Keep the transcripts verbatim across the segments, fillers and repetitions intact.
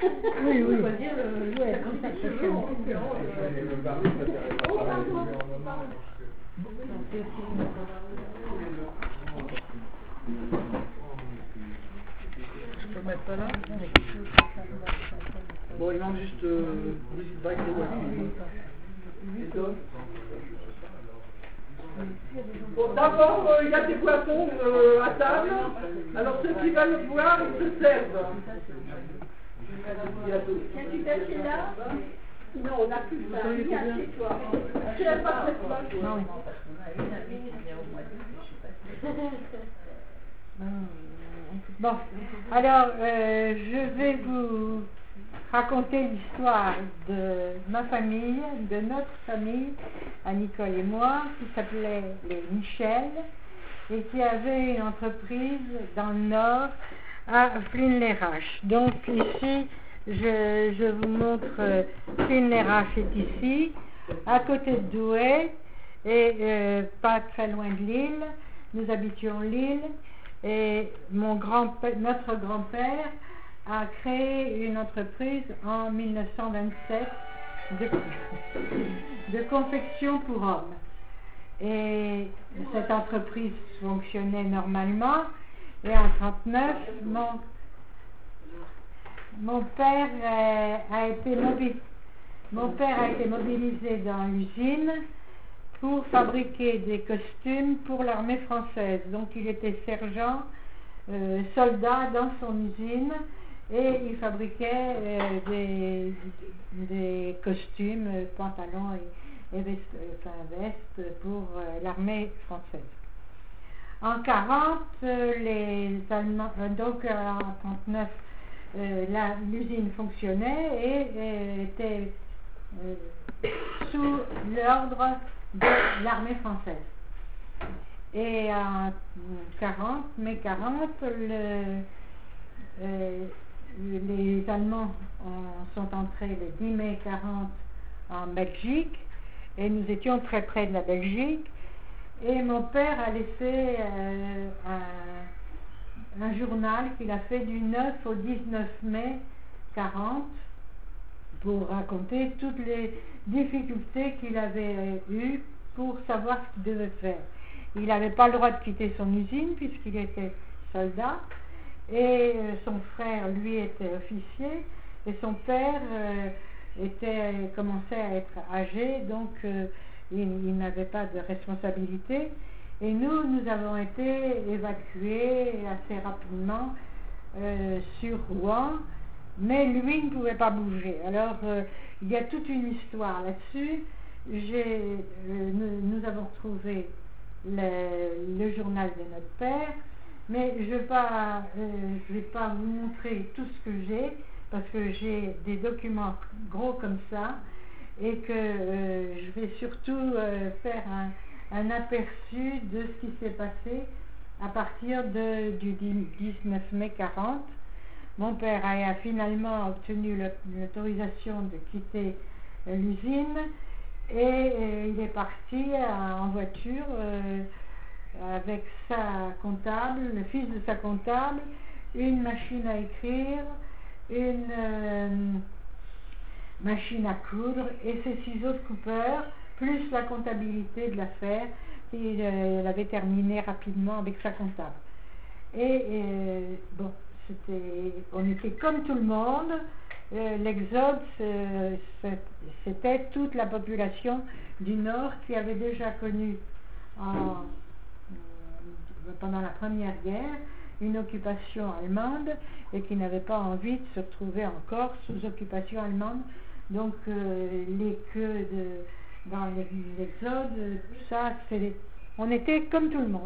Oui, oui. Choisir le Ouais, comme ça, c'est cheveux en bon. concurrence. Oh, pardon, pardon. Je peux mettre ça là. Bon, il manque juste euh, Brigitte Bach et Wally. Bon, d'abord, euh, il y a des boissons euh, à table. Alors, ceux qui veulent boire, ils se servent. Tiens, tu t'assieds là? Non, on n'a plus ça. Viens, assieds-toi. Tu n'aimes pas cette place? Non, oui. Bon, alors euh, je vais vous raconter l'histoire de ma famille, de notre famille, à Nicole et moi, qui s'appelait les Michel et qui avait une entreprise dans le Nord à Flins-les-Raches. Donc ici, je, je vous montre euh, Flins-les-Raches est ici, à côté de Douai et euh, pas très loin de Lille. Nous habitions Lille. Et mon grand notre grand-père a créé une entreprise en mille neuf cent vingt-sept de, de confection pour hommes. Et cette entreprise fonctionnait normalement. Et en trente-neuf, mon, mon père euh, a été mobilisé, mon père a été mobilisé dans l'usine pour fabriquer des costumes pour l'armée française. Donc il était sergent, euh, soldat dans son usine et il fabriquait euh, des, des costumes, euh, pantalons et, et vestes, enfin, vestes pour euh, l'armée française. En quarante, euh, les Allemands, euh, donc euh, en trente-neuf, euh, la, l'usine fonctionnait et euh, était euh, sous l'ordre de l'armée française. Et en quarante, mai quarante, le, euh, les Allemands ont, sont entrés le dix mai quarante en Belgique et nous étions très près de la Belgique et mon père a laissé euh, un, un journal qu'il a fait du neuf au dix-neuf mai quarante pour raconter toutes les difficultés qu'il avait eues pour savoir ce qu'il devait faire. Il n'avait pas le droit de quitter son usine puisqu'il était soldat et euh, son frère lui était officier et son père euh, était, commençait à être âgé, donc euh, il, il n'avait pas de responsabilité et nous, nous avons été évacués assez rapidement euh, sur Rouen. Mais lui ne pouvait pas bouger. Alors, euh, il y a toute une histoire là-dessus. J'ai, euh, nous, nous avons retrouvé le, le journal de notre père, mais je ne vais, euh, vais pas vous montrer tout ce que j'ai, parce que j'ai des documents gros comme ça, et que euh, je vais surtout euh, faire un, un aperçu de ce qui s'est passé à partir de, du dix-neuf mai quarante. Mon père a finalement obtenu le, l'autorisation de quitter euh, l'usine et euh, il est parti euh, en voiture euh, avec sa comptable, le fils de sa comptable, une machine à écrire, une euh, machine à coudre et ses ciseaux de coupeur, plus la comptabilité de l'affaire qu'il euh, avait terminé rapidement avec sa comptable. Et euh, bon, C'était, on était comme tout le monde. Euh, l'exode, c'était toute la population du Nord qui avait déjà connu en, pendant la Première Guerre une occupation allemande et qui n'avait pas envie de se retrouver encore sous occupation allemande. Donc euh, les queues de, dans l'exode, tout ça, c'est, on était comme tout le monde.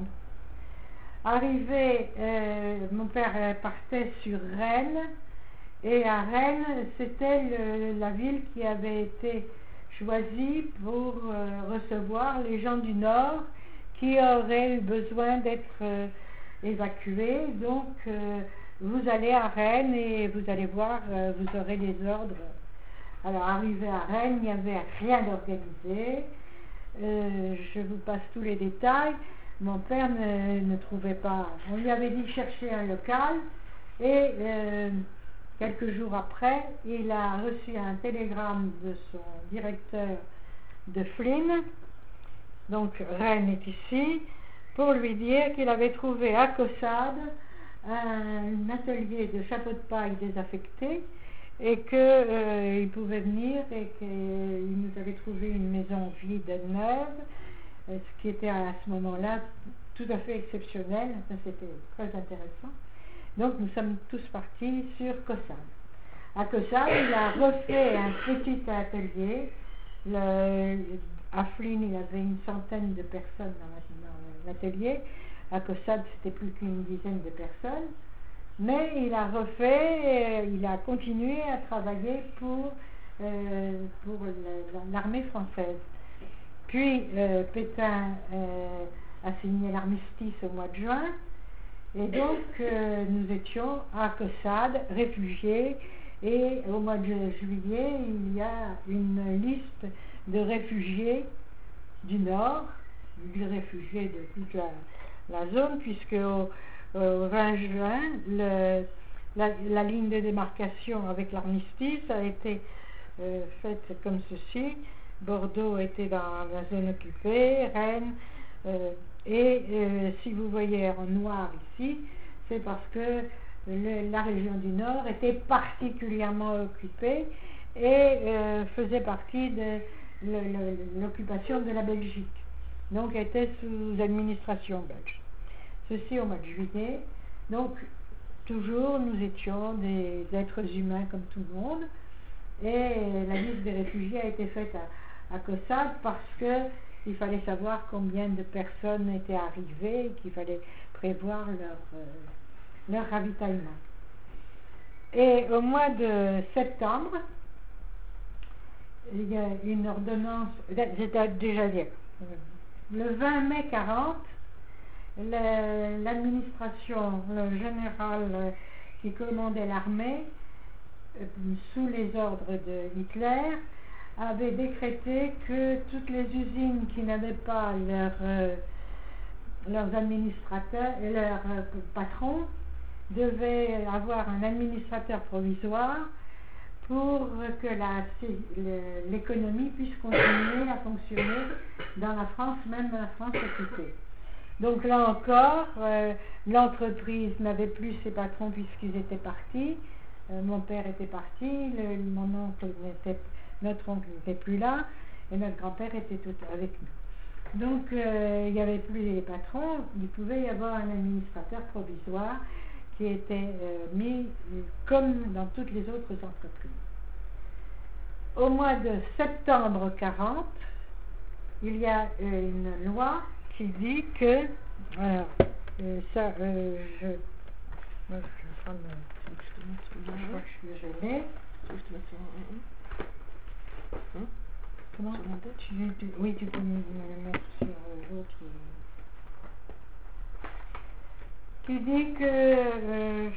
Arrivé, euh, mon père partait sur Rennes, et à Rennes, c'était le, la ville qui avait été choisie pour euh, recevoir les gens du Nord qui auraient eu besoin d'être euh, évacués. Donc, euh, vous allez à Rennes et vous allez voir, euh, vous aurez des ordres. Alors, arrivé à Rennes, il n'y avait rien d'organisé. Euh, je vous passe tous les détails. Mon père ne, ne trouvait pas, on lui avait dit chercher un local et euh, quelques jours après, il a reçu un télégramme de son directeur de Flynn, donc Rennes est ici, pour lui dire qu'il avait trouvé à Caussade un atelier de chapeau de paille désaffecté et qu'il euh, pouvait venir et qu'il nous avait trouvé une maison vide, neuve, ce qui était à ce moment-là tout à fait exceptionnel, c'était très intéressant. Donc nous sommes tous partis sur Caussade. À Caussade, il a refait un petit atelier. Le, à Flynn, il avait une centaine de personnes dans, dans l'atelier. À Caussade, c'était plus qu'une dizaine de personnes. Mais il a refait, il a continué à travailler pour, euh, pour l'armée française. Puis euh, Pétain euh, a signé l'armistice au mois de juin. Et donc, euh, nous étions à Caussade, réfugiés, et au mois de juillet, il y a une liste de réfugiés du Nord, des réfugiés de toute la, la zone, puisque au, au vingt juin, le, la, la ligne de démarcation avec l'armistice a été euh, faite comme ceci. Bordeaux était dans la zone occupée, Rennes, euh, et euh, si vous voyez en noir ici, c'est parce que le, la région du Nord était particulièrement occupée et euh, faisait partie de le, le, l'occupation de la Belgique, donc était sous administration belge. Ceci au mois de juillet, donc toujours nous étions des êtres humains comme tout le monde, et la liste des réfugiés a été faite à, à Caussade parce que il fallait savoir combien de personnes étaient arrivées et qu'il fallait prévoir leur, euh, leur ravitaillement. Et au mois de septembre, il y a une ordonnance, j'étais déjà dit, le vingt mai quarante, le, l'administration, le général qui commandait l'armée, sous les ordres de Hitler, avait décrété que toutes les usines qui n'avaient pas leur, euh, leurs administrateurs et leurs euh, patrons devaient avoir un administrateur provisoire pour que la, le, l'économie puisse continuer à fonctionner dans la France, même dans la France occupée. Donc là encore, euh, l'entreprise n'avait plus ses patrons puisqu'ils étaient partis. Euh, mon père était parti, le, mon oncle n'était notre oncle n'était plus là, et notre grand-père était tout avec nous. Donc, euh, il n'y avait plus les patrons, il pouvait y avoir un administrateur provisoire qui était euh, mis euh, comme dans toutes les autres entreprises. Au mois de septembre quarante, il y a euh, une loi qui dit que, alors, euh, ça, euh, je, moi, je vais prendre, je crois que je suis gênée. Hum? Comment tu, tu, oui, tu peux me le mettre sur l'autre. Qui dit que euh,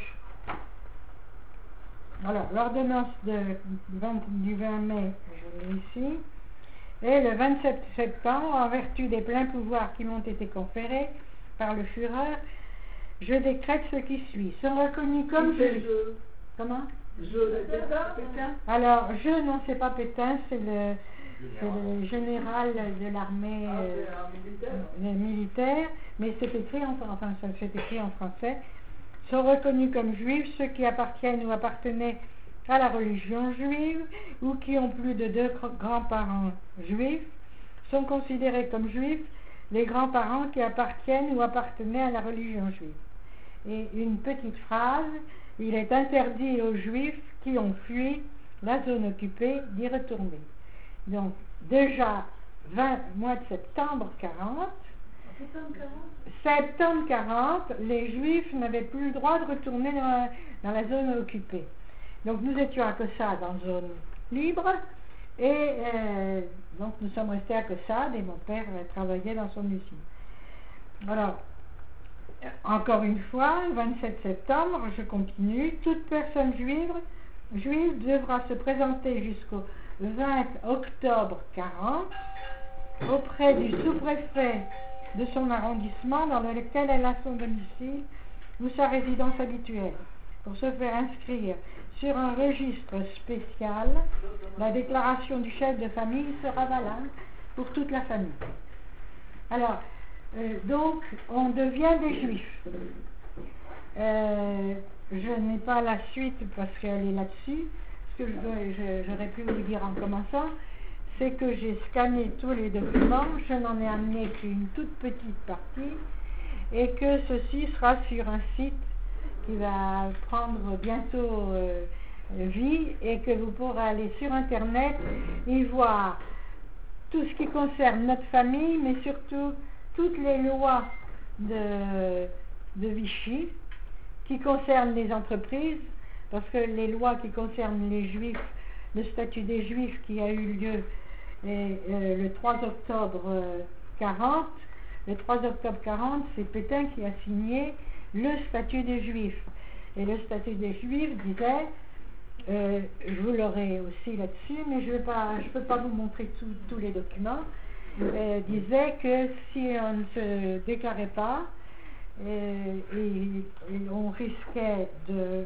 alors l'ordonnance de, vingt, du vingt mai, je l'ai ici, et le vingt-sept septembre, en vertu des pleins pouvoirs qui m'ont été conférés par le Führer, je décrète ce qui suit. Sont reconnus comme je. je. Comment? Je Pétain. Alors, je non, c'est pas Pétain, c'est le, c'est le général de l'armée euh, militaire. militaire, mais c'est écrit en, enfin, c'est écrit en français. Sont reconnus comme juifs ceux qui appartiennent ou appartenaient à la religion juive ou qui ont plus de deux grands-parents juifs, sont considérés comme juifs les grands-parents qui appartiennent ou appartenaient à la religion juive. Et une petite phrase: il est interdit aux Juifs qui ont fui la zone occupée d'y retourner. Donc, déjà, vingt, mois de septembre quarante, septembre quarante, les Juifs n'avaient plus le droit de retourner dans la, dans la zone occupée. Donc, nous étions à Caussade en zone libre, et euh, donc nous sommes restés à Caussade, et mon père travaillait dans son usine. Alors, encore une fois, le vingt-sept septembre, je continue, toute personne juive, juive devra se présenter jusqu'au vingt octobre quarante auprès du sous-préfet de son arrondissement dans lequel elle a son domicile ou sa résidence habituelle, pour se faire inscrire sur un registre spécial, la déclaration du chef de famille sera valable pour toute la famille. Alors, euh, donc, on devient des juifs. Euh, je n'ai pas la suite parce qu'elle est là-dessus. Ce que je, je, j'aurais pu vous dire en commençant, c'est que j'ai scanné tous les documents, je n'en ai amené qu'une toute petite partie, et que ceci sera sur un site qui va prendre bientôt euh, vie, et que vous pourrez aller sur internet et voir tout ce qui concerne notre famille, mais surtout toutes les lois de, de Vichy qui concernent les entreprises, parce que les lois qui concernent les juifs, le statut des juifs qui a eu lieu et, euh, le trois octobre quarante, le trois octobre quarante, c'est Pétain qui a signé le statut des juifs. Et le statut des juifs disait, euh, je vous l'aurai aussi là-dessus, mais je ne peux pas vous montrer tous les documents, euh, disait que si on ne se déclarait pas, euh, et, et on risquait de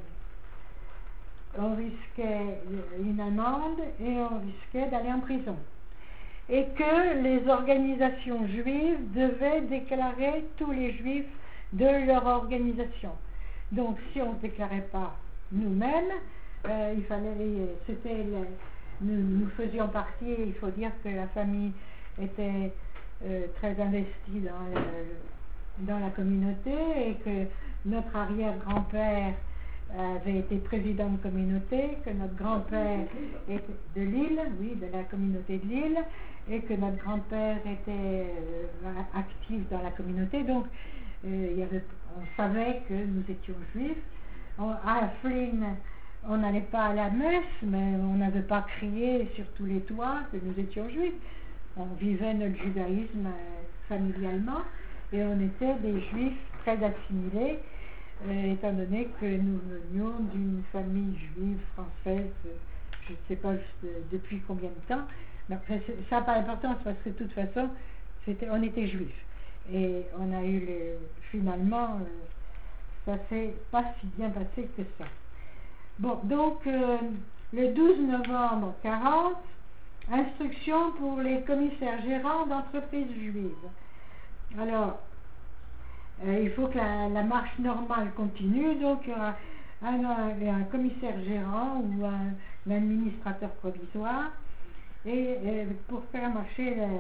on risquait une amende et on risquait d'aller en prison. Et que les organisations juives devaient déclarer tous les juifs de leur organisation. Donc si on ne déclarait pas nous-mêmes, euh, il fallait, c'était, nous, nous faisions partie, il faut dire que la famille était euh, très investie dans, le, dans la communauté, et que notre arrière-grand-père avait été président de communauté, que notre grand-père était de Lille, oui, de la communauté de Lille, et que notre grand-père était euh, actif dans la communauté. Donc, euh, il y avait, on savait que nous étions juifs. On, à Flynn, on n'allait pas à la messe, mais on n'avait pas crié sur tous les toits que nous étions juifs. On vivait notre judaïsme euh, familialement, et on était des juifs très assimilés, Euh, étant donné que nous venions d'une famille juive française, euh, je ne sais pas euh, depuis combien de temps, mais enfin, ça n'a pas d'importance parce que de toute façon, c'était, on était juifs. Et on a eu le, finalement, euh, ça s'est pas si bien passé que ça. Bon, donc, euh, le douze novembre quarante, instruction pour les commissaires gérants d'entreprises juives. Alors, Euh, il faut que la, la marche normale continue, donc il y aura un, un, un commissaire gérant ou un, un administrateur provisoire, et, et pour faire marcher les...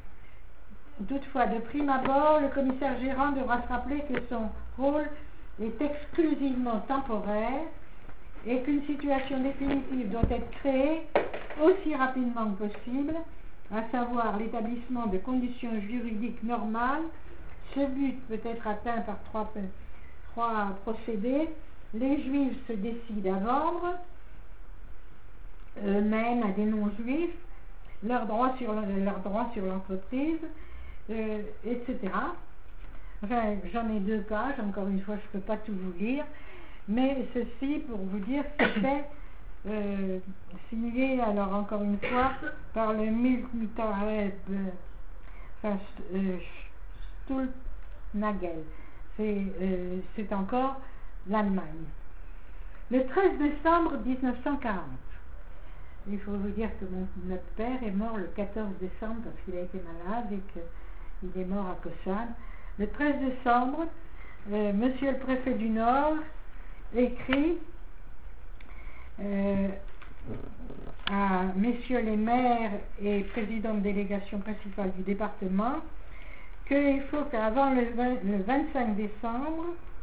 Toutefois, de prime abord, le commissaire gérant devra se rappeler que son rôle est exclusivement temporaire et qu'une situation définitive doit être créée aussi rapidement que possible, à savoir l'établissement de conditions juridiques normales. Ce but peut être atteint par trois, trois procédés. Les juifs se décident à vendre eux-mêmes à des non-juifs leurs droits sur, leur droit sur l'entreprise, euh, et cetera. Enfin, j'en ai deux pages, encore une fois, je ne peux pas tout vous lire, mais ceci pour vous dire que c'était euh, signé, alors encore une fois, par le Militaire enfin, euh, Nagel. C'est, euh, c'est encore l'Allemagne. Le treize décembre mille neuf cent quarante. Il faut vous dire que mon, notre père est mort le quatorze décembre parce qu'il a été malade et qu'il est mort à Kossan. Le treize décembre, euh, Monsieur le préfet du Nord écrit euh, à messieurs les maires et présidents de délégation principale du département qu'il faut qu'avant le, le vingt-cinq décembre,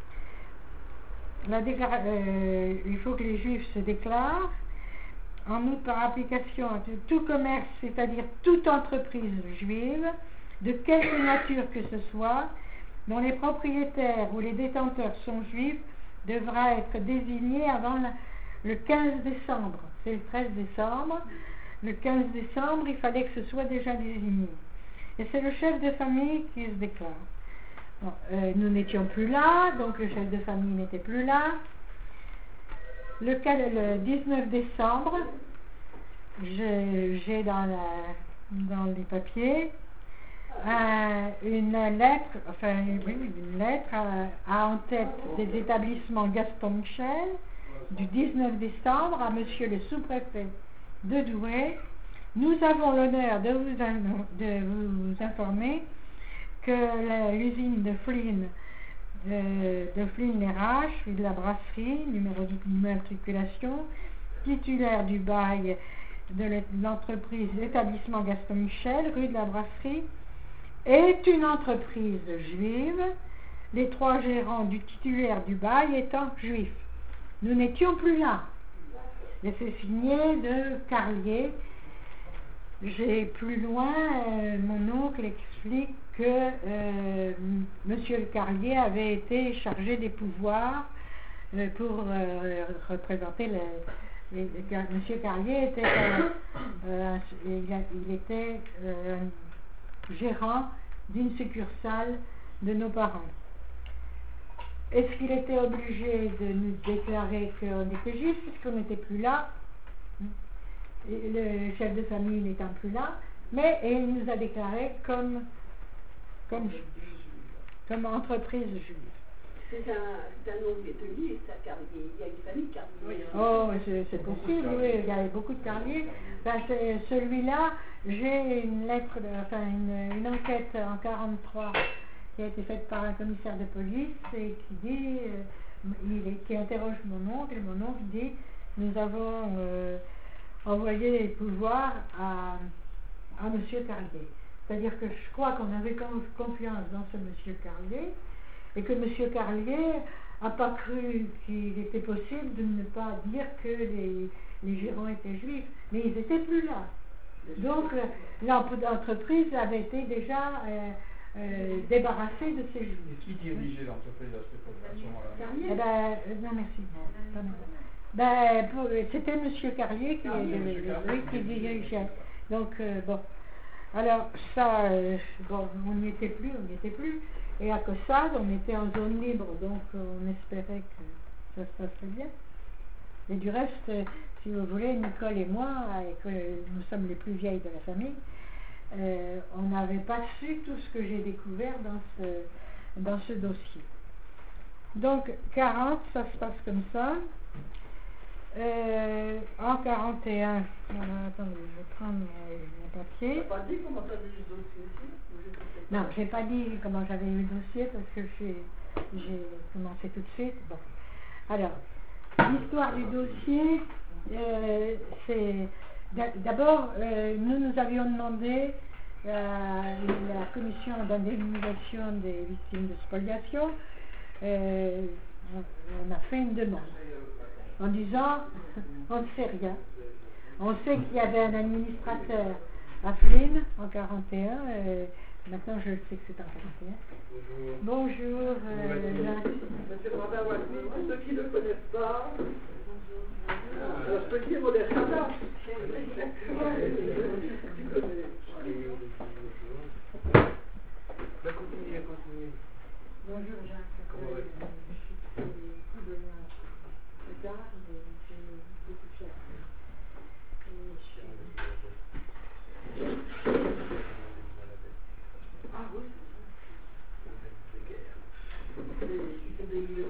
la déclara- euh, il faut que les juifs se déclarent, en outre par application à tout commerce, c'est-à-dire toute entreprise juive, de quelque nature que ce soit, dont les propriétaires ou les détenteurs sont juifs, devra être désigné avant la, le quinze décembre. C'est le treize décembre. Le quinze décembre, il fallait que ce soit déjà désigné. Et c'est le chef de famille qui se déclare. Bon, euh, nous n'étions plus là, donc le chef de famille n'était plus là. Le, le dix-neuf décembre, j'ai, j'ai dans, la, dans les papiers euh, une lettre, enfin une lettre à, à en tête des établissements Gaston Michel du dix-neuf décembre à monsieur le sous-préfet de Douai, nous avons l'honneur de vous, de vous informer que l'usine de Flynn, de, de Flynn-les-Raches, de la brasserie, numéro d'immatriculation, titulaire du bail de l'entreprise l'établissement Gaston Michel, rue de la Brasserie, est une entreprise juive, les trois gérants du titulaire du bail étant juifs. Nous n'étions plus là. Et c'est signé de Carlier. J'ai plus loin, euh, mon oncle explique que euh, monsieur le Carlier avait été chargé des pouvoirs euh, pour euh, représenter le, les, les, monsieur Carlier était euh, euh, il, a, il était euh, gérant d'une succursale de nos parents. Est-ce qu'il était obligé de nous déclarer qu'on était juifs puisqu'on n'était plus là, et le chef de famille n'étant plus là, mais et il nous a déclaré comme, comme, comme entreprise juive. C'est un, un nom mételier, ça, Carlier. Il y a une famille Carlier. Oh, c'est possible, oui, il y avait beaucoup de Carlier. Ben, celui-là, j'ai une lettre, de, enfin une, une enquête en quarante-trois qui a été faite par un commissaire de police et qui dit, euh, il est, qui interroge mon oncle, et mon oncle dit, nous avons euh, envoyé les pouvoirs à, à monsieur Carlier. C'est-à-dire que je crois qu'on avait confiance dans ce monsieur Carlier, et que monsieur Carlier n'a pas cru qu'il était possible de ne pas dire que les, les gérants étaient juifs, mais ils n'étaient plus là. Donc l'entreprise avait été déjà euh, euh, débarrassée de ces juifs. Qui dirigeait l'entreprise à cette moment-là? Eh ben, euh, non, merci. Ben, c'était monsieur Carlier qui, Carlier, euh, monsieur Carlier. oui, qui dirigeait. Donc, euh, bon. Alors, ça, euh, bon, on n'y était plus, on n'y était plus. Et à Caussade, on était en zone libre, donc euh, on espérait que ça se passerait bien. Et du reste, euh, si vous voulez, Nicole et moi, et que nous sommes les plus vieilles de la famille, euh, on n'avait pas su tout ce que j'ai découvert dans ce, dans ce dossier. Donc, quarante, ça se passe comme ça. Euh, en quarante et un, alors, attendez, je vais prendre mon, mon papier. Tu n'as pas dit comment tu avais eu le dossier ici? Non, je n'ai pas dit comment j'avais eu le dossier parce que j'ai commencé tout de suite. Bon. Alors, l'histoire du dossier, euh, c'est... D'abord, euh, nous nous avions demandé à la commission d'indemnisation des victimes de spoliation, euh, on a fait une demande en disant on ne sait rien. On sait qu'il y avait un administrateur à Flynn en quarante et un, euh, maintenant je sais que c'est en quarante et un. Bonjour, euh, Jacques. Monsieur le rabbin Watney, pour ceux qui ne le connaissent pas, alors je peux dire on est rabbin. Ben, continuez, continuez. Bonjour Jacques. Comment euh, je suis tout de loin plus tard, mais j'ai beaucoup de choses. Et je suis... Ah oui, c'est des numéros.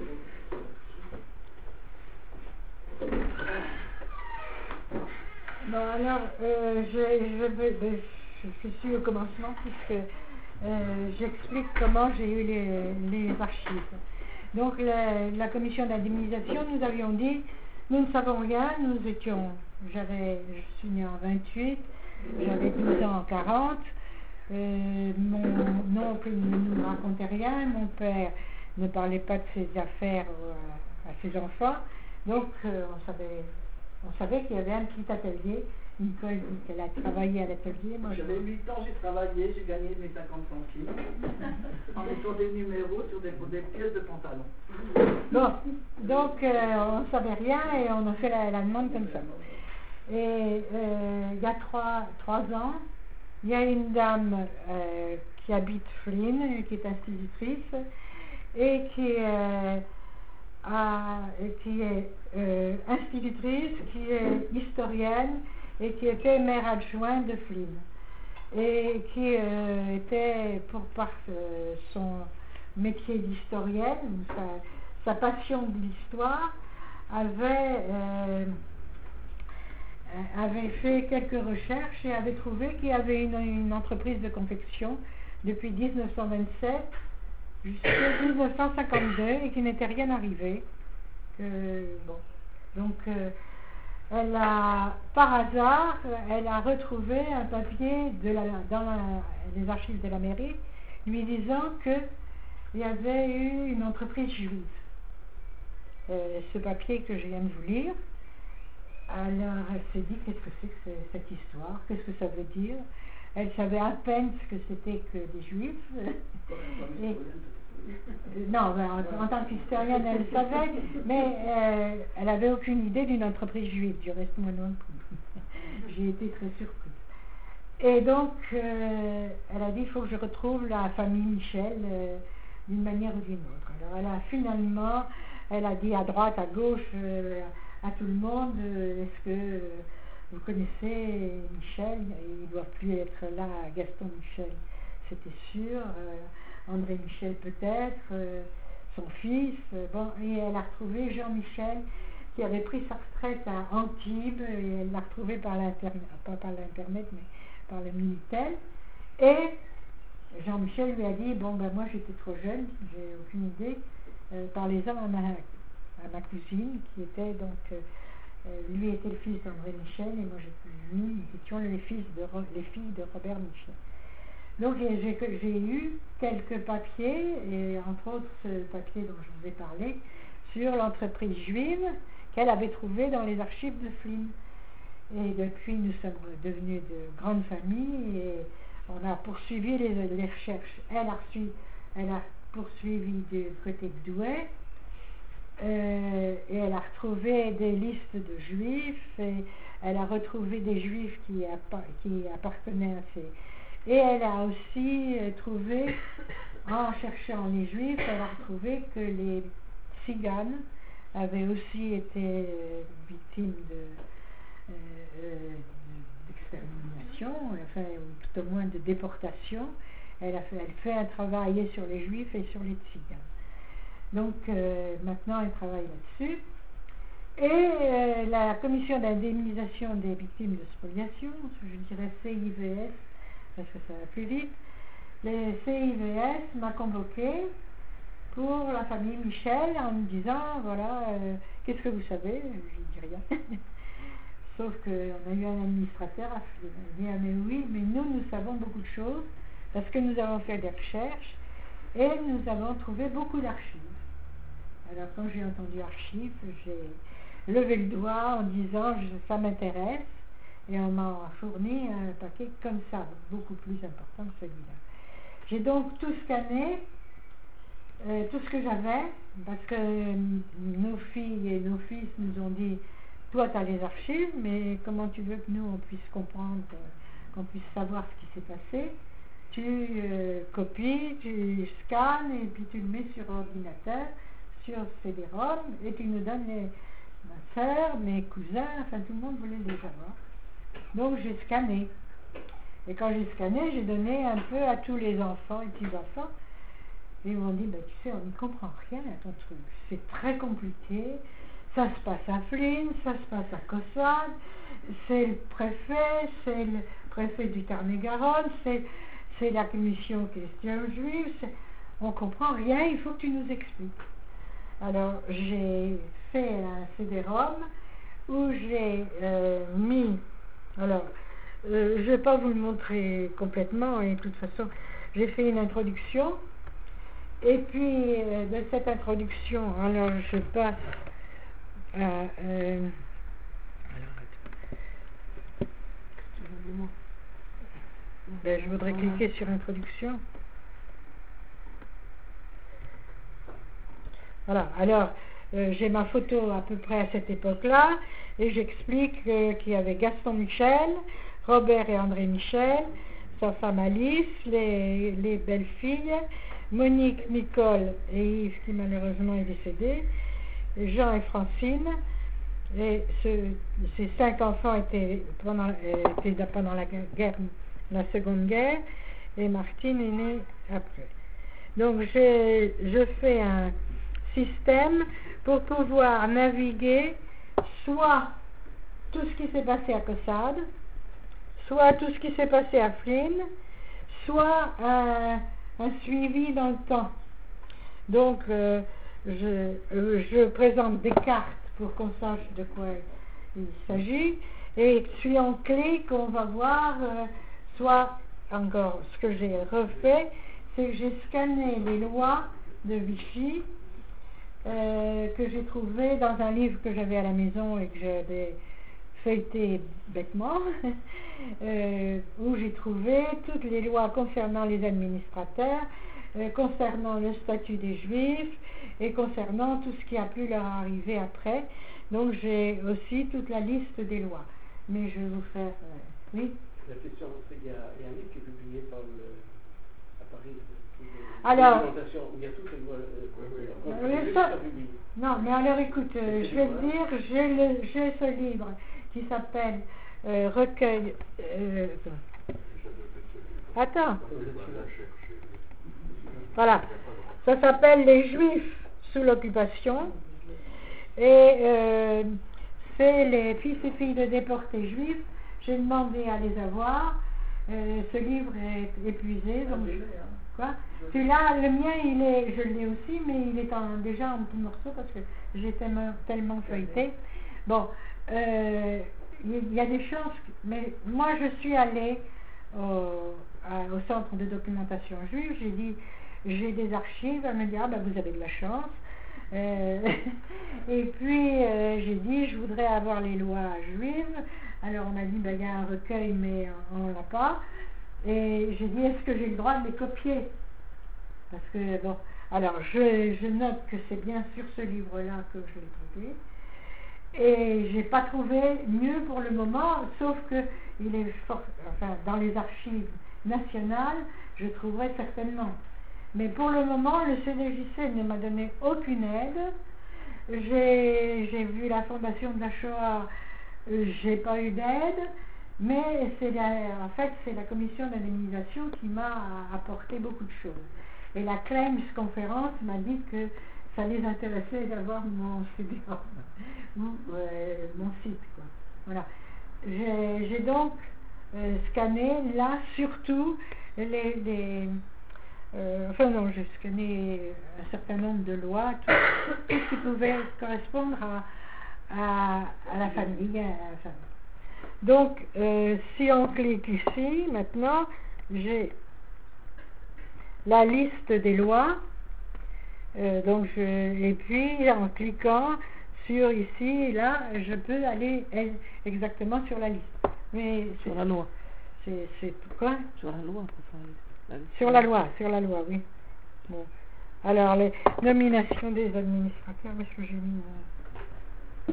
Bon alors, euh, je, je, vais, je, je suis au commencement puisque euh, j'explique comment j'ai eu les, les archives. Donc la, la commission d'indemnisation, nous avions dit, nous ne savons rien, nous étions, j'avais, je suis née en vingt-huit, j'avais douze ans en quarante, euh, mon oncle ne nous racontait rien, mon père ne parlait pas de ses affaires à, à ses enfants, donc euh, on savait, on savait qu'il y avait un petit atelier. Nicole dit qu'elle a travaillé à l'atelier. J'avais huit ans, j'ai travaillé, j'ai gagné mes cinquante centimes en mettant des numéros sur des, des pièces de pantalon. Bon, donc euh, on ne savait rien et on a fait la, la demande comme ça. Et euh, il y a trois, trois ans, il y a une dame euh, qui habite Flynn, qui est institutrice et qui, euh, a, qui est euh, institutrice, qui est historienne et qui était maire adjoint de Flynn et qui euh, était, pour par euh, son métier d'historienne, sa, sa passion de l'histoire, avait, euh, avait fait quelques recherches et avait trouvé qu'il y avait une, une entreprise de confection depuis mille neuf cent vingt-sept jusqu'à mille neuf cent cinquante-deux et qu'il n'était rien arrivé. Que, bon. Donc, euh, elle a, par hasard, elle a retrouvé un papier de la, dans la, les archives de la mairie lui disant qu'il y avait eu une entreprise juive. Euh, ce papier que je viens de vous lire, alors elle s'est dit qu'est-ce que c'est que cette histoire, qu'est-ce que ça veut dire. Elle savait à peine ce que c'était que des juifs. Et, non, ben, en, en tant qu'historienne, elle savait, mais euh, elle n'avait aucune idée d'une entreprise juive, du reste moi non plus. J'ai été très surprise. Et donc, euh, elle a dit, il faut que je retrouve la famille Michel euh, d'une manière ou d'une autre. Alors, elle a finalement, elle a dit à droite, à gauche, euh, à tout le monde, euh, est-ce que euh, vous connaissez Michel? Il ne doit plus être là, Gaston Michel, c'était sûr. Euh, André Michel peut-être, euh, son fils, euh, bon, et elle a retrouvé Jean-Michel qui avait pris sa retraite à Antibes, et elle l'a retrouvé par l'internet, pas par l'internet, mais par le Minitel, et Jean-Michel lui a dit, bon ben moi j'étais trop jeune, j'ai aucune idée, euh, parlez-en à ma, à ma cousine, qui était donc, euh, lui était le fils d'André Michel, et moi j'ai, nous, nous étions les, fils de, les filles de Robert Michel. Donc j'ai, j'ai eu quelques papiers, et entre autres ce papier dont je vous ai parlé, sur l'entreprise juive qu'elle avait trouvée dans les archives de Flins. Et depuis, nous sommes devenus de grandes familles, et on a poursuivi les, les recherches. Elle a, reçu, elle a poursuivi du côté de Douai, euh, et elle a retrouvé des listes de juifs, et elle a retrouvé des juifs qui, appa, qui appartenaient à ces... Et elle a aussi euh, trouvé, en cherchant les juifs, elle a retrouvé que les tziganes avaient aussi été euh, victimes de, euh, euh, d'extermination, enfin, ou tout au moins de déportation. Elle, a fait, elle fait un travail sur les juifs et sur les tziganes. Donc euh, maintenant elle travaille là-dessus. Et euh, la commission d'indemnisation des victimes de spoliation, je dirais C I V S, parce que ça va plus vite, le C I V S m'a convoqué pour la famille Michel en me disant, voilà, euh, qu'est-ce que vous savez? Je dis rien. Sauf qu'on a eu un administrateur à dire, mais oui, mais nous, nous savons beaucoup de choses, parce que nous avons fait des recherches, et nous avons trouvé beaucoup d'archives. Alors quand j'ai entendu archives, j'ai levé le doigt en disant, ça m'intéresse, et on m'a fourni un paquet comme ça, beaucoup plus important que celui-là. J'ai donc tout scanné, euh, tout ce que j'avais, parce que nos filles et nos fils nous ont dit, toi tu as les archives, mais comment tu veux que nous on puisse comprendre, qu'on puisse savoir ce qui s'est passé? Tu euh, copies, tu scannes, et puis tu le mets sur ordinateur, sur C D-ROM, et tu nous donnes les, ma soeur, mes cousins, enfin tout le monde voulait les avoir. Donc j'ai scanné. Et quand j'ai scanné, j'ai donné un peu à tous les enfants et petits-enfants. Et ils m'ont dit, bah, tu sais, on n'y comprend rien à ton truc. C'est très compliqué. Ça se passe à Flins, ça se passe à Caussade. C'est le préfet, c'est le préfet du Tarn-et-Garonne, c'est, c'est la commission question juive. On ne comprend rien, il faut que tu nous expliques. Alors j'ai fait un C D-ROM où j'ai euh, mis... Alors, euh, je ne vais pas vous le montrer complètement, et de toute façon, j'ai fait une introduction, et puis euh, de cette introduction, alors je passe à... Euh, alors, ben, je voudrais cliquer sur introduction. Voilà, alors... Euh, j'ai ma photo à peu près à cette époque-là, et j'explique euh, qu'il y avait Gaston Michel, Robert et André Michel, sa femme Alice, les, les belles-filles, Monique, Nicole et Yves, qui malheureusement est décédé, Jean et Francine, et ce, ces cinq enfants étaient pendant, euh, étaient pendant la, guerre, la Seconde Guerre, et Martine est née après. Donc j'ai, je fais un système pour pouvoir naviguer soit tout ce qui s'est passé à Caussade, soit tout ce qui s'est passé à Flins, soit un, un suivi dans le temps. Donc, euh, je, euh, je présente des cartes pour qu'on sache de quoi il s'agit, et suivant clé qu'on va voir, euh, soit encore ce que j'ai refait, c'est que j'ai scanné les lois de Vichy euh, que j'ai trouvé dans un livre que j'avais à la maison et que j'avais feuilleté bêtement, euh, où j'ai trouvé toutes les lois concernant les administrateurs, euh, concernant le statut des Juifs et concernant tout ce qui a pu leur arriver après. Donc j'ai aussi toute la liste des lois. Mais je vais vous faire... Euh, oui. La question, c'est qu'il y, y a un livre qui est publié par le, à Paris. Alors, il y a toutes les lois. Euh, euh, euh, ça, non, mais alors écoute, euh, je vais te dire, j'ai, le, j'ai ce livre qui s'appelle euh, Recueil. Euh, attends. Voilà. Ça s'appelle Les Juifs sous l'occupation. Et euh, c'est les fils et filles de déportés juifs. J'ai demandé à les avoir. Euh, ce livre est épuisé. Donc, quoi? Celui-là, le mien, il est, je l'ai aussi, mais il est en, déjà en petits morceaux parce que j'ai tellement, tellement feuilleté. Bon, euh, il y a des chances, mais moi je suis allée au, à, au centre de documentation juive, j'ai dit, j'ai des archives, elle me dit, ah ben vous avez de la chance. Euh, et puis euh, j'ai dit, je voudrais avoir les lois juives. Alors on m'a dit, ben il y a un recueil, mais on l'a pas. Et j'ai dit, est-ce que j'ai le droit de les copier? Parce que, bon, alors je, je note que c'est bien sur ce livre-là que je l'ai trouvé. Et j'ai pas trouvé mieux pour le moment, sauf que il est fort, enfin, dans les archives nationales, je trouverai certainement. Mais pour le moment, le C D J C ne m'a donné aucune aide. J'ai, j'ai vu la fondation de la Shoah, euh, j'ai pas eu d'aide. Mais c'est la, en fait, c'est la commission d'indemnisation qui m'a apporté beaucoup de choses. Et la Claims conférence m'a dit que ça les intéressait d'avoir mon C D ou euh, mon site, quoi. Voilà. J'ai, j'ai donc euh, scanné là surtout les, les euh, enfin non, j'ai scanné un certain nombre de lois, tout, tout ce qui pouvait correspondre à, à, à la famille, à la famille. Donc, euh, si on clique ici, maintenant, j'ai la liste des lois. Euh, donc, je, et puis, en cliquant sur ici, là, je peux aller exactement sur la liste. Mais sur la loi. C'est, c'est quoi? Sur la loi. La sur la loi, sur la loi, oui. Bon. Alors, les nominations des administrateurs, est-ce que j'ai mis... Euh...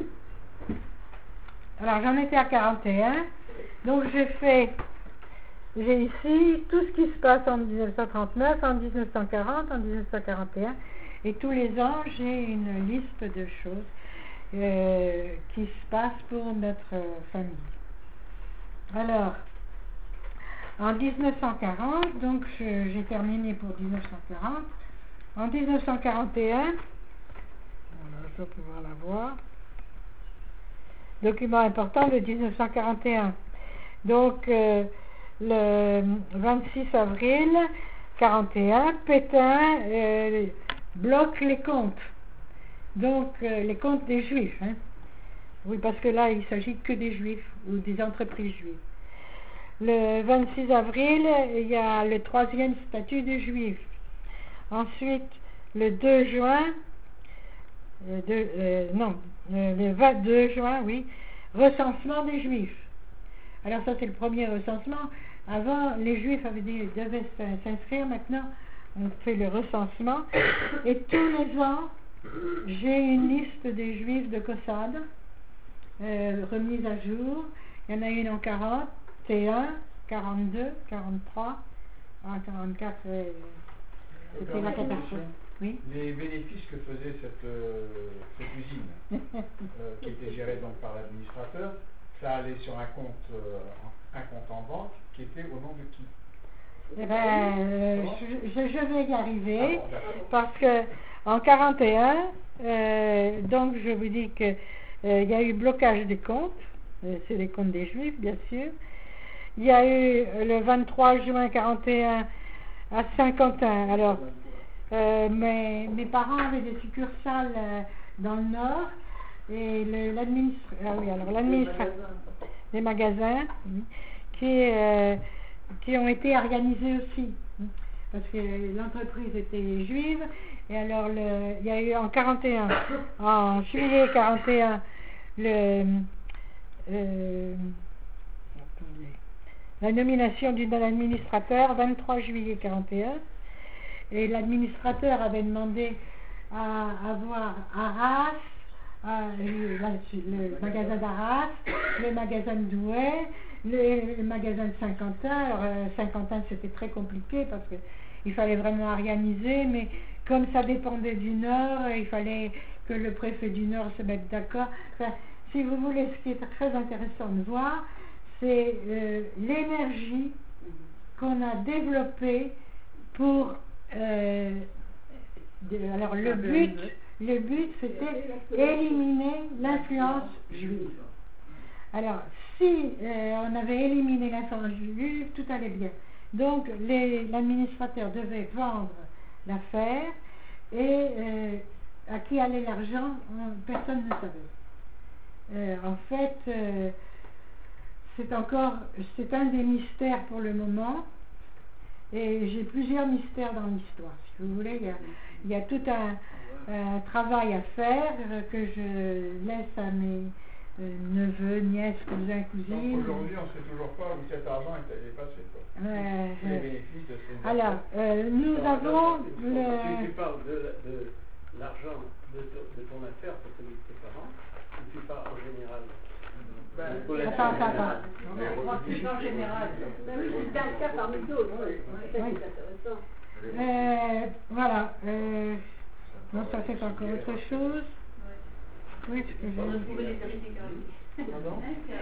Alors j'en étais à quarante et un, donc j'ai fait, j'ai ici tout ce qui se passe en dix-neuf cent trente-neuf, en dix-neuf cent quarante, en dix-neuf cent quarante et un, et tous les ans j'ai une liste de choses euh, qui se passent pour notre euh, famille. Alors, en dix-neuf cent quarante, donc je, j'ai terminé pour dix-neuf cent quarante, en dix-neuf cent quarante et un, voilà, je dois pouvoir la voir. Document important de dix-neuf cent quarante et un. Donc, euh, le vingt-six avril quarante et un, Pétain euh, bloque les comptes. Donc, euh, les comptes des Juifs. Hein. Oui, parce que là, il s'agit que des Juifs ou des entreprises juives. Le vingt-six avril, il y a le troisième statut des Juifs. Ensuite, le deux juin, euh, de, euh, non, euh, le vingt-deux juin, oui, recensement des Juifs. Alors ça, c'est le premier recensement. Avant, les Juifs avaient dit, devaient s'inscrire. Maintenant, on fait le recensement. Et tous les ans, j'ai une liste des Juifs de Caussade, euh, remise à jour. Il y en a une en quarante et un, quarante-deux, quarante-trois, en quarante-quatre, euh, c'était la catastrophe. Oui. Les bénéfices que faisait cette, euh, cette usine, euh, qui était gérée donc par l'administrateur, ça allait sur un compte, euh, un compte en banque qui était au nom de qui? Eh ben, euh, je, je, je vais y arriver, ah bon, parce que En quarante et un, euh, donc je vous dis que euh, il y a eu blocage des comptes, euh, c'est les comptes des Juifs bien sûr. Il y a eu euh, le vingt-trois juin quarante et un à Saint-Quentin. Alors, euh, mes, mes parents avaient des succursales euh, dans le Nord et le, l'administra- ah oui, alors l'administration, les magasins, qui, euh, qui ont été organisés aussi. Parce que l'entreprise était juive, et alors le, il y a eu en quarante et un, en juillet quarante et un, le, euh, attendez, la nomination d'un administrateur, vingt-trois juillet quarante et un, et l'administrateur avait demandé à avoir Arras, à, le, la, le magasin d'Arras, le magasin de Douai, le, le magasin de Saint-Quentin. Alors euh, Saint-Quentin c'était très compliqué parce que il fallait vraiment organiser, mais comme ça dépendait du Nord, il fallait que le préfet du Nord se mette d'accord. Enfin, si vous voulez, ce qui est très intéressant de voir, c'est euh, l'énergie qu'on a développée pour... Euh, de, alors le but, le but c'était éliminer l'influence juive. Alors, si euh, on avait éliminé l'influence juive, tout allait bien. Donc, les, l'administrateur devait vendre l'affaire et euh, à qui allait l'argent, on, personne ne savait. Euh, en fait, euh, c'est encore, c'est un des mystères pour le moment, et j'ai plusieurs mystères dans l'histoire. Si vous voulez, il y a, il y a tout un, un travail à faire euh, que je laisse à mes euh, neveux, nièces, cousins, cousines. Donc aujourd'hui, on ne sait toujours pas où cet argent est, est passé, quoi. Euh, Tous les bénéfices de ces alors, euh, nous Non, avons non, tu, le... tu parles de, de l'argent de, de ton affaire pour celui de tes parents, ou tu parles en général? Ben, Pour les- Attends, attends, attends. c'est en général. Ben oui, c'est un cas parmi d'autres. C'est ça qui Oui. est intéressant. Euh, voilà. Euh, non, ça c'est encore autre chose. Oui, ce que j'ai... Pardon?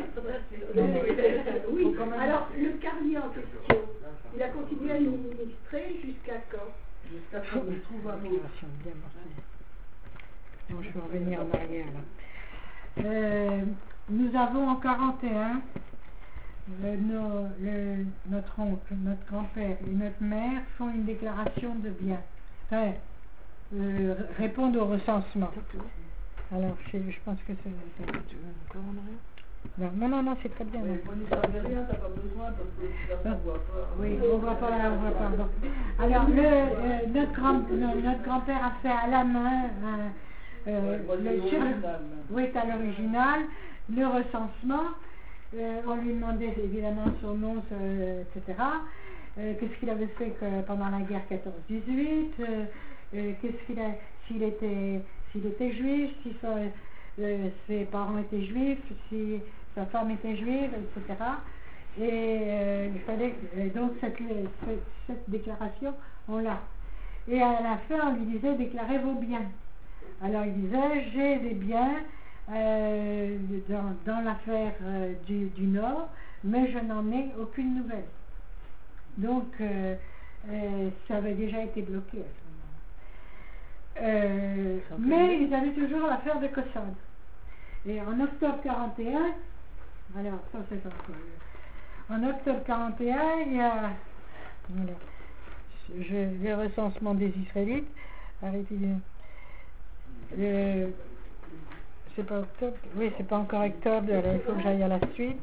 Oui, alors le carrier en question, il a continué à administrer jusqu'à quand? Jusqu'à ce qu'on le trouve un autre. Migration, bien morcelée. Bon, je vais revenir en arrière là. Euh, nous avons en quarante et un le, nos, le, notre oncle, notre grand-père et notre mère font une déclaration de biens. Enfin, euh, répondent au recensement. Alors, je, je pense que c'est... Encore en arrière? Non, non, non, non, c'est très bien. Mais non. on n'y savait rien, t'as pas besoin parce que ça ne voit pas. Oui, on voit pas là, on voit pas. Bon. Alors, le, euh, notre, grand, no- notre grand-père a fait à la main un, euh, le, sur, oui, à l'original, le recensement. Euh, on lui demandait évidemment son nom, euh, et cetera. Euh, qu'est-ce qu'il avait fait que, pendant la guerre quatorze dix-huit, euh, euh, qu'est-ce qu'il a, s'il était, s'il était juif, si son, euh, ses parents étaient juifs, si sa femme était juive, et cetera. Et euh, il fallait et donc cette, cette, cette déclaration, on l'a. Et à la fin, on lui disait déclarez vos biens. Alors il disait j'ai des biens euh, dans, dans l'affaire euh, du, du Nord, mais je n'en ai aucune nouvelle. Donc euh, euh, ça avait déjà été bloqué à ce moment-là. Euh, mais ils avaient toujours l'affaire de Caussade. Et en octobre quarante et un, alors ça c'est encore. En octobre quarante et un, il y a voilà, je, le recensement des Israélites. Arrêtez de. Le, c'est pas octobre. Oui, c'est pas encore octobre. Alors il faut que j'aille à la suite.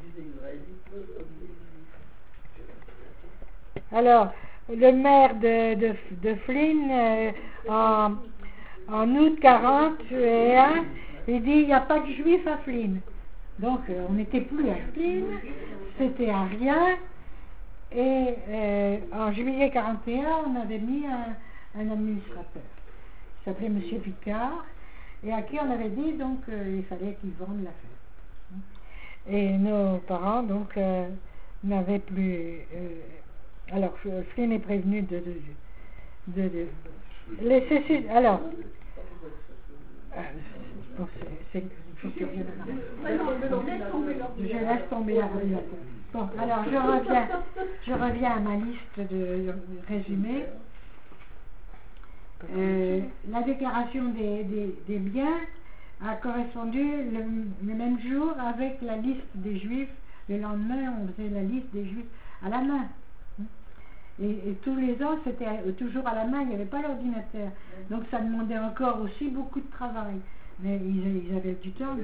Alors, le maire de, de, de Flynn, euh, en, en août quarante et un, il dit il n'y a pas de juifs à Flynn. Donc, euh, on n'était plus à Flynn, c'était à rien. Et euh, en juillet quarante et un, on avait mis un, un administrateur. Il s'appelait M. Picard, et à qui on avait dit donc euh, il fallait qu'il vende l'affaire. Et nos parents donc euh, n'avaient plus. Euh, alors Flynn est prévenu de, de, de, de, de laisser. Alors, euh, bon, c'est, c'est, faut que je revienne en arrière. Je laisse tomber l'ordinateur. Bon, alors je reviens, je reviens à ma liste de résumés. euh, la déclaration des, des, des biens a correspondu le, le même jour avec la liste des Juifs. Le lendemain, on faisait la liste des Juifs à la main. Et, et tous les ans, c'était toujours à la main, il n'y avait pas l'ordinateur. Donc ça demandait encore aussi beaucoup de travail. Mais ils, ils avaient du temps.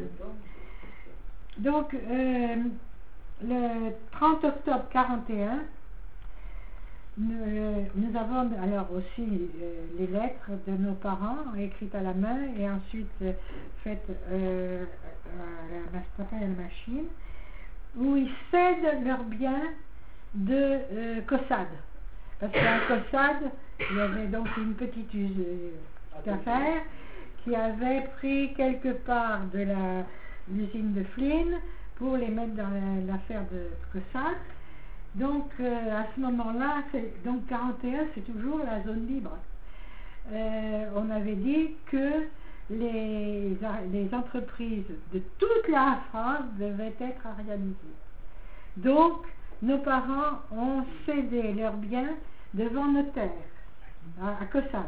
Donc, euh, le trente octobre quarante et un, nous, euh, nous avons alors aussi euh, les lettres de nos parents écrites à la main et ensuite euh, faites euh, à, la, à la machine, où ils cèdent leurs biens de euh, Caussade. Parce qu'en Caussade, il y avait donc une petite euh, affaire qui avait pris quelque part de la, l'usine de Flynn pour les mettre dans la, l'affaire de Caussade. Donc euh, à ce moment-là, c'est, donc quarante et un, c'est toujours la zone libre. Euh, on avait dit que les, les entreprises de toute la France devaient être arianisées. Donc, nos parents ont cédé leurs biens devant notaire, à, à Caussade.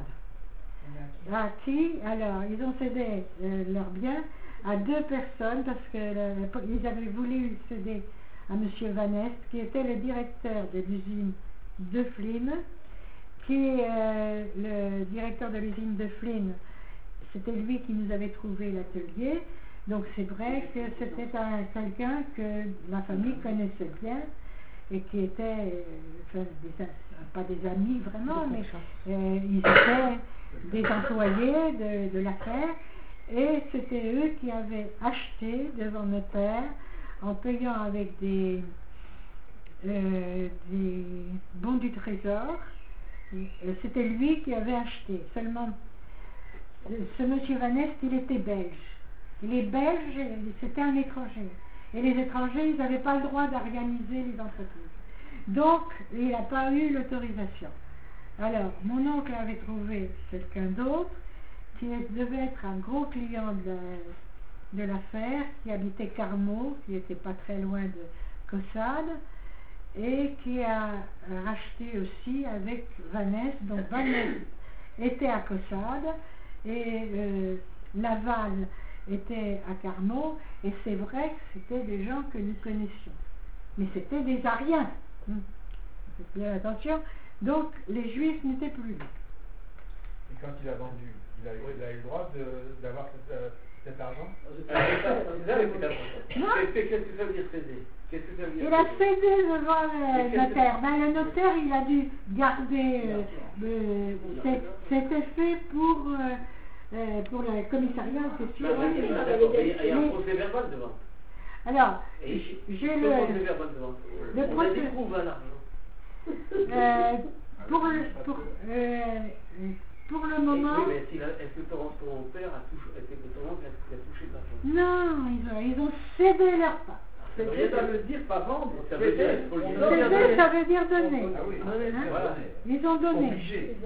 À qui? Alors, ils ont cédé euh, leurs biens à deux personnes parce qu'ils avaient voulu céder à M. Van Est, qui était le directeur de l'usine de Flynn, qui est euh, le directeur de l'usine de Flynn. C'était lui qui nous avait trouvé l'atelier. Donc c'est vrai que c'était un, quelqu'un que la famille connaissait bien et qui était, euh, enfin, des, pas des amis vraiment, mais euh, ils étaient des employés de, de l'affaire, et c'était eux qui avaient acheté devant notaire en payant avec des, euh, des bons du trésor. C'était lui qui avait acheté. Seulement, ce monsieur Van Est, il était belge. Et les Belges, c'était un étranger. Et les étrangers, ils n'avaient pas le droit d'organiser les entreprises. Donc, il n'a pas eu l'autorisation. Alors, mon oncle avait trouvé quelqu'un d'autre qui devait être un gros client de, de l'affaire, qui habitait Carmaux, qui n'était pas très loin de Caussade, et qui a racheté aussi avec Van Est. Donc, Van Est était à Caussade, et euh, Laval était à Carmaux, et c'est vrai que c'était des gens que nous connaissions. Mais c'était des Ariens. Hum. Bien attention. Donc, les Juifs n'étaient plus là. Et quand il a vendu, il a, il a eu le droit de, d'avoir cet, euh, cet argent? Non. Qu'est-ce que ça veut dire céder? Qu'est-ce que ça veut dire? Il a cédé devant le notaire. Ben, le notaire, il a dû garder. Euh, euh, c'est, c'était fait pour, euh, euh, pour le commissariat, c'est sûr. Il y a un procès verbal devant. Alors, Et j'ai le le. procès verbal devant. Le On procès. a découvert l'argent. Euh, pour, le, pour, euh, pour le moment. Oui, mais est-ce, a, est-ce que ton, ton père a touché, est-ce que ton oncle a, a touché l'argent? Non, ils ont, ils ont cédé leur part. Céder, ça veut dire pas vendre. Ça veut dire être poli. Céder, ça veut dire donner. Ah oui, Hein? voilà. Ils ont donné. Obligé.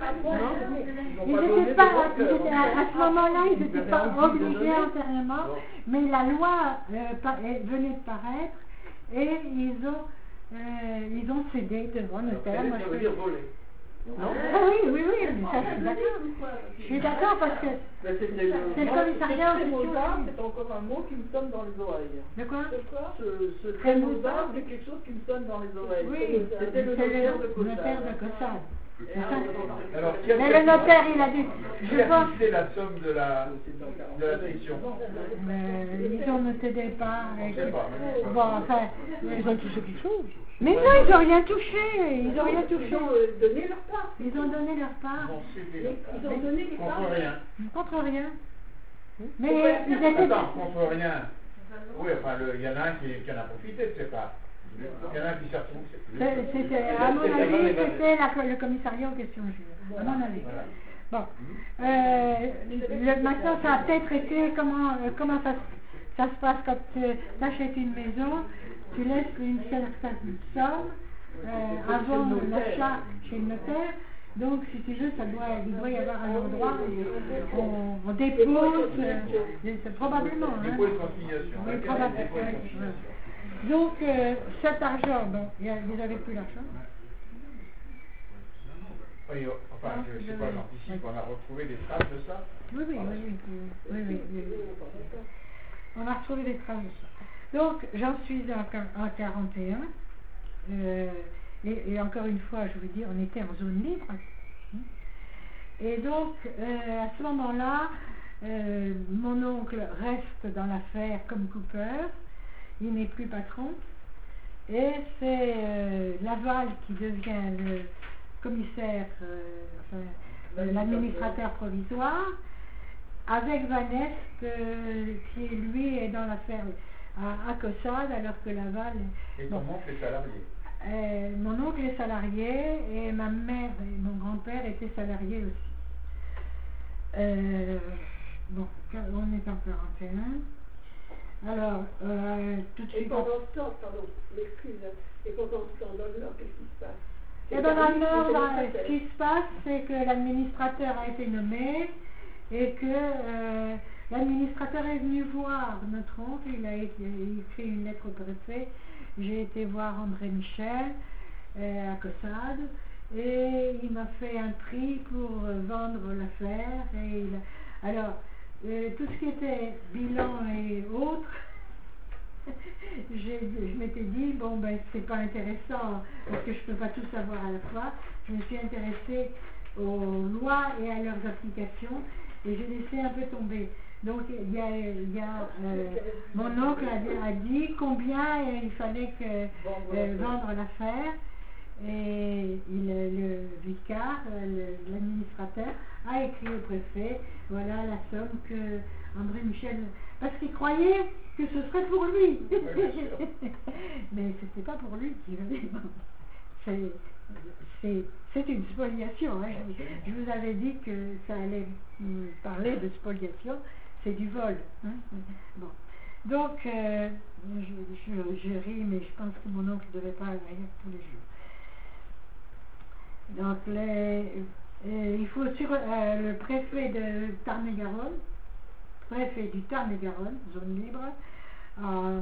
Ils n'étaient pas, ils étaient, à, à ce moment-là, ils n'étaient pas obligés entièrement, mais la loi euh, par, venait de paraître et ils ont, euh, ils ont cédé devant le notaire. Ça veut dire voler. Non? Ah oui, oui, oui, mais ça, je suis d'accord. Je suis d'accord parce que Mais c'est, c'est, c'est le commissariat Ce aussi. trémosard, c'est encore un mot qui me sonne dans les oreilles. De quoi? Ce, ce trémosard, c'est quelque chose qui me sonne dans les oreilles. Oui, C'était le c'est notaire de le notaire de Caussade. Caussade. C'est ça. Alors, qui a Mais le notaire, il a dit, Qui je a pense, fixé la somme de la, de la section? euh, ils ont noté des parts. On ne sait pas. Bon, enfin, Ils ont touché quelque chose. mais non, ils n'ont rien touché, ils n'ont rien Ils touché. ont euh, donné leur part. Ils ont donné leur part, Ils ont cédé leur part. Ils ont donné les parts. Contre rien. contre rien. Mais ils étaient... Attends, contre rien. Oui, enfin, le- il y en a un qui, qui en a profité de ses parts. Il y en a un qui s'est retrouvé. c'est- C'était, à mon avis, c'était la- le commissariat aux questions juives, à mon avis. Voilà. Bon, euh, le, maintenant, ça a peut-être été, comment, euh, comment ça, se- ça se passe quand tu achètes une maison, tu laisses une certaine somme euh, avant l'achat chez le notaire. Donc, si tu veux, ça doit, il doit y avoir un endroit où on, on dépose, euh, c'est probablement. Hein. Dépôt et consignation. Oui, Laquelle est probablement. dépôt et consignation? Donc, euh, cet argent, bon, il y a- ils n'avaient plus l'argent. Oui, enfin, Donc, je je sais pas, vais- j'anticipe, oui. on a retrouvé des traces de ça. Oui, oui, oui, oui, oui, oui, oui, oui, oui. On a retrouvé des traces de ça. Donc, j'en suis en, quar- en quarante et un. Euh, et, et encore une fois, je vous dis, on était en zone libre. Et donc, euh, à ce moment-là, euh, mon oncle reste dans l'affaire comme Cooper. Il n'est plus patron. Et c'est euh, Laval qui devient le commissaire, euh, enfin, euh, l'administrateur provisoire, avec Vanesse, euh, qui lui est dans l'affaire à, à Caussade, alors que Laval... Et bon, ton oncle est salarié. euh, mon oncle est salarié et ma mère et mon grand-père étaient salariés aussi. Euh, bon, on est en quarante et un. Alors, euh, tout de Et suite... pendant ce temps, pardon, m'excuse, hein, et pendant ce temps, dans le Nord, qu'est-ce qui se passe? Et C'est dans Carly le qui Nord, fait dans- les ce affaires. qui se passe, c'est que l'administrateur a été nommé et que euh, l'administrateur est venu voir notre oncle, il a été- écrit une lettre au préfet, j'ai été voir André Michel euh, à Caussade et il m'a fait un prix pour euh, vendre l'affaire. Et il a- alors, euh, tout ce qui était bilan et autres, J'ai- je m'étais dit, bon ben c'est pas intéressant parce que je peux pas tout savoir à la fois. Je me suis intéressée aux lois et à leurs applications et j'ai laissé un peu tomber. Donc il y a, il y a euh, mon oncle a, a dit combien euh, il fallait que euh, vendre l'affaire et il, le vicaire, euh, le- l'administrateur a écrit au préfet, voilà la somme que André Michel, parce qu'il croyait que ce serait pour lui. Mais c'était pas pour lui qu'il venait. C'est, c'est, c'est une spoliation. Hein. Je, je vous avais dit que ça allait mm, parler de spoliation, c'est du vol. Hein. Bon. Donc, euh, je, je, je ris, mais je pense que mon oncle ne devait pas rire tous les jours. Donc, les, euh, il faut sur euh, le préfet de Tarn-et-Garonne, préfet du Tarn-et-Garonne, zone libre, en,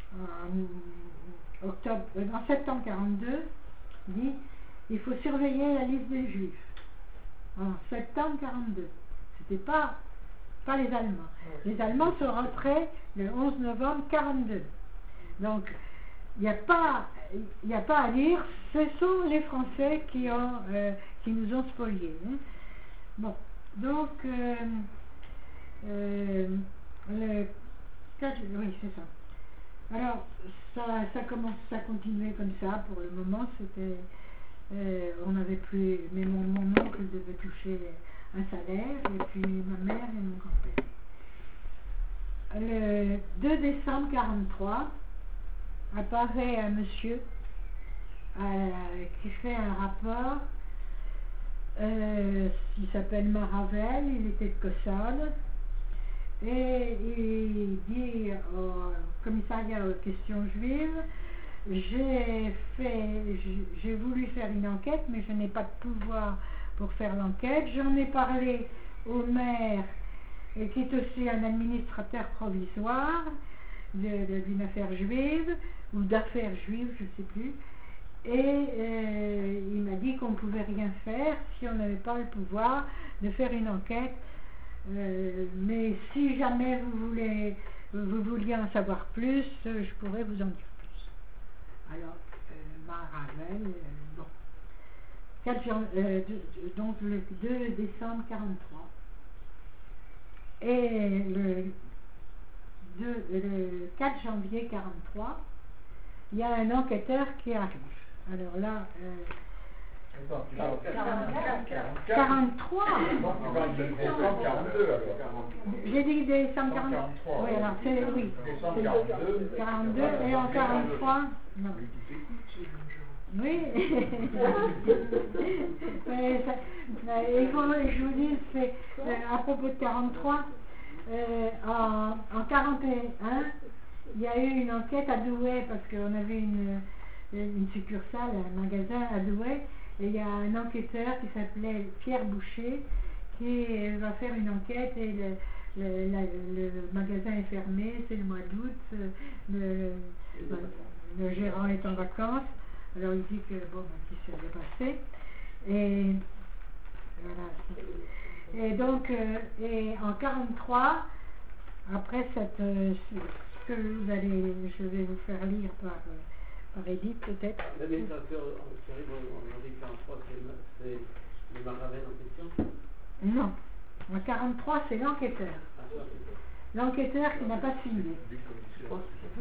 en, octobre, euh, en septembre quarante-deux, dit il faut surveiller la liste des Juifs. En septembre quarante-deux, c'était pas pas les Allemands. Les Allemands sont rentrés le onze novembre quarante-deux. Donc il n'y a pas il n'y a pas à dire, ce sont les Français qui ont euh, qui nous ont spoliés. Hein. Bon, donc euh, euh, le oui, c'est ça. Alors, ça, ça commence, ça continuait comme ça pour le moment. C'était, euh, on n'avait plus, mais mon, mon oncle devait toucher un salaire, et puis ma mère et mon grand-père. Le deux décembre quarante-trois, apparaît un monsieur euh, qui fait un rapport. Euh, il s'appelle Maravel, il était de Caussade. Et il dit au commissariat aux questions juives, j'ai fait, j'ai voulu faire une enquête, mais je n'ai pas de pouvoir pour faire l'enquête. J'en ai parlé au maire, qui est aussi un administrateur provisoire d'une affaire juive, ou d'affaires juives, je ne sais plus. Et euh, il m'a dit qu'on ne pouvait rien faire si on n'avait pas le pouvoir de faire une enquête. Euh, mais si jamais vous voulez, vous vouliez en savoir plus, euh, je pourrais vous en dire plus. Alors, euh, Maravel, euh, bon. quatre jan- euh, de- de- donc le deux décembre quarante-trois. Et le, deux, le quatre janvier quarante-trois, il y a un enquêteur qui arrive. Alors là, euh, Attends, tu parles de quarante-quatre. quarante-trois. Donc tu parles de décembre quarante-deux alors. J'ai dit décembre quarante-trois. quarante-trois. Oui, alors c'est, oui. Décembre quarante-deux. quarante-deux et en quarante-trois, non. Oui. Mais ça, euh, il faut que je vous dise, c'est euh, à propos de quarante-trois, euh, en, en quarante et un, il y a eu une enquête à Douai parce qu'on avait une, une succursale, un magasin à Douai, et il y a un enquêteur qui s'appelait Pierre Boucher qui va faire une enquête et le, le, la, le magasin est fermé, c'est le mois d'août, le, le, le gérant est en vacances. Alors il dit que bon, ben, qu'est-ce qui s'est passé? Et Voilà. Et donc, euh, et en quarante-trois, après cette, euh, ce ce que vous allez, je vais vous faire lire par, euh, par Edith peut-être. L'administrateur qui arrive en, en janvier quarante-trois, c'est c'est le Maravène en question? Non. En quarante-trois, c'est l'enquêteur. Ah, ça, c'est ça. L'enquêteur qui n'a pas signé. Du commissaire.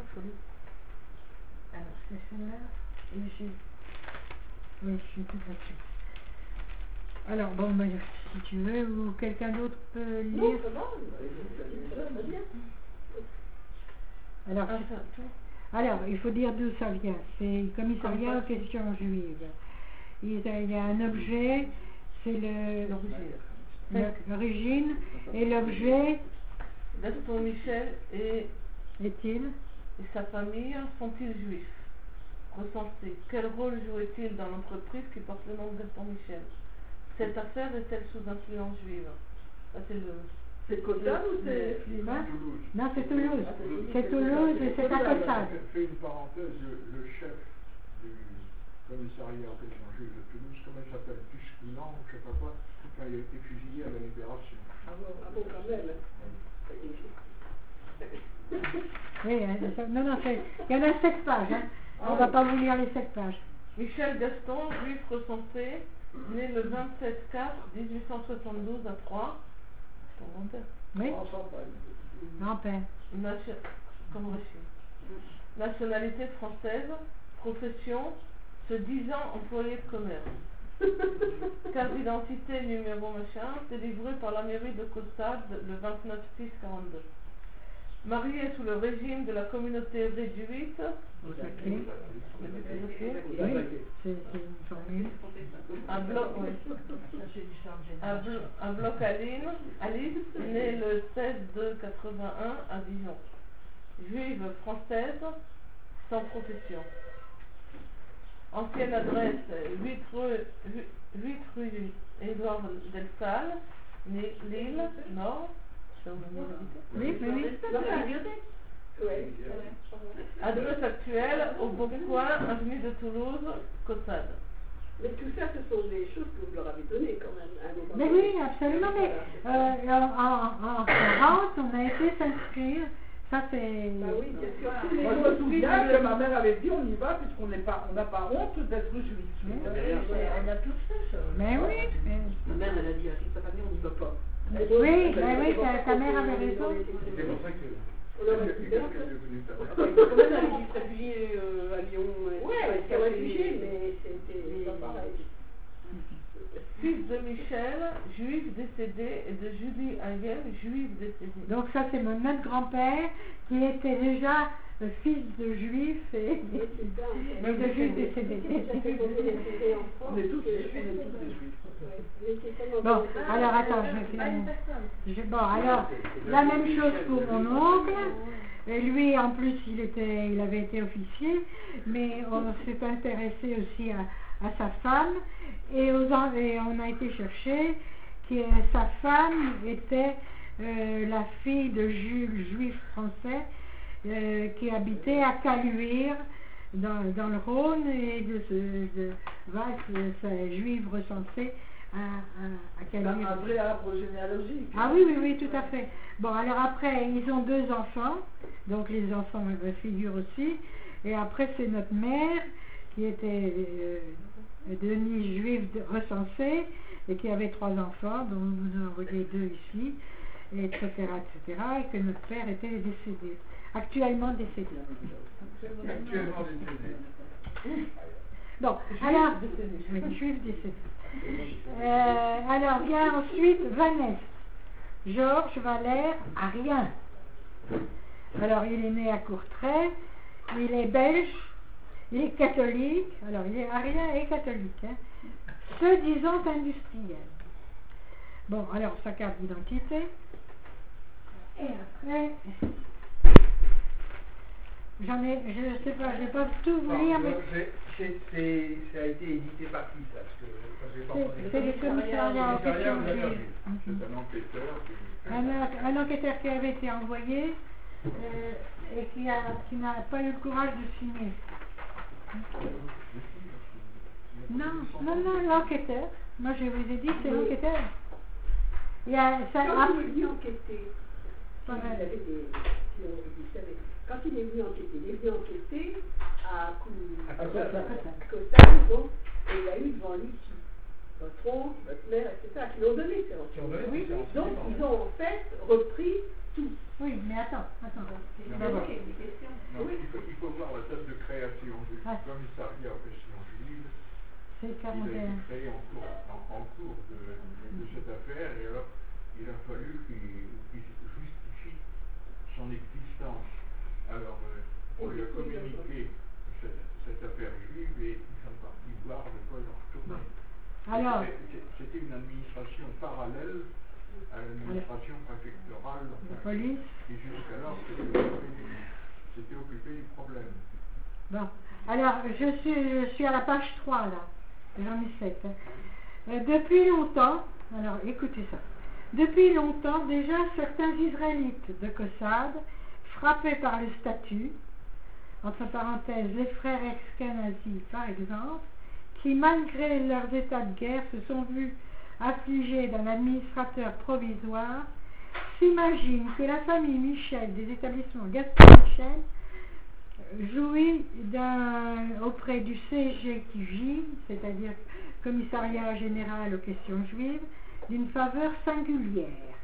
Alors, c'est celle-là. Et j'ai... Oui, je suis tout là-dessus. Alors, bon, ben, si tu veux, ou quelqu'un d'autre peut Non, lire. ça va, ça va bien. Alors, alors, il faut dire d'où ça vient. C'est le commissariat aux questions juives. Il y a, il y a un objet, c'est le, le- l'origine, et l'objet, Gaston Michel et, est-il? et sa famille sont-ils juifs? Recensés. Quel rôle jouait-il dans l'entreprise qui porte le nom de Gaston Michel? Cette affaire est-elle sous influence juive? Ça, c'est le... C'est Cossade ou c'est Hein? Toulouse. Non, c'est Toulouse. C'est Toulouse et c'est à Cossade. Fais une parenthèse, le, le chef du commissariat aux questions juives de Toulouse, comment il s'appelle? Tusculan, je sais pas quoi, quand il a été fusillé à la Libération. Ah bon, ah bon, quand même. Oui, hein, ça- non, non, c'est- il y en a sept pages. Hein. On ne va pas vous lire les sept pages. Michel Gaston, juif recensé, né le vingt-sept quatre mille huit cent soixante-douze à Troyes. Ton grand-père. Oui, En champagne. grand-père. Nation... Comme Rachid. Nationalité française, profession, se disant employé de commerce. Carte d'identité, numéro machin, délivré par la mairie de Cossade le vingt-neuf six quarante-deux. Marié sous le régime de la communauté réduite, Ok. oui, Oui, c'est c'est une formule. à bloc, oui. à, Blo- à bloc Aline, Alice, née le seize deux quatre-vingt-un à Dijon. Juive française, sans profession. Ancienne adresse huit rue, huit rue Édouard Delsalle, né Lille, Nord. C'est où la Oui, oui, oui. Dans la bibliothèque. Ouais. Adresse actuelle au Beaucoin, avenue de Toulouse, Cossade. Mais tout ça, ce sont des choses que vous leur avez données quand même. à un moment Mais donné. oui, absolument. Mais euh, en, en, en quarante, on a été s'inscrire. Ça, c'est... Bah oui, bien sûr. Moi, je me souviens que ma mère avait dit on y va puisqu'on n'est pas, on n'a pas honte d'être juif. Oui. On a tous fait ça. Mais oui. mais- Ma mère, elle a dit à toute sa famille, on n'y va pas. Oui, mais oui, ta, ta mère avait raison. C'est pour ça que... On leur a Qu'est-ce dit, qu'elle est devenue ta mère? quand même, elle a dit réfugiée euh, à Lyon. Ouais, elle s'est réfugiée, mais c'était pas pareil. Fils de Michel, juif décédé, et de Julie Hayem, juive décédée. Donc ça, c'est mon notre grand-père qui était déjà le fils de juif et, et de juif décédé. On est tous des juifs, on est tous des juifs. Bon, alors attends, je vais faire... je- Bon, alors, la même chose pour mon oncle. Et lui, en plus, il, était, il avait été officier, mais on s'est intéressé aussi à, à sa femme. Et, aux, en- et on a été chercher que sa femme était euh, la fille de Jules, juif français, euh, qui habitait à Caluire, dans, dans le Rhône, et de, ce- de Valls, sa juive recensée à, à, à Caluire. Un vrai arbre généalogique. Ah oui, oui, oui, tout à fait. Bon, alors après, ils ont deux enfants, donc les enfants euh, figurent aussi. Et après, c'est notre mère, qui était euh, Denise juive de- recensée, et qui avait trois enfants, dont vous en voyez deux ici, et et cetera, et cetera, et que notre père était décédé, actuellement décédé. Actuellement décédé. Bon, alors, oui, juif décédé. Euh, alors vient ensuite Vanessa. Georges Valère Arien. Alors il est né à Courtrai, il est belge, il est catholique, alors il est arien et catholique, hein. Se disant industriel. Bon, alors sa carte d'identité. Et après, j'en ai, je sais pas, je vais pas tout vous lire, mais C'est- c'est- c'est- Ça a été édité par qui ça? Parce que parce que j'ai pas c'est entendu. c'est les commissariats en Commissariat, question vous avez juive. vu. Mhm. C'est un enquêteur. qui- Un, un enquêteur qui avait été envoyé euh, et qui a- qui n'a pas eu le courage de signer. Non, non, non, l'enquêteur. Moi, je vous ai dit, c'est Oui. l'enquêteur. Il y a, ça, Quand ah, il est venu enquêter, Ouais. il avait des, si on- vous savez, quand il est venu enquêter, il est venu enquêter à Cou- À à Cossade. Cossade, donc, et il y a eu devant lui qui, votre oncle, votre mère, et cetera, qui l'ont donné ces Qui ont renseignements. donné Oui, ces oui. Donc renseignements. ils ont en fait repris tout. oui, mais attends, attends. Non, D'abord. non, il, faut, il faut voir la date de création du Ah. commissariat aux questions juives. C'est Il a quarante et été un. créé en cours, en, en cours de, de cette affaire et alors il a fallu qu'il qu'il justifie son existence. Alors euh, on lui a communiqué cette, cette affaire juive et ils sont partis voir de quoi ils en retournaient. Alors, C'était- C'était une administration parallèle à l'administration préfectorale la enfin, police. qui jusqu'alors s'était occupée du, s'était occupée du problème. Bon, alors je suis, je suis à la page trois là, j'en ai sept. hein. Euh, depuis longtemps, alors écoutez ça, depuis longtemps déjà certains Israélites de Cossade, frappés par le statut, entre parenthèses les frères Ashkénazis par exemple, qui malgré leurs états de guerre se sont vus affligés d'un administrateur provisoire, s'imaginent que la famille Michel des établissements Gaston Michel jouit d'un, auprès du C G Q J, c'est-à-dire Commissariat Général aux questions juives, d'une faveur singulière.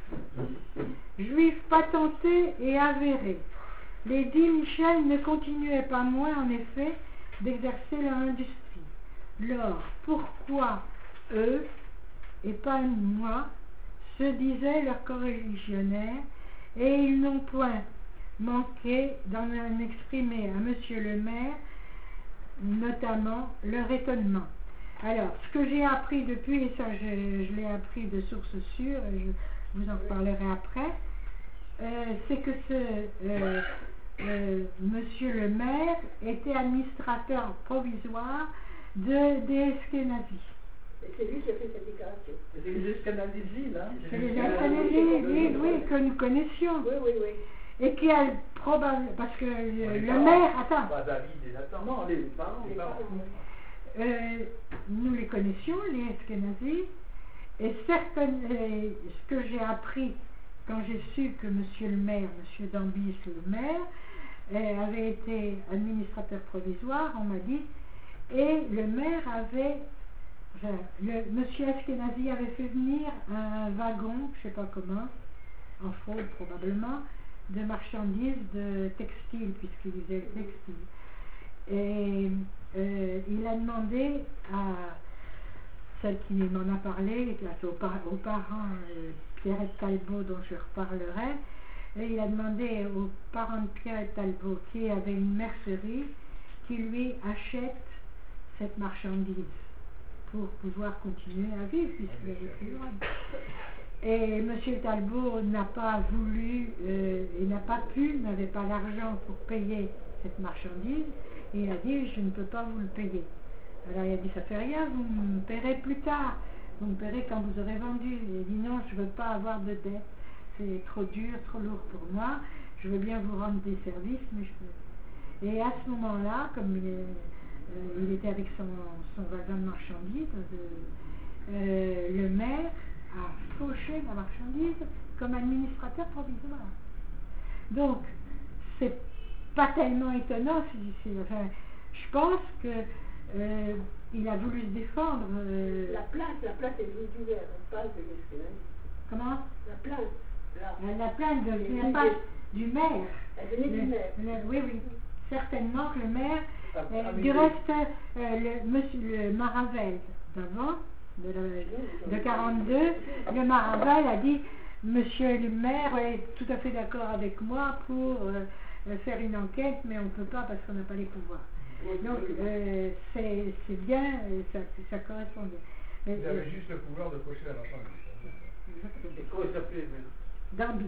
Juifs patentés et avérés, les dix Michel ne continuaient pas moins en effet d'exercer leur industrie. Lors, pourquoi eux, et pas moi, se disaient leurs coreligionnaires, et ils n'ont point manqué d'en exprimer à monsieur le maire, notamment leur étonnement. Alors, ce que j'ai appris depuis, et ça je, je l'ai appris de sources sûres, et je vous en reparlerai après, euh, c'est que ce euh, euh, monsieur le maire était administrateur provisoire de, des Ashkénazis. Et c'est lui qui a fait cette déclaration. C'est les Ashkénazis, là. C'est les Ashkénazis, oui, oui, que nous connaissions. Oui, oui, oui. Et qui a probablement, parce que le, Les le parents. maire, attends, Pas David et Nathan. Non, les parents. Les parents, oui. euh, nous les connaissions, les Ashkénazis, et certaines, euh, ce que j'ai appris quand j'ai su que monsieur le maire, monsieur Dambis le maire, euh, avait été administrateur provisoire, on m'a dit, et le maire avait, enfin, le, monsieur Ashkenazi avait fait venir un wagon, je ne sais pas comment, en fraude probablement, de marchandises de textile, puisqu'il faisait le textile. Et euh, il a demandé à celle qui m'en a parlé, aux, par aux parents euh, Pierrette Talbot, dont je reparlerai, et il a demandé aux parents de Pierrette Talbot qui avait une mercerie qui lui achète cette marchandise pour pouvoir continuer à vivre puisqu'il avait plus le droit. Et M. Talbot n'a pas voulu euh, et n'a pas pu, n'avait pas l'argent pour payer cette marchandise, et il a dit je ne peux pas vous le payer. Alors il a dit ça fait rien, vous me paierez plus tard, vous me paierez quand vous aurez vendu. Il a dit non, je ne veux pas avoir de dette, c'est trop dur, trop lourd pour moi, je veux bien vous rendre des services, mais je peux. Et à ce moment-là, comme il, est, euh, il était avec son, son wagon de marchandises, de, euh, le maire a fauché la marchandise comme administrateur provisoire. Donc, c'est pas tellement étonnant, si, si, enfin, je pense que euh, il a voulu se défendre. Euh, La plainte, la plainte est venue du maire, pas de l'Ashkénazi. comment La plainte, là, La, la plainte de, Elle la venait part du maire. elle venait Le- du maire. le- oui, oui. Certainement que le maire, Ah, euh, ah, mais du oui. reste, euh, le, monsieur, le Maravel d'avant, de, la- de quarante-deux, le Maravel a dit monsieur le maire est tout à fait d'accord avec moi pour euh, euh, faire une enquête, mais on ne peut pas parce qu'on n'a pas les pouvoirs. Donc, euh, c'est c'est bien, euh, ça, ça correspond bien. Mais, Vous euh, avez juste le pouvoir de pocher la marchandise. Et comment il s'appelait le maire? Dambis.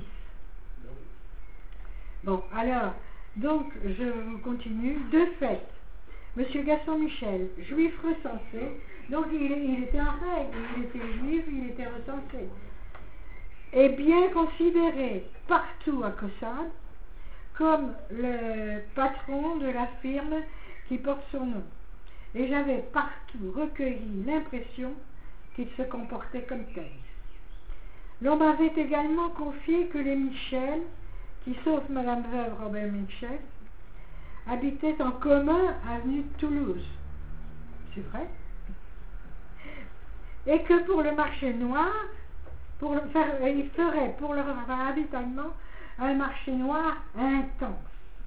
Bon, alors, donc, je vous continue. De fait, monsieur Gaston Michel, juif recensé, donc il, il était en règle, il était juif, il était recensé, est bien considéré partout à Cossade comme le patron de la firme qui porte son nom. Et j'avais partout recueilli l'impression qu'il se comportait comme tel. L'on m'avait également confié que les Michel, qui sauf Madame Veuve Robert Michel, habitaient en commun avenue de Toulouse. C'est vrai. Et que pour le marché noir, pour le faire, ils feraient pour leur ravitaillement un marché noir intense.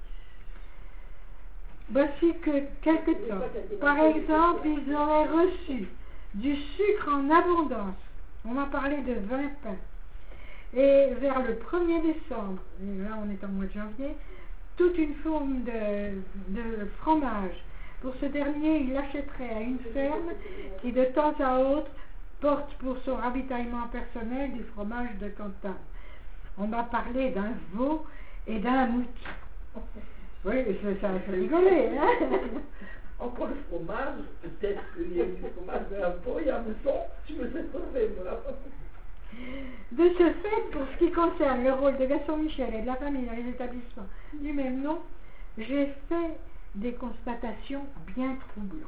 Voici que quelque temps, par exemple, ils auraient reçu du sucre en abondance. On m'a parlé de vingt pains. Et vers le premier décembre, et là on est en mois de janvier, toute une forme de, de fromage. Pour ce dernier, il l'achèterait à une ferme qui de temps à autre porte pour son ravitaillement personnel du fromage de Cantal. On m'a parlé d'un veau et d'un mouton. Oui, ça, ça fait rigoler, hein. Encore le fromage, peut-être qu'il y a du fromage de un pot et un mouton, je me suis trouvé, moi. De ce fait, pour ce qui concerne le rôle de Gaston Michel et de la famille dans les établissements du même nom, j'ai fait des constatations bien troublantes.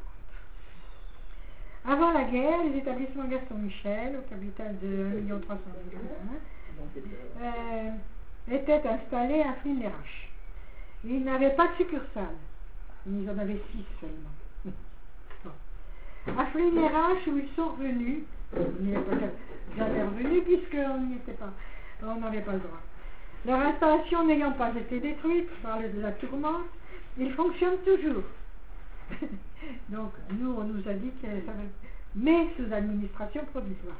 Avant la guerre, les établissements Gaston Michel, au capital de un million trois cent mille, euh, étaient installés à Flines-les-Raches. Ils n'avaient pas de succursale. Ils en avaient six seulement. Bon. À Flines-les-Raches, où ils sont revenus, ils n'y étaient jamais revenus puisqu'on n'y était pas, on n'avait pas le droit. Leur installation n'ayant pas été détruite par le, la tourmente, ils fonctionnent toujours. Donc, nous, on nous a dit que ça va, mais sous administration provisoire.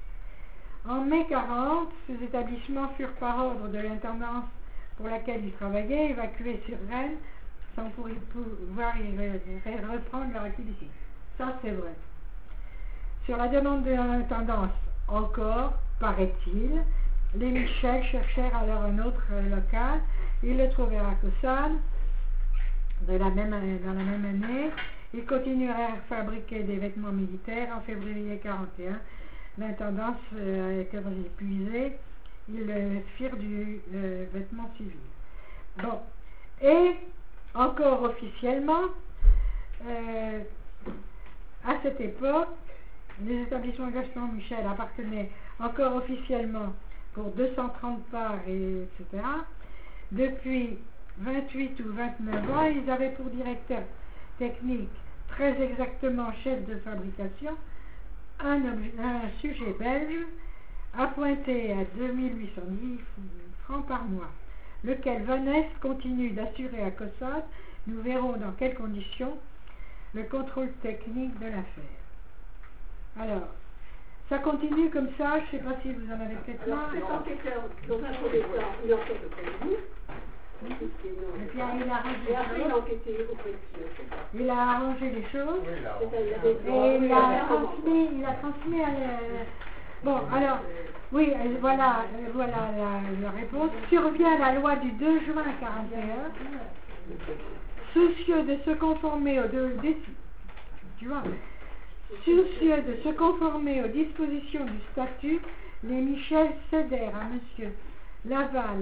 En mai quarante, ces établissements furent par ordre de l'intendance pour laquelle ils travaillaient évacués sur Rennes sans pour y pouvoir y reprendre leur activité. Ça, c'est vrai. Sur la demande de l'intendance, encore, paraît-il, les Michel cherchèrent alors un autre local. Ils le trouvèrent à Caussade, de la même, dans la même année. Ils continuèrent à fabriquer des vêtements militaires. En février quarante et un, l'intendance euh, a été épuisée. Ils euh, firent du euh, vêtement civil. Bon. Et, encore officiellement, euh, à cette époque, les établissements Gaston Michel appartenaient encore officiellement pour deux cent trente parts, et, etc. Depuis vingt-huit ou vingt-neuf ans, ils avaient pour directeur technique, très exactement chef de fabrication, un, un sujet belge appointé à deux mille huit cent dix francs par mois, lequel Vanesse continue d'assurer à Caussade. Nous verrons dans quelles conditions le contrôle technique de l'affaire. Alors, ça continue comme ça, je ne sais pas si vous en avez peut-être Alors, marre. c'est enquêteur, dans un premier temps, il enquête auprès de vous. Et puis il a arrangé Et après, les il a choses. enquêté auprès de vous. Il a arrangé les choses. Oui, là, C'est ça, il on- avait- Et il a transmis, il a transmis à le- Bon, alors, oui, euh, voilà, euh, voilà la, la réponse. Survient la loi du deux juin quarante et un, soucieux de se conformer aux deux, des- tu vois, soucieux de se conformer aux dispositions du statut, les Michel cédèrent à Monsieur Laval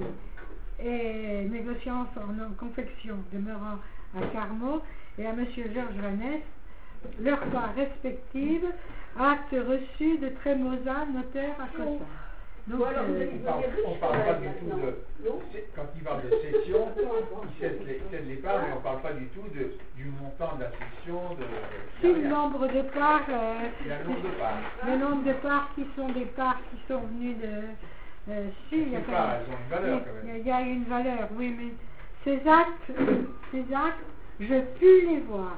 et négociant en confection demeurant à Carmaux et à Monsieur Georges Vanesse leur part respective, acte reçu de Trémosa, notaire à Cossade. Donc, Ou alors, vous euh, allez On devenir parle, riche on quand parle pas même du tout maintenant. de... Non c'est- Quand il parle de cession, il cède les, cède les parts, mais on ne parle pas du tout de, du montant de la cession. De, si il y a le rien. nombre de parts, euh, Il y a le nombre de parts. le nombre de parts qui sont des parts qui sont venues de... euh, si, il y a Ces quand parts, même- elles ont une valeur quand il y a- même. il y a une valeur, oui, mais ces actes, ces actes, je puis les voir.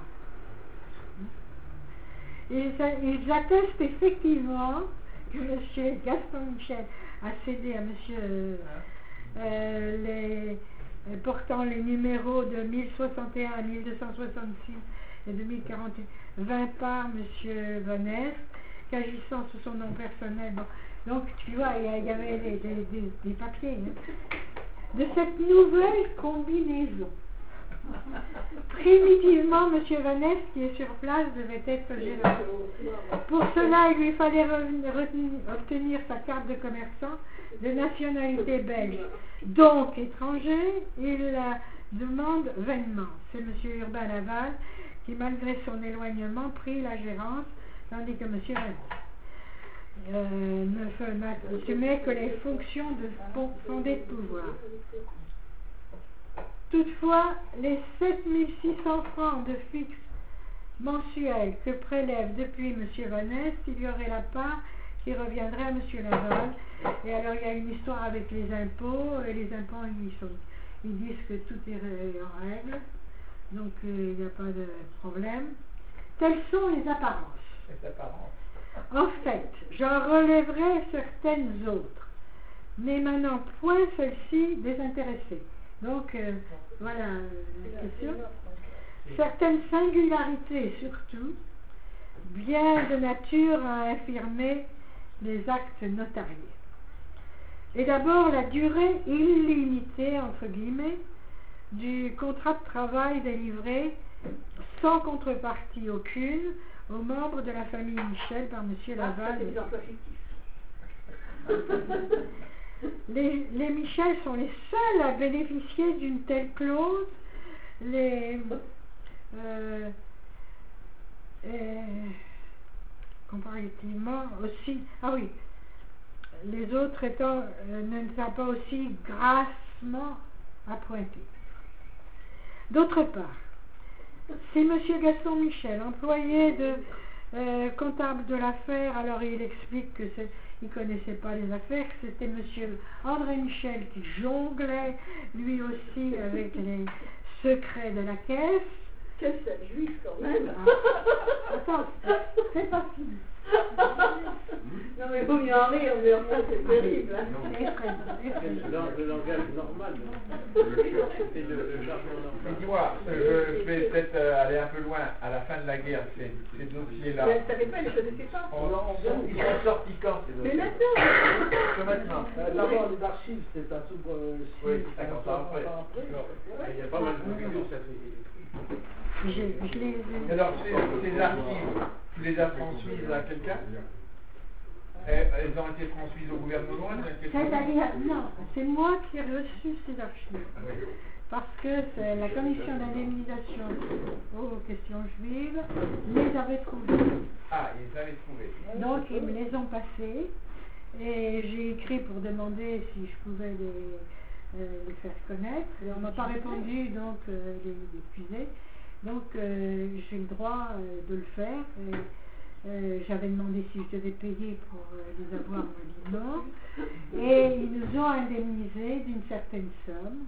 Ils, ils attestent effectivement que M. Gaston Michel a cédé à M. Euh, euh, les, euh, portant les numéros de mille soixante et un à mille deux cent soixante-six et de mille quarante et un, vingt parts M. Vanesse, qu'agissant sous son nom personnel. Bon, donc, tu vois, il y, il y avait des, des, des, des papiers. Hein. De cette nouvelle combinaison, primitivement, M. Vanesse, qui est sur place, devait être gérant. Pour cela, il lui fallait re- re- obtenir sa carte de commerçant de nationalité belge. Donc, étranger, il la demande vainement. C'est M. Urbain Laval qui, malgré son éloignement, prit la gérance, tandis que M. Vanesse. euh, ne fe- n'assumait que les fonctions de fond- fondées de pouvoir. Toutefois, les sept mille six cents francs de fixe mensuel que prélève depuis M. Vanès, il y aurait la part qui reviendrait à M. Laval. Et alors il y a une histoire avec les impôts, et les impôts ils, sont, ils disent que tout est ré- en règle, donc euh, il n'y a pas de problème. Quelles sont les apparences? Les apparences. En fait, j'en relèverai certaines autres, mais maintenant point celles-ci désintéressées. Donc euh, voilà euh, la question. Certaines singularités surtout, bien de nature à infirmer les actes notariés. Et d'abord la durée illimitée, entre guillemets, du contrat de travail délivré sans contrepartie aucune aux membres de la famille Michel par M. Ah, ça, Laval. c'est des emplois fictifs. Les, les Michel sont les seuls à bénéficier d'une telle clause. Les euh, euh, comparativement aussi, ah oui, les autres étant euh, ne sont pas aussi grassement appointés. D'autre part, si M. Gaston Michel, employé de euh, comptable de l'affaire, alors il explique que c'est il ne connaissait pas les affaires, que c'était M. André Michel qui jonglait lui aussi avec les secrets de la caisse. Quel sale juif quand même. Ah. Attends, c'est pas fini. Non mais vous mieux en rire, mais enfin c'est terrible. Hein. C'est dans le langage normal. C'est le, le jargon Mais normal. dis-moi, je, je vais peut-être euh, aller un peu loin. À la fin de la guerre, ces, ces dossiers-là, Mais elle ne savait pas, elle ne connaissait pas. on, on, ils sont sortis quand ces Mais dossiers? maintenant, Que maintenant. Euh, D'abord, les archives, c'est un sous... Euh, Oui, six, cinquante cinquante ans après. après. Il y a pas mal de confusion, ça fait. Je, je les, Et alors, ces, ces archives, tu les as transmises à quelqu'un? Elles, elles ont été transmises au gouvernement? elles ont été transmises- c'est-à-dire, non, c'est moi qui ai reçu ces archives. Oui. Parce que c'est la commission d'indemnisation aux questions juives les avait trouvées. Ah, ils les avaient trouvées. Donc ils me les ont passées et j'ai écrit pour demander si je pouvais les, euh, les faire connaître. Et on m'a pas répondu, donc euh, les diffuser. Donc euh, j'ai le droit euh, de le faire. Et, euh, j'avais demandé si je devais payer pour euh, les avoir validement. Et ils nous ont indemnisés d'une certaine somme.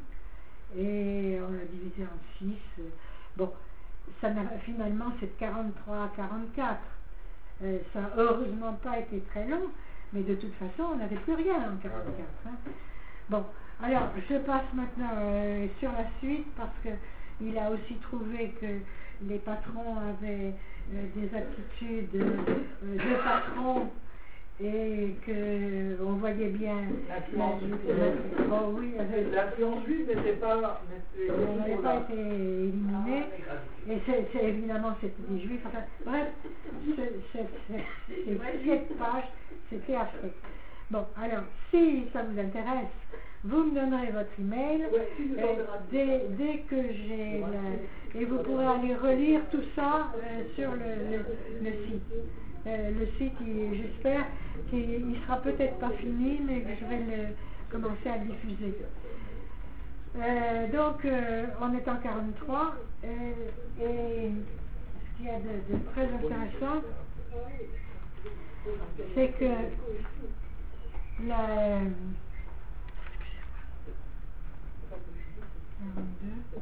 Et on l'a divisé en six. Bon, ça n'a, finalement c'est de quarante-trois à quarante-quatre. Euh, ça n'a heureusement pas été très long, mais de toute façon on n'avait plus rien en quarante-quatre. Hein. Bon, alors je passe maintenant euh, sur la suite parce que il a aussi trouvé que les patrons avaient euh, des attitudes euh, de patrons et que on voyait bien L'influence juive. oh oui, avec- L'influence juive n'était pas... n'était- elle n'avait pas été éliminée et c'est, c'est- évidemment c'était des juifs, enfin, bref, c'est, c'est, c'est, c'est sept pages, c'était affreux. Bon, alors, si ça vous intéresse, vous me donnerez votre email ouais, tu nous euh, enverras. dès, dès que j'ai la- et vous pourrez aller relire tout ça euh, sur le, le, le site. Euh, le site, il- j'espère qu'il ne sera peut-être pas fini, mais que je vais le, commencer à le diffuser. Euh, donc, euh, on est en quarante-trois, euh, et ce qu'il y a de, de très intéressant, c'est que la... quarante-deux.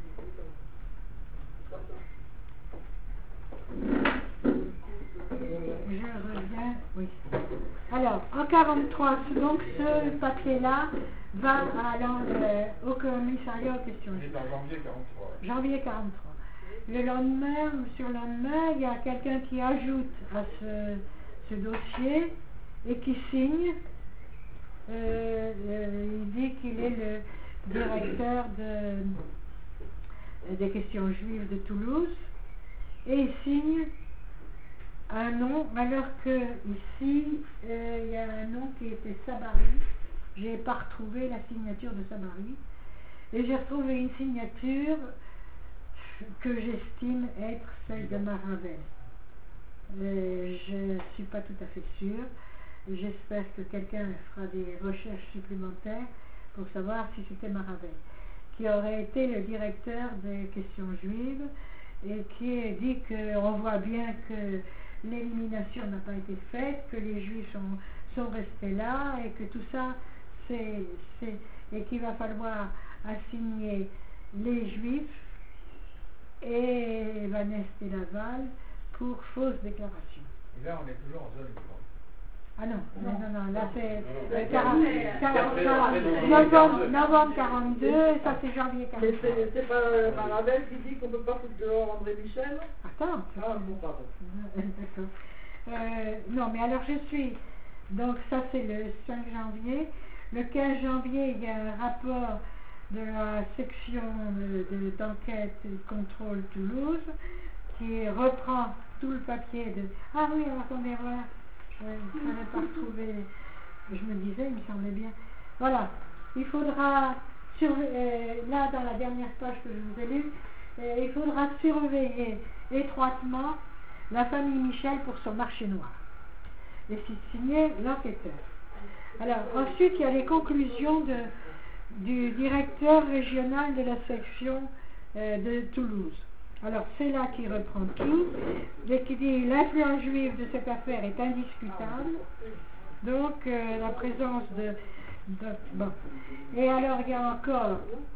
Je reviens, oui. Alors, en quarante-trois, donc ce papier-là va à l'en- euh, au commissariat aux questions C'est juives. en janvier quarante-trois. Janvier quarante-trois. Le lendemain, ou sur le lendemain, il y a quelqu'un qui ajoute à ce, ce dossier et qui signe. Euh, euh, il dit qu'il est le directeur de, des questions juives de Toulouse et il signe un nom, alors que ici euh, il y a un nom qui était Sabari. J'ai pas retrouvé la signature de Sabari et j'ai retrouvé une signature que j'estime être celle de Maravel. Euh, je ne suis pas tout à fait sûre. j'espère que quelqu'un fera des recherches supplémentaires pour savoir si c'était Maravel, qui aurait été le directeur des questions juives et qui dit qu'on voit bien que l'élimination n'a pas été faite, que les juifs sont, sont restés là et que tout ça, c'est, c'est, et qu'il va falloir assigner les juifs et Vanessa et Laval pour fausse déclaration. Et là, on est toujours en zone libre. Ah non, non, non, non, là c'est Euh, novembre quarante-deux, et ça c'est janvier Mais quarante-trois. c'est c'est pas euh, Maravel qui dit qu'on peut pas foutre dehors André Michel? Attends, Ah bon, pardon. d'accord. Euh, non, mais alors je suis, donc ça c'est le cinq janvier. Le quinze janvier, il y a un rapport de la section de- de- d'enquête et de contrôle Toulouse qui reprend tout le papier de... Ah oui, alors attendez voir, je n'avais pas retrouvé, je me disais, il me semblait bien. Voilà, il faudra, sur, euh, là dans la dernière page que je vous ai lue, euh, il faudra surveiller étroitement la famille Michel pour son marché noir. Et c'est signé l'enquêteur. Alors, ensuite, il y a les conclusions de, du directeur régional de la section euh, de Toulouse. Alors, c'est là qu'il reprend tout, et qui dit l'influence juive de cette affaire est indiscutable. Donc, euh, la présence de, de... Bon. Et alors, il y a encore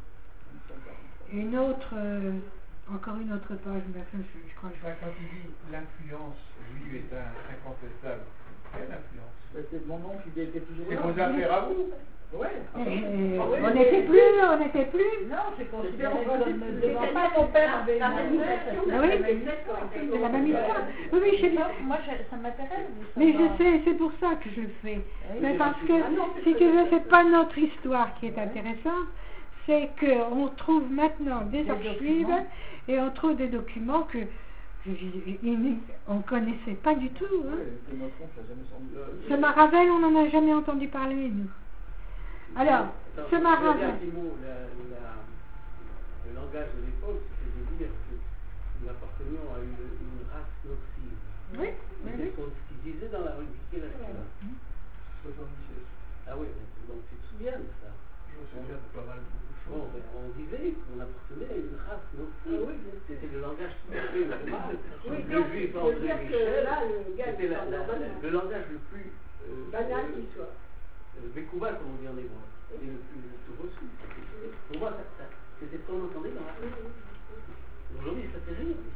une autre... euh, encore une autre page, mais enfin, je, je crois que je... Quand il dit l'influence juive est un- incontestable, quelle influence? Ben, c'est mon oncle qui était toujours C'est là. vos affaires à vous? Ouais. Et- et- Ah oui, on mais- n'était plus, on n'était plus. Non, c'est considéré C'est en comme principe, ne c'est devant tellement pas mon père avait la une même mère. histoire. Ah oui, La même histoire. c'est la même histoire. Oui, oui, je sais bien. Moi, je- ça m'intéresse de Mais savoir. je sais, c'est pour ça que je le fais. Oui. Mais parce que, Ah non, si tu veux, c'est pas notre histoire qui est intéressante, c'est qu'on trouve maintenant des Des archives documents. et on trouve des documents que je- je- je- on ne connaissait pas du tout. Hein. Ouais, que notre oncle n'a jamais sorti. Ce Maravel, on n'en a jamais entendu parler, nous. Alors, Attends, ce je vais Maravel. dire un petit mot. La- la- le langage de l'époque, c'était de dire que nous appartenions à une, une race nocive. Oui, oui, C'est oui. ce qu'ils disaient dans la rue qui est là. soixante-dix-sept. Ah oui, donc tu te souviens de ça. Je me souviens de pas mal de choses. Bon, ben, on disait qu'on appartenait à une race nocive. Ah oui, bien sûr. C'était le langage tout à fait normal. Oui, Le donc, juif il faut André dire que Michel, là, le gars, c'était il la- parle la- normalement. le langage le plus euh, Banal euh, qu'il soit. euh, Bekouba, comme on dit en hébreu, et le plus, le plus reçu. Pour moi, ça- ça- c'était ce qu'on entendait dans la rue. Aujourd'hui, ça fait rire.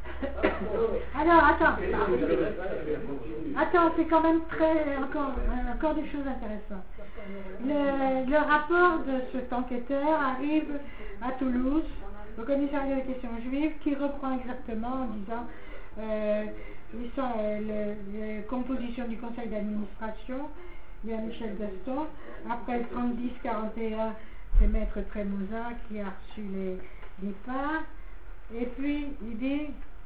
Alors, attends. Et le reste, ça continue. Attends, c'est quand même très, encore, euh, encore des choses intéressantes. Le, le rapport de cet enquêteur arrive à Toulouse, au commissariat des questions juives, qui reprend exactement en disant euh, ils sont, euh, le- la composition du conseil d'administration, il y a Michel Gaston, après le trente-dix quarante-et-un, c'est Maître Trémosa qui a reçu les, les parts, et puis il dit,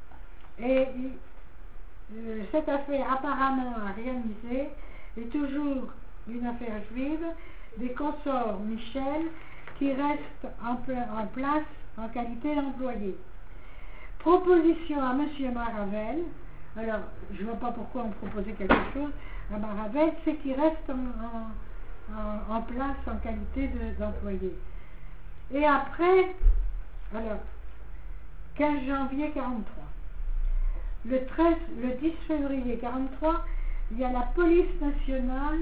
et il, euh, cette affaire apparemment réalisée est toujours une affaire juive des consorts Michel qui restent en, pla- en place en qualité d'employés. Proposition à M. Maravel, alors je ne vois pas pourquoi on proposait quelque chose à Maravel, c'est qu'il reste en, en- en- en place en qualité de- d'employé. Et après, alors, quinze janvier quarante-trois. Le, treize, le dix février quarante-trois, il y a la police nationale,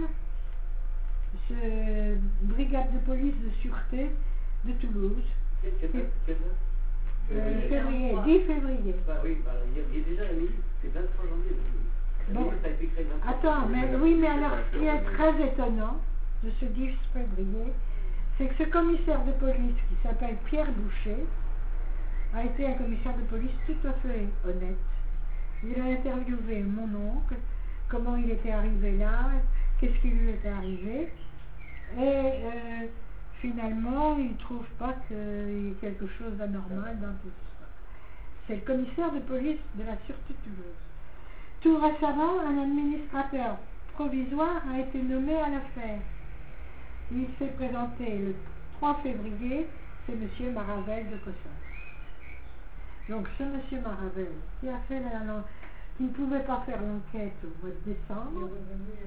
ce, brigade de police de sûreté de Toulouse, Quelle- quelle date- quelle date euh, février, dix février. Bah oui, bah, il y a- il y a déjà la minute, c'est vingt-trois janvier. La Bon. minute a été créée le vingt-trois Attends, janvier. mais oui, mais alors ce qui est très étonnant de ce dix février, c'est que ce commissaire de police qui s'appelle Pierre Boucher a été un commissaire de police tout à fait honnête. Il a interviewé mon oncle, comment il était arrivé là, qu'est-ce qui lui était arrivé, et euh, finalement il ne trouve pas qu'il y ait quelque chose d'anormal dans tout ça. C'est le commissaire de police de la Sûreté de Toulouse. Tout récemment, un administrateur provisoire a été nommé à l'affaire. Il s'est présenté le trois février, c'est M. Maravel de Cossas. Donc ce M. Maravel, qui a fait la, la- qui ne pouvait pas faire l'enquête au mois de décembre,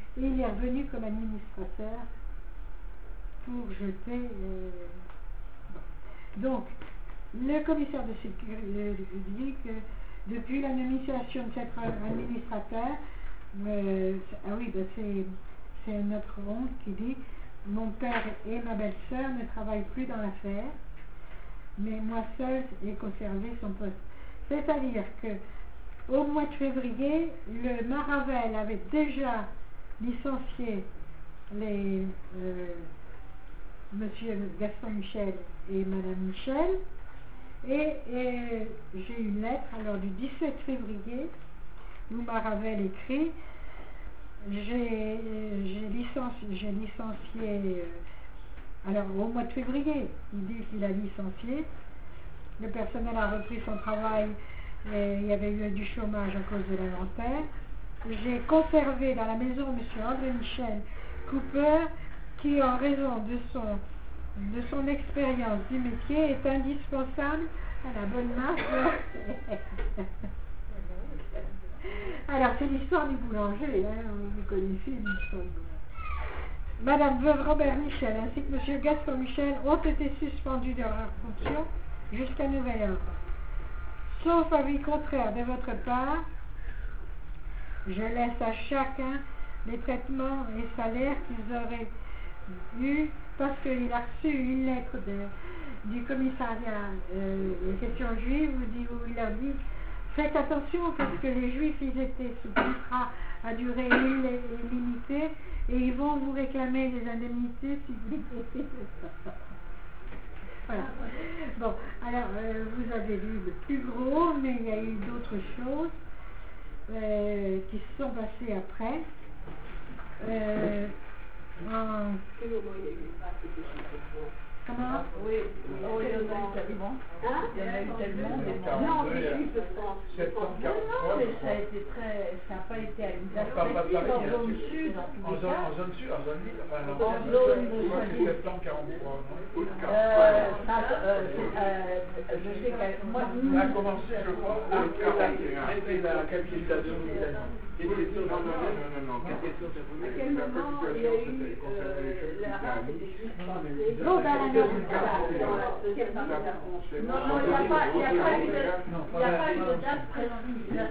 et il est revenu comme administrateur pour jeter... Euh... Bon. Donc, le commissaire de sécurité dit que depuis la nomination de cet administrateur, euh, ah oui, ben c'est, c'est notre oncle qui dit, mon père et ma belle-sœur ne travaillent plus dans l'affaire, mais moi seul ai conservé son poste. C'est-à-dire que au mois de février, le Maravel avait déjà licencié les euh, monsieur Gaston Michel et madame Michel, et, et j'ai une lettre alors du dix-sept février où Maravel écrit j'ai, j'ai, licencié, j'ai licencié euh, alors au mois de février il dit qu'il a licencié, le personnel a repris son travail et il y avait eu du chômage à cause de l'inventaire. J'ai conservé dans la maison monsieur André Michel Cooper qui en raison de son de son expérience du métier est indispensable à la bonne marche. Alors c'est l'histoire du boulanger, hein, vous connaissez l'histoire du boulanger. Madame Veuve Robert Michel ainsi que monsieur Gaston Michel ont été suspendus de leurs fonctions jusqu'à nouvel ordre. Sauf avis contraire de votre part, je laisse à chacun les traitements et salaires qu'ils auraient eu parce qu'il a reçu une lettre de, du commissariat euh, des questions juives où il a dit faites attention parce que les juifs ils étaient sous contrat à durée illimitée et ils vont vous réclamer des indemnités si vous les voilà. Bon, alors euh, vous avez vu le plus gros, mais il y a eu d'autres choses euh, qui se sont passées après. Euh, en... Comment? Oui, oh, il y en a eu tellement. Hein? Il y en a eu tellement. Des Non, mais juifs de France. septembre Non, non, mais ça a quarante-trois, été très. Ça n'a pas été à une date parle pas de précise Paris, en hein. zone sud, en tous En les zone, cas. en zone sud, en zone libre, enfin, En non, zone je crois que c'est de- septembre quarante-trois, non? Euh, ça, euh, c'est, euh, je sais que moi, Ça a commencé, je crois, Ah, au quarante et un. C'était la capitulation de l'Italie. Quelle question Non, non, non, non, non, non. Quelle question ça À posait? quel moment il y a eu euh, la race des juifs français Bon, ben, alors, dans la deuxième partie de la France? non, non, il n'y a pas, il y a pas eu de, il y a pas eu de date précise. Ça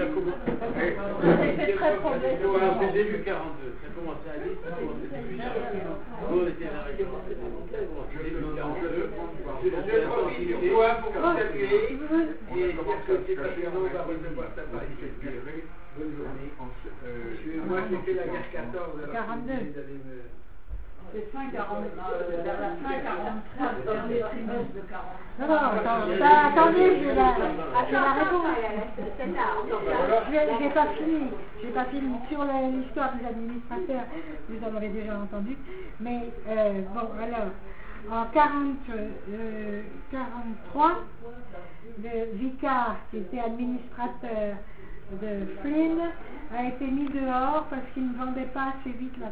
s'est fait très progressivement. C'est début quarante-deux. Ça commençait à dix, ça commençait début quarante-deux. Nous, on était dans la région. Ça commençait début quarante-deux. C'est la seule fois pour saluer et dire que c'est pas que nous, on va recevoir ta balle. Bonne journée. Moi, j'ai fait la guerre quatorze. alors quarante-deux. je suis obligé d'aller me- C'est fin quarante, vers la fin quarante-trois, le dernier trimestre de quarante. non, non, attends, ça, attendez, j'ai la, j'ai la réponse. C'est là, Je vais- j'ai pas fini, j'ai pas fini sur la- l'histoire des administrateurs, vous en avez déjà entendu, mais euh, bon, alors, en quarante, euh, quarante-trois, le vicaire qui était administrateur de Flynn a été mis dehors parce qu'il ne vendait pas assez vite la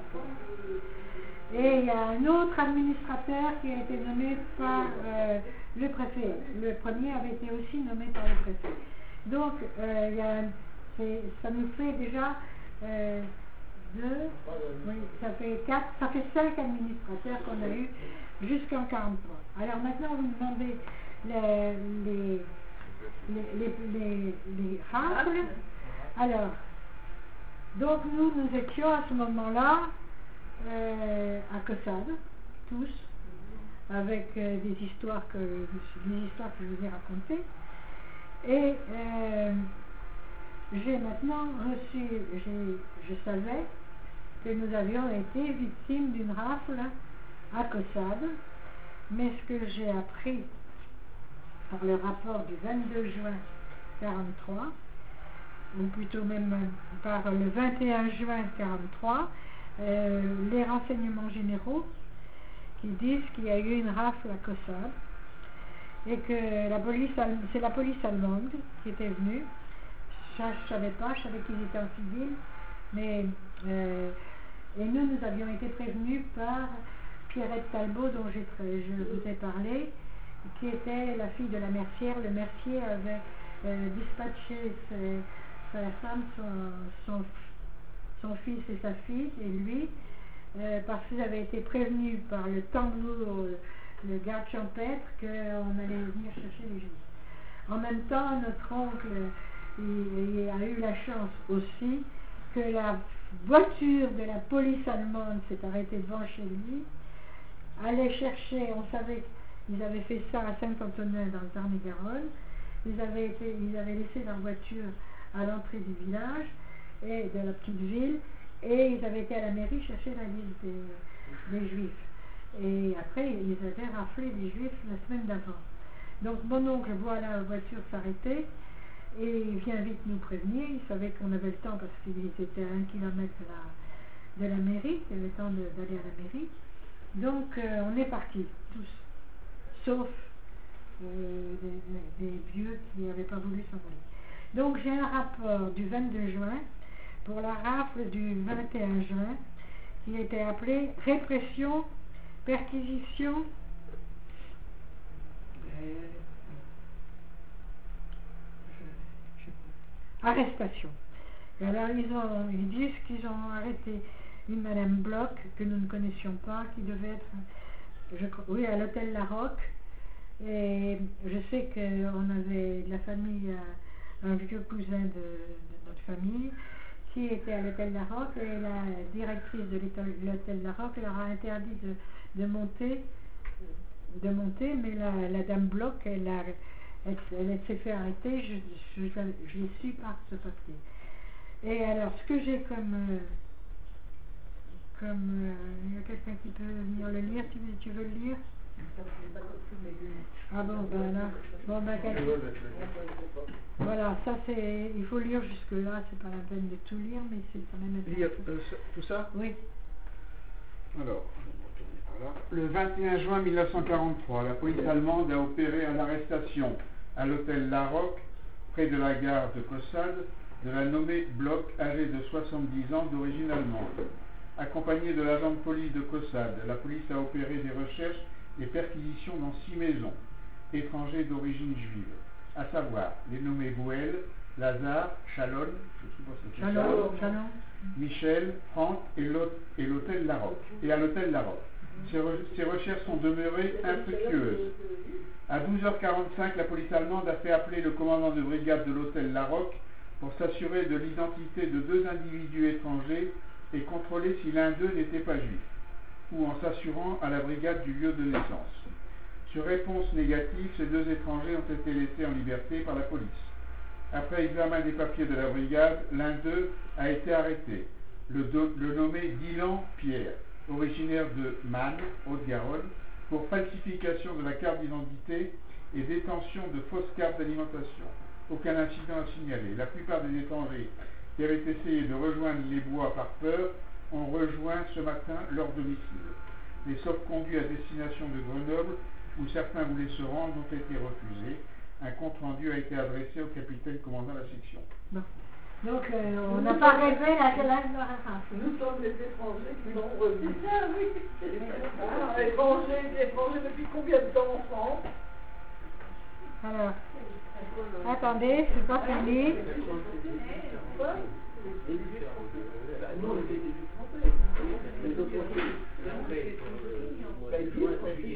faute. Et il y a un autre administrateur qui a été nommé par euh, le préfet. Le premier avait été aussi nommé par le préfet. Donc, euh, il y a, c'est, ça nous fait déjà euh, deux, oui, ça fait quatre, ça fait cinq administrateurs qu'on a eu jusqu'en quarante-trois. Alors maintenant, vous me demandez les, les, les, les, les, les rafles. Alors, donc nous, nous étions à ce moment-là euh, à Caussade, tous, avec euh, des histoires que des histoires que je vous ai racontées. Et euh, j'ai maintenant reçu, j'ai, je savais que nous avions été victimes d'une rafle à Caussade, mais ce que j'ai appris par le rapport du vingt-deux juin quarante-trois, ou plutôt même par le vingt et un juin quarante-trois, euh, les renseignements généraux qui disent qu'il y a eu une rafle à Caussade et que la police, c'est la police allemande qui était venue. Ça, je ne savais pas, je savais qu'ils étaient en civil, mais euh, et nous, nous avions été prévenus par Pierrette Talbot, dont j'ai, je vous ai parlé, qui était la fille de la mercière. Le mercier avait euh, dispatché ses, sa femme, son, son, son fils et sa fille, et lui, euh, parce qu'ils avaient été prévenus par le tambour, le garde champêtre, qu'on allait venir chercher les Juifs. En même temps, notre oncle il, il a eu la chance aussi que la voiture de la police allemande s'est arrêtée devant chez lui, allait chercher, on savait qu'ils avaient fait ça à Saint-Antonin dans le Tarn-et-Garonne, ils avaient, été, ils avaient laissé leur voiture à l'entrée du village et de la petite ville, et ils avaient été à la mairie chercher la liste des, des Juifs. Et après, ils avaient raflé les Juifs la semaine d'avant. Donc mon oncle voit la voiture s'arrêter et il vient vite nous prévenir. Il savait qu'on avait le temps parce qu'il était à un kilomètre de la, de la mairie, il avait le temps de, d'aller à la mairie. Donc euh, on est partis, tous, sauf euh, des, des, des vieux qui n'avaient pas voulu s'en aller. Donc j'ai un rapport du vingt-deux juin pour la rafle du vingt et un juin qui était appelé répression, perquisition, euh, je, je, arrestation. Et alors ils, ont, ils disent qu'ils ont arrêté une Madame Bloch que nous ne connaissions pas, qui devait être, je crois, oui, à l'hôtel La Roque. Et je sais qu'on avait de la famille, un vieux cousin de, de notre famille, qui était à l'hôtel La Roque, et la directrice de l'hôtel La Roque leur a interdit de, de monter, de monter, mais la, la dame Bloch, elle, a, elle, elle s'est fait arrêter, je, je, je, je l'ai su par ce papier. Et alors, ce que j'ai comme... Euh, comme... Euh, il y a quelqu'un qui peut venir le lire, tu, tu veux le lire? Ah bon, ben là, bon ben voilà, ça c'est, il faut lire jusque là, c'est pas la peine de tout lire, mais c'est quand même lire euh, tout ça? Oui. Alors, le vingt et un juin mille neuf cent quarante-trois, la police allemande a opéré une arrestation à l'hôtel La Roque, près de la gare de Caussade, de la nommée Bloch, âgée de soixante-dix ans, d'origine allemande. Accompagnée de l'agent de police de Caussade, la police a opéré des recherches et perquisitions dans six maisons, étrangers d'origine juive, à savoir les nommés Boel, Lazare, Chalon, je sais pas Chalon, Chalon, Michel, Franck et l'hôtel La Roque, et à l'hôtel La Roque. Ces, re ces recherches sont demeurées infructueuses. À douze heures quarante-cinq, la police allemande a fait appeler le commandant de brigade de l'hôtel La Roque pour s'assurer de l'identité de deux individus étrangers et contrôler si l'un d'eux n'était pas juif, ou en s'assurant à la brigade du lieu de naissance. Sur réponse négative, ces deux étrangers ont été laissés en liberté par la police. Après examen des papiers de la brigade, l'un d'eux a été arrêté, le, do, le nommé Dylan Pierre, originaire de Man, Haute-Garonne, pour falsification de la carte d'identité et détention de fausses cartes d'alimentation. Aucun incident à signaler. La plupart des étrangers qui avaient essayé de rejoindre les bois par peur ont rejoint ce matin leur domicile. Les sauf-conduits à destination de Grenoble, où certains voulaient se rendre, ont été refusés. Un compte-rendu a été adressé au capitaine commandant la section. Bon. Donc, euh, on n'a pas rêvé la classe de la race. Nous sommes les étrangers qui sont revenus. C'est ça, oui. Ah, étrangers, étrangers depuis combien de temps ensemble? Alors, attendez, c'est pas fini. Quoi? Nous, on était des étrangers. Les autres, ben, ils sont juillet.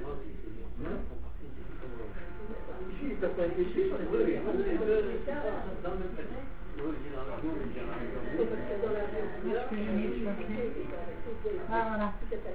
Ici, ils n'ont pas été juifs. Oui, oui, dans le même pays. Est-ce que j'ai mis ce papier? Ah, voilà.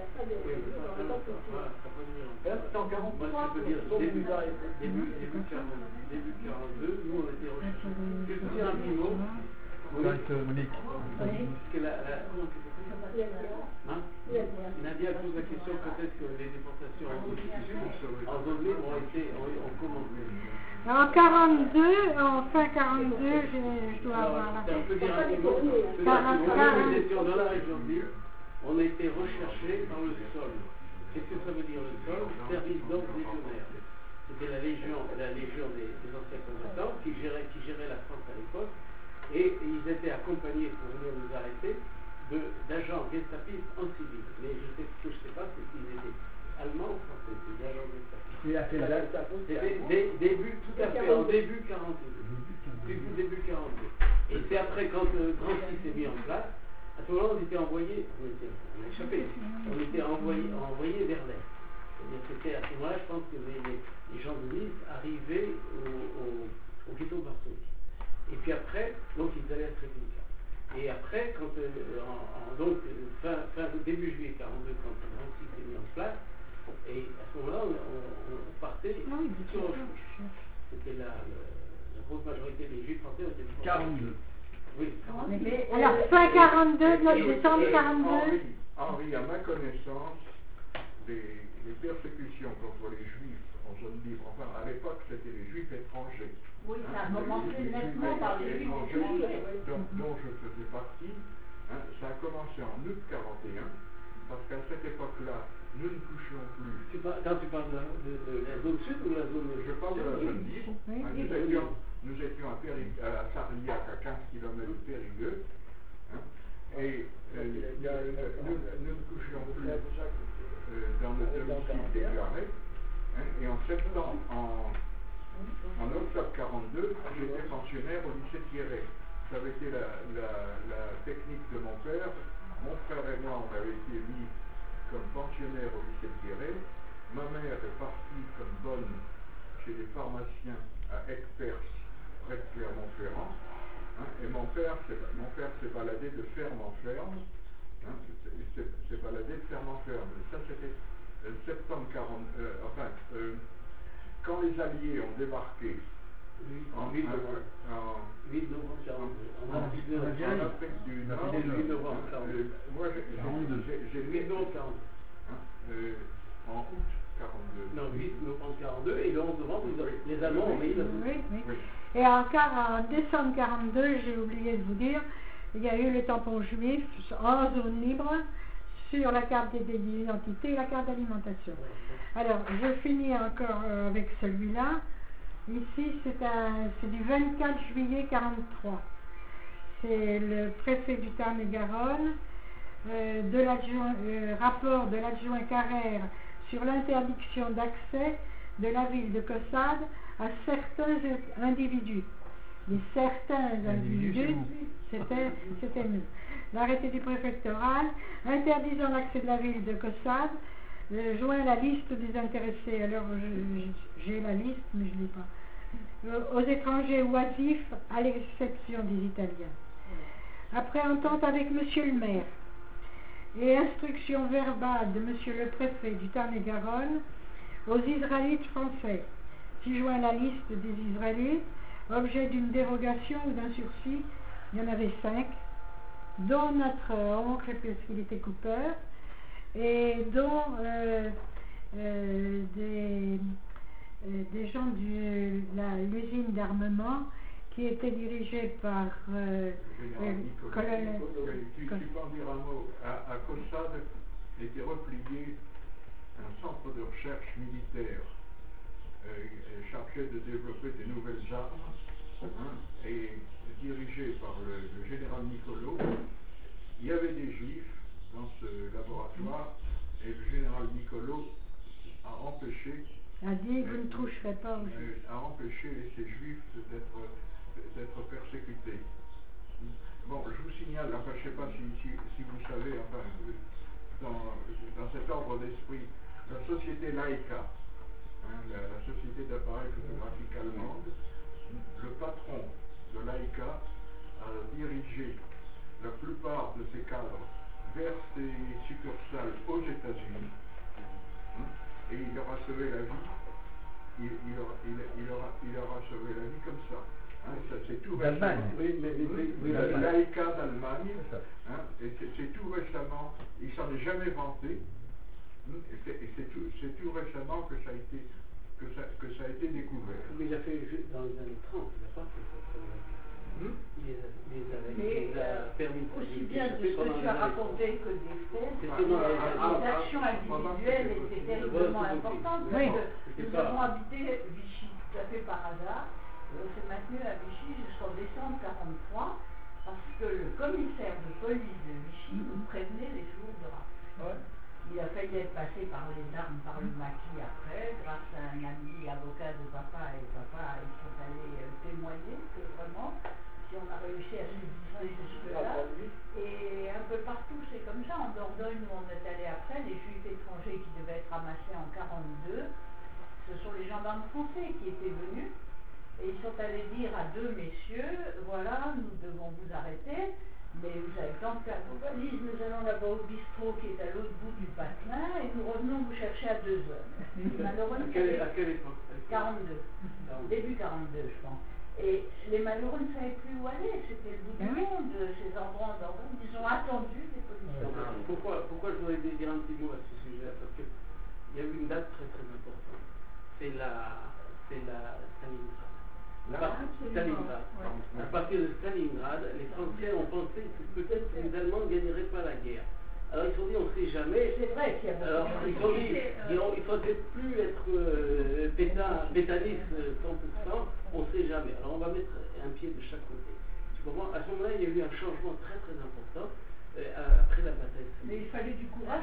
C'était en quarante-trois. Début quarante-deux, nous on était recherchés. Je vais vous dire un petit mot. Monique. Parce que la, la, comment hein? Nadia pose la question quand est-ce que les déportations en zone libre ont été ont, ont commencé. En quarante-deux, en fin quarante-deux, je, je dois Alors, avoir la on peut dire un petit mot. Nous étions dans la région de Lille, on a été recherchés par le sol. Qu'est-ce que ça veut dire le sol? Service d'ordre légionnaire. C'était la légion, la légion des, des anciens combattants qui gérait, qui gérait la France à l'époque, et ils étaient accompagnés pour venir nous arrêter d'agents gestapistes en civil. Mais je sais, ce que je ne sais pas, c'est qu'ils étaient allemands ou français, des agents gestapistes. Et à quelle date? C'était début, tout à fait, en début quarante-deux. Début, début quarante-deux. Et c'est après, quand euh, Drancy s'est mis en place, À ce moment-là, on était envoyé, on était on a échappé, on était envoyé, envoyé vers l'Est. C'est-à-dire que c'était à ce moment-là, je pense que les, les, les gens de Nice arrivaient au, au, au ghetto de Varsovie. Et puis après, donc ils allaient être républicains. Et après, quand, euh, en, en, donc, fin, fin, début juillet quarante-deux, quand l'Annecy s'est mis en place, et à ce moment-là, on, on, on partait Oui, sur Auschwitz. C'était la, la, la grosse majorité des Juifs français étaient quarante-deux. Oui, quarante-deux. Mais, Alors, euh, fin quarante-deux, Et- neuf et- décembre et quarante-deux. Henri, Henri, à ma connaissance, les, les persécutions contre les Juifs en zone libre, enfin à l'époque c'était les Juifs étrangers. Oui, ça a Hein, commencé les- les nettement Juifs par les Juifs étrangers, étrangers. dont, dont je faisais partie. Hein, ça a commencé en août quarante et un, parce qu'à cette époque-là, nous ne couchions plus. Tu parles- quand tu parles de, de, de la zone sud ou la zone Je parle de la zone libre. Oui, Hein, oui. nous, étions, nous étions à, Péri, à Sarliac, à quinze kilomètres de Périgueux. Hein, et euh, nous, nous, nous ne couchions plus euh, dans notre domicile déclaré. Hein, et en septembre, en, en octobre quarante-deux, j'étais pensionnaire au lycée de Guéret. Ça avait été la, la, la technique de mon père. Mon frère et moi, on avait été mis comme pensionnaire au lycée de Guéret. Ma mère est partie comme bonne chez les pharmaciens à Aix-Perse, près de Clermont-Ferrand. Hein, et mon père, mon père s'est baladé de ferme en ferme. Hein, il s'est, s'est baladé de ferme en ferme. Et ça, c'était euh, septembre quarante. Euh, enfin, euh, quand les Alliés ont débarqué en, huit en, novembre quarante-deux. en, En Afrique du Nord. en Afrique du Nord, huit novembre hein, quarante-deux. euh, moi j'ai, quarante-deux. j'ai, j'ai, j'ai huit novembre quarante-deux. hein, euh, en août quarante-deux. Non, huit novembre quarante-deux et le onze novembre, les Allemands ont envahi la Oui, oui. Oui. Et encore en décembre quarante-deux, j'ai oublié de vous dire, il y a eu le tampon juif en zone libre sur la carte d'identité et la carte d'alimentation. Alors, je finis encore euh, avec celui-là. Ici, c'est, un, c'est du vingt-quatre juillet quarante-trois. C'est le préfet du Tarn-et-Garonne, euh, de l'adjoint, euh, rapport de l'adjoint Carrère sur l'interdiction d'accès de la ville de Caussade à certains individus. Les certains individus, c'était, c'était nous. L'arrêté du préfectoral interdisant l'accès de la ville de Caussade euh, joint la liste des intéressés. Alors, je, j'ai la liste, mais je ne l'ai pas. Euh, aux étrangers oisifs, à l'exception des Italiens. Après entente avec Monsieur le maire et instruction verbale de Monsieur le préfet du Tarn-et-Garonne aux Israélites français, s'y joint la liste des Israélites, objet d'une dérogation ou d'un sursis. Il y en avait cinq, dont notre oncle, puisqu'il était coupeur, et dont euh, euh, des, euh, des gens de l'usine d'armement qui était dirigée par euh, Le général euh, Nicolas. colonel. Oui, tu, tu peux en dire un mot. À, à Caussade était replié un centre de recherche militaire euh, chargé de développer des nouvelles armes, hein, et dirigé par le, le général Nicolot. Il y avait des juifs dans ce laboratoire et le général Nicolot a empêché, A dit, vous ne toucherez pas aux juifs. euh, a empêché ces juifs d'être, d'être persécutés. Bon, je vous signale, enfin je ne sais pas si, si, si vous savez, enfin, dans, dans cet ordre d'esprit, la société Leica, hein, la, la société d'appareils photographiques allemande, le patron de Leica a dirigé la plupart de ses cadres vers ses succursales aux États-Unis, hein, et il leur a sauvé la vie. Il, il, leur, il, il, leur a, il leur a sauvé la vie comme ça. Hein, ça c'est tout D'Allemagne. récemment. Oui, mais, mais, mais, mais La la- Leica d'Allemagne, hein, et c'est, c'est tout récemment, il s'en est jamais vanté, hein, et, c'est, et c'est, tout, c'est tout récemment que ça a été, que ça, que ça a été découvert. mais il a fait ju- dans les années trente, il n'a pas fait ça. ça l'a- Hein? Il les a, il les a, il Mais les a euh, permis de aussi d'échapper bien de ce pendant que tu les as années raconté que des faits, C'était dans les les années actions individuelles étaient terriblement importantes Oui. parce que C'était nous pas- avons habité Vichy tout à fait par hasard et on s'est maintenu à Vichy jusqu'en décembre quarante-trois parce que le commissaire de police de Vichy nous prévenait les jours de rafle. Il a failli être passé par les armes, par le maquis après, grâce à un ami avocat de papa, et papa, ils sont allés euh, témoigner que vraiment si on a réussi à subsister jusque-là. Et un peu partout, c'est comme ça. En Dordogne, où on est allé après, les juifs étrangers qui devaient être ramassés en quarante-deux, ce sont les gendarmes français qui étaient venus. Et ils sont allés dire à deux messieurs, voilà, nous devons vous arrêter, mais vous avez tant de faire vos valises, nous allons là-bas au bistrot qui est à l'autre bout du patelin, et nous revenons vous chercher à deux heures. Malheureux, à, quelle, à quelle époque? quarante-deux. Début quarante-deux, je pense. Et les malheureux ne savaient plus où aller, c'était le bout du monde, ces endroits en Dordogne, ils ont attendu des policiers. Pourquoi, pourquoi je voudrais dire un petit mot à ce sujet-là? Parce qu'il y a eu une date très très importante. C'est la, c'est la Stalingrad. À partir de Stalingrad. Ouais. À partir de Stalingrad, les Français ont pensé que peut-être que les Allemands ne gagneraient pas la guerre. Alors ils se sont dit, on ne sait jamais. C'est vrai qu'il y a Alors ils se sont dit, il ne faudrait plus être euh, péta, pétaniste cent pour cent, on ne sait jamais. Alors on va mettre un pied de chaque côté. Tu comprends? À ce moment-là, il y a eu un changement très très important euh, après la bataille. Mais il fallait du courage.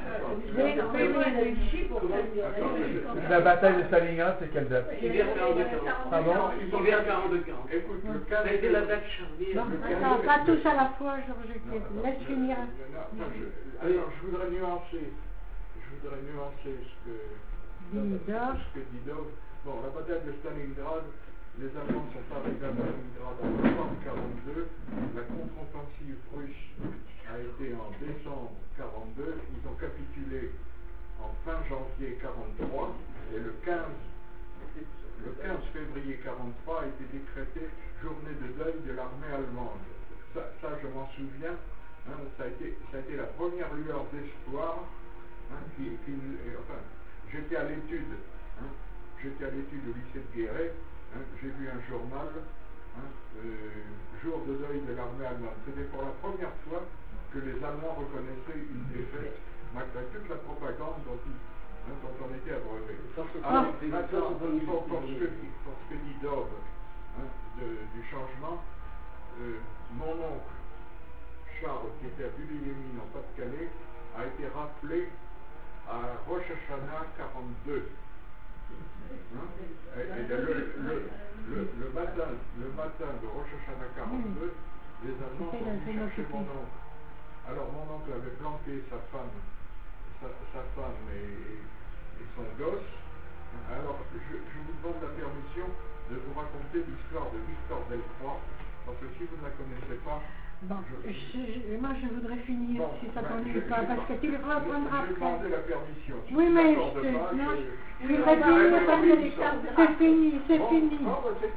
La bataille de Stalingrad, c'est quelle date? Hiver quarante-deux quarante. Pardon? Hiver quarante-deux quarante. Écoute, le ça a été la date charnière. Attends, pas tous à la fois, Georges. Laisse finir. Alors, je voudrais nuancer, je voudrais nuancer ce que dit Dov. Bon, la bataille de Stalingrad, les Allemands sont arrivés à Stalingrad en novembre quarante-deux. La contre-offensive russe a été en décembre quarante-deux. Ils ont capitulé en fin janvier quarante-trois. Et le quinze, le quinze février quarante-trois a été décrété journée de deuil de l'armée allemande. Ça, ça je m'en souviens. Hein, ça, a été, ça a été la première lueur d'espoir. Hein, qui, qui, et, enfin, j'étais à l'étude. Hein, j'étais à l'étude au lycée de Guéret. Hein, j'ai vu un journal, hein, euh, jour de deuil de l'armée allemande. C'était pour la première fois que les Allemands reconnaissaient une défaite, malgré toute la propagande dont, ils, hein, dont on était abreuvé. Alors, maintenant, pour, pour, ce que, pour ce que dit Dov, hein, de, du changement, euh, mon oncle, Charles, qui était à Bully-les-Mines en Pas-de-Calais, a été rappelé à Rosh Hashanah quarante-deux. Hein? Et, et le, le, le, le, matin, le matin de Rosh Hashanah quarante-deux, les Allemands sont venus chercher mon oncle. Alors mon oncle avait planqué sa femme, sa, sa femme et, et son gosse. Alors je, je vous demande la permission de vous raconter l'histoire de Victor Delcroix, parce que si vous ne la connaissez pas, bon, je, je, moi je voudrais finir, bon, si ça ne t'ennuie ben, pas, je, parce que tu le reprendras après. Je vais demander la permission. Si oui, mais je, je, pas, non, je, je voudrais finir parce que c'est fini, c'est bon, fini. Non,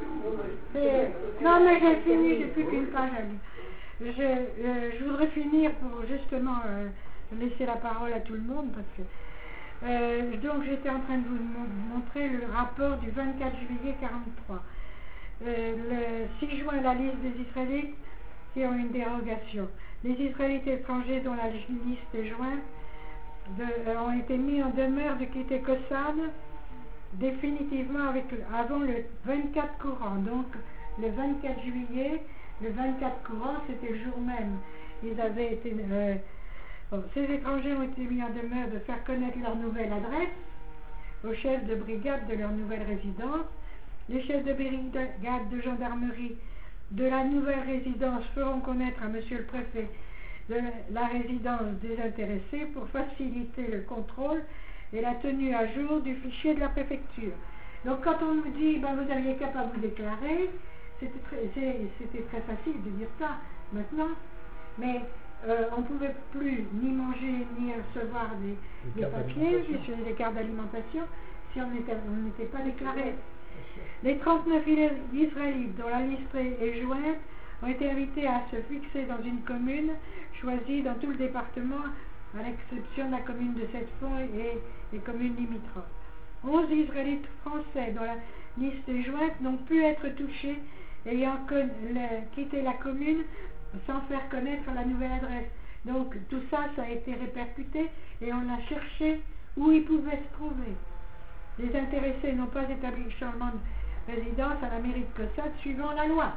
c'est, non, mais j'ai fini, j'ai plus qu'une page à lire. Je, euh, je voudrais finir pour justement euh, laisser la parole à tout le monde, parce que euh, donc j'étais en train de vous montrer le rapport du vingt-quatre juillet quarante-trois. Euh, le six juin, la liste des Israélites qui ont une dérogation. Les Israélites étrangers dont la liste est jointe de, euh, ont été mis en demeure de quitter Kossad définitivement avec, avant le vingt-quatre courant. Donc le vingt-quatre juillet, le vingt-quatre courant, c'était le jour même. Ils avaient été, euh, bon, ces étrangers ont été mis en demeure de faire connaître leur nouvelle adresse au chef de brigade de leur nouvelle résidence. Les chefs de brigade de gendarmerie de la nouvelle résidence feront connaître à monsieur le préfet de la résidence des intéressés pour faciliter le contrôle et la tenue à jour du fichier de la préfecture. Donc quand on nous dit ben, vous aviez qu'à pas vous déclarer, c'était très, c'était très facile de dire ça maintenant, mais euh, on ne pouvait plus ni manger ni recevoir des, des papiers, des cartes d'alimentation si on n'était pas déclaré. Les trente-neuf Israélites dont la liste est jointe ont été invités à se fixer dans une commune choisie dans tout le département, à l'exception de la commune de Sept-Fonds et les communes limitrophes. onze Israélites français dont la liste est jointe n'ont pu être touchés ayant quitté la commune sans faire connaître la nouvelle adresse. Donc tout ça, ça a été répercuté et on a cherché où ils pouvaient se trouver. Les intéressés n'ont pas établi le changement de résidence à la mairie de Kossad suivant la loi.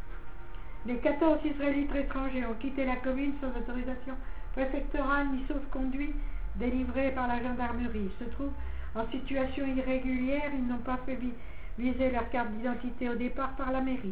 Les quatorze Israélites étrangers ont quitté la commune sans autorisation préfectorale ni sauf-conduit délivré par la gendarmerie. Ils se trouvent en situation irrégulière, ils n'ont pas fait viser leur carte d'identité au départ par la mairie.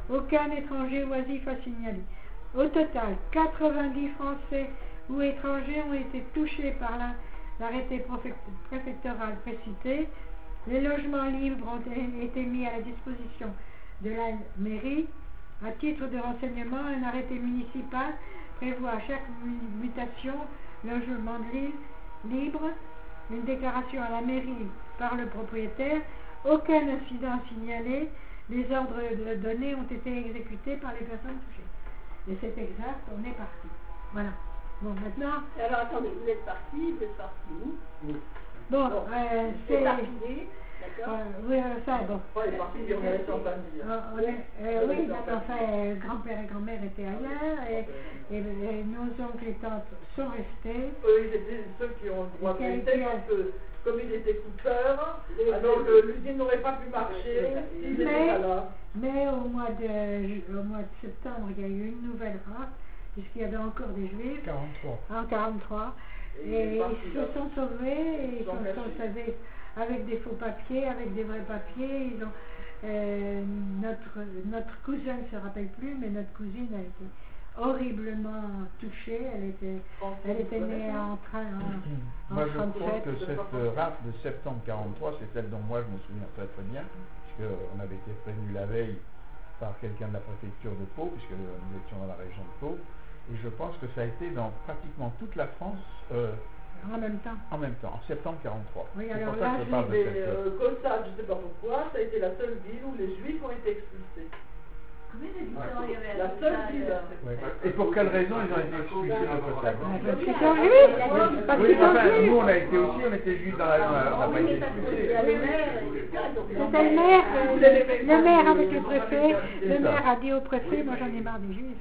Aucun étranger oisif a signalé. Au total, quatre-vingt-dix Français ou étrangers ont été touchés par la- l'arrêté préfectoral précité. Les logements libres ont été mis à la disposition de la mairie. À titre de renseignement, un arrêté municipal prévoit à chaque mutation logement li- libre, une déclaration à la mairie par le propriétaire. Aucun incident signalé. Les ordres de- donnés ont été exécutés par les personnes touchées. Et c'est exact, on est parti. Voilà. Bon, maintenant, Et alors attendez, vous êtes parti, vous êtes parti où? bon, Bon, euh, c'est c'est... parti, d'accord? euh, oui, euh, ça, bon. Pas les parties, on est en famille. Euh, on est- euh, oui, notre enfin, euh, grand-père et grand-mère étaient ailleurs, et, et, et nos oncles et tantes sont restés. Eux, ils étaient ceux qui ont le droit de Quel- rester quel- parce que, comme ils étaient coupeurs, alors le- l'usine n'aurait pas pu marcher s'ils n'étaient Mais- pas là. Mais au mois, de, ju- au mois de septembre, il y a eu une nouvelle rafle, puisqu'il y avait encore des juifs. quarante-trois. En quarante-trois. Et Et il est parti, ils se là. sont sauvés, et ils Ils sont se sont cachés. sauvés avec des faux papiers, avec des vrais papiers. Ils ont, euh, notre, notre cousin ne se rappelle plus, mais notre cousine a été horriblement touchée. Elle était, elle était née en, train, en, en Moi, je trouve trente-sept. que cette euh, rafle de septembre quarante-trois, c'est celle dont moi je me souviens très très bien, puisqu'on avait été prévenu la veille par quelqu'un de la préfecture de Pau, puisque nous étions dans la région de Pau, et je pense que ça a été dans pratiquement toute la France euh, En même temps. en même temps, en septembre quarante-trois. Oui, C'est alors pour ça là, que je je- parle de Mais cette... euh, Cossade, je ne sais pas pourquoi, ça a été la seule ville où les juifs ont été expulsés. Combien d'habitants il y avait à La Cossade, seule ville. euh, Ouais. Et pour quelle raison ils ont été expulsés de Cossade? Parce qu'ils sont juifs, parce Oui, qu'ils sont enfin, juifs. nous on a été aussi, on était juifs dans la... On n'a pas Oui, été parce que expulsés. c'est la maire, et cetera, donc C'était le maire, euh, le, le maire avec le préfet, le maire a dit au préfet, moi j'en ai marre des juifs.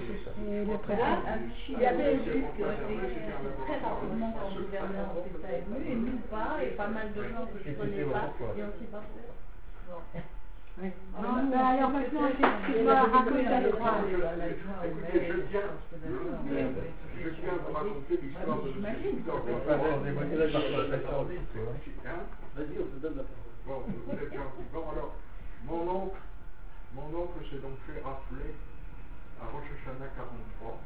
Et le préfet. Là, à Vichy, il y avait un juif qui aurait été expulsé très rapidement quand le gouverneur s'était ému, et nous pas, et pas mal de gens que je ne connais pas, et on s'est pas fait. Oui. Non, ben alors maintenant, tu, tu dois raconter la croix. Écoutez, je viens, je viens de raconter l'histoire de M. Victor Enfin, on est venu là par la pression, Hein? Vas-y, on te donne la parole. Bon, vous êtes gentil. Bon, alors, mon oncle, mon oncle s'est donc fait rafler à Rosh Hashanah quarante-trois.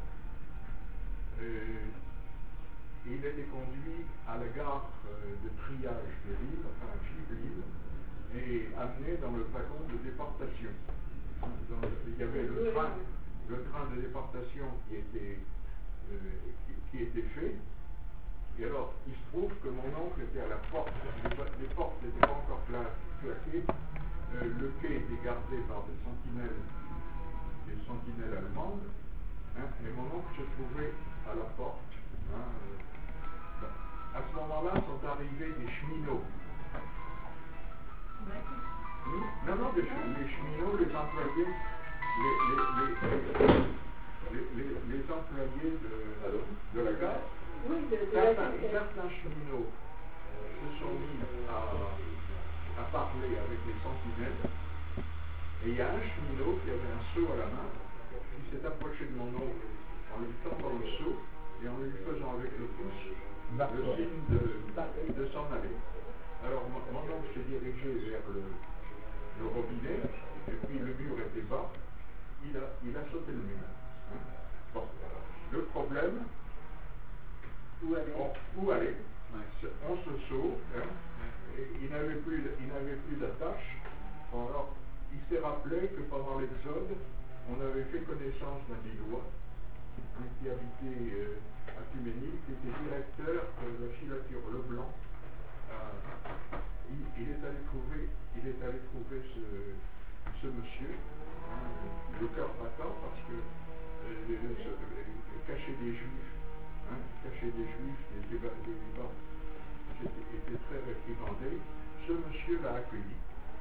Et il a été conduit à la gare euh, de triage de Lille, enfin Lille, et amené dans le wagon de déportation. Dans le- il y avait le train, le train de déportation qui était, euh, qui, qui était fait. Et alors, il se trouve que mon oncle était à la porte, les, les portes n'étaient pas encore cla- claquées, euh, le quai était gardé par des sentinelles, des sentinelles allemandes, hein, et mon oncle se trouvait à la porte. Hein, euh, bon. À ce moment-là sont arrivés des cheminots. Hmm? Non, non, les, ch- les cheminots, les employés, les, les, les, les, les- les employés de, de la gare. Oui, de, de Certains, la certains cheminots euh, se sont mis à, à parler avec les sentinelles, et il y a un cheminot qui avait un seau à la main, qui s'est approché de mon oncle en lui tendant le seau et en lui faisant avec le pouce le signe de, de s'en aller. Alors mon, mon oncle s'est dirigé vers le, le robinet, et puis le mur était bas, il a, il a sauté le mur. Hein. Bon, le problème, Où aller? on, où aller? On se sauve, hein, et il n'avait plus, il n'avait plus d'attache. Bon, alors, il s'est rappelé que pendant l'Exode, on avait fait connaissance d'un Lillois hein, qui habitait euh, à Tuménil, qui était directeur de la filature Leblanc. Euh, il, il est allé trouver, il est allé trouver ce, ce monsieur, hein, le cœur battant, parce que euh, ce, euh, cacher des juifs, hein, cacher des juifs, des Libanais, était, était très réprimandé. Ce monsieur l'a accueilli,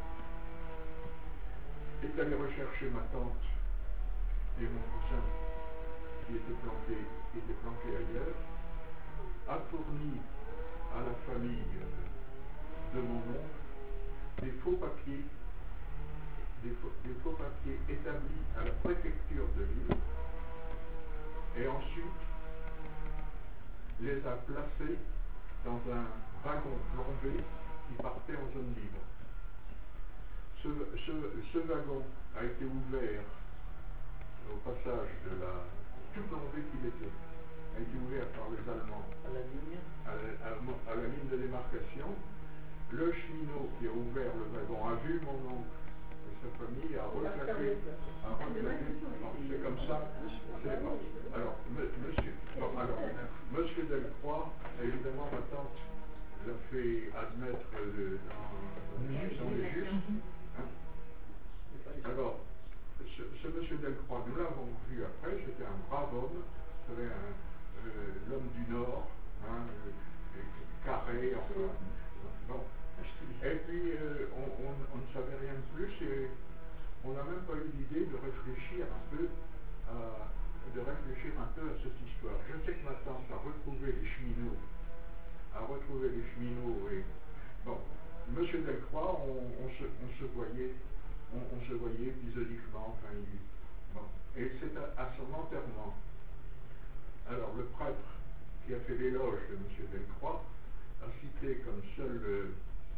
est allé rechercher ma tante et mon cousin qui étaient planqués, qui étaient planqués ailleurs, a fourni à la famille de mon oncle des faux papiers, des faux, des faux papiers établis à la préfecture de Lille, et ensuite les a placés dans un wagon plombé qui partait en zone libre. ce, ce, ce wagon a été ouvert au passage de la... tout plongé qu'il était, a été ouvert par les Allemands À la ligne. à la, à, à la ligne de démarcation. Le cheminot qui a ouvert le wagon a vu mon oncle et sa famille, a reclaqué, a reclaqué. Bon, c'est comme ça, c'est bon. Alors, me, monsieur, bon, alors, monsieur Delcroix, évidemment, ma tante l'a fait admettre de, dans, dans les justes. Hein. Alors, ce, ce monsieur Delcroix, nous l'avons vu après, c'était un brave homme, vous savez, un, euh, l'homme du Nord, hein, euh, carré, enfin, bon. Et puis, euh, on, on, on ne savait rien de plus et on n'a même pas eu l'idée de réfléchir un peu à, de réfléchir un peu à cette histoire. Je sais que ma tante a retrouvé les cheminots, a retrouvé les cheminots et, bon, monsieur Delcroix, on, on, se, on se voyait, on, on se voyait épisodiquement, enfin, il, bon. Et c'est à, à son enterrement. Alors, le prêtre qui a fait l'éloge de monsieur Delcroix a cité comme seule euh,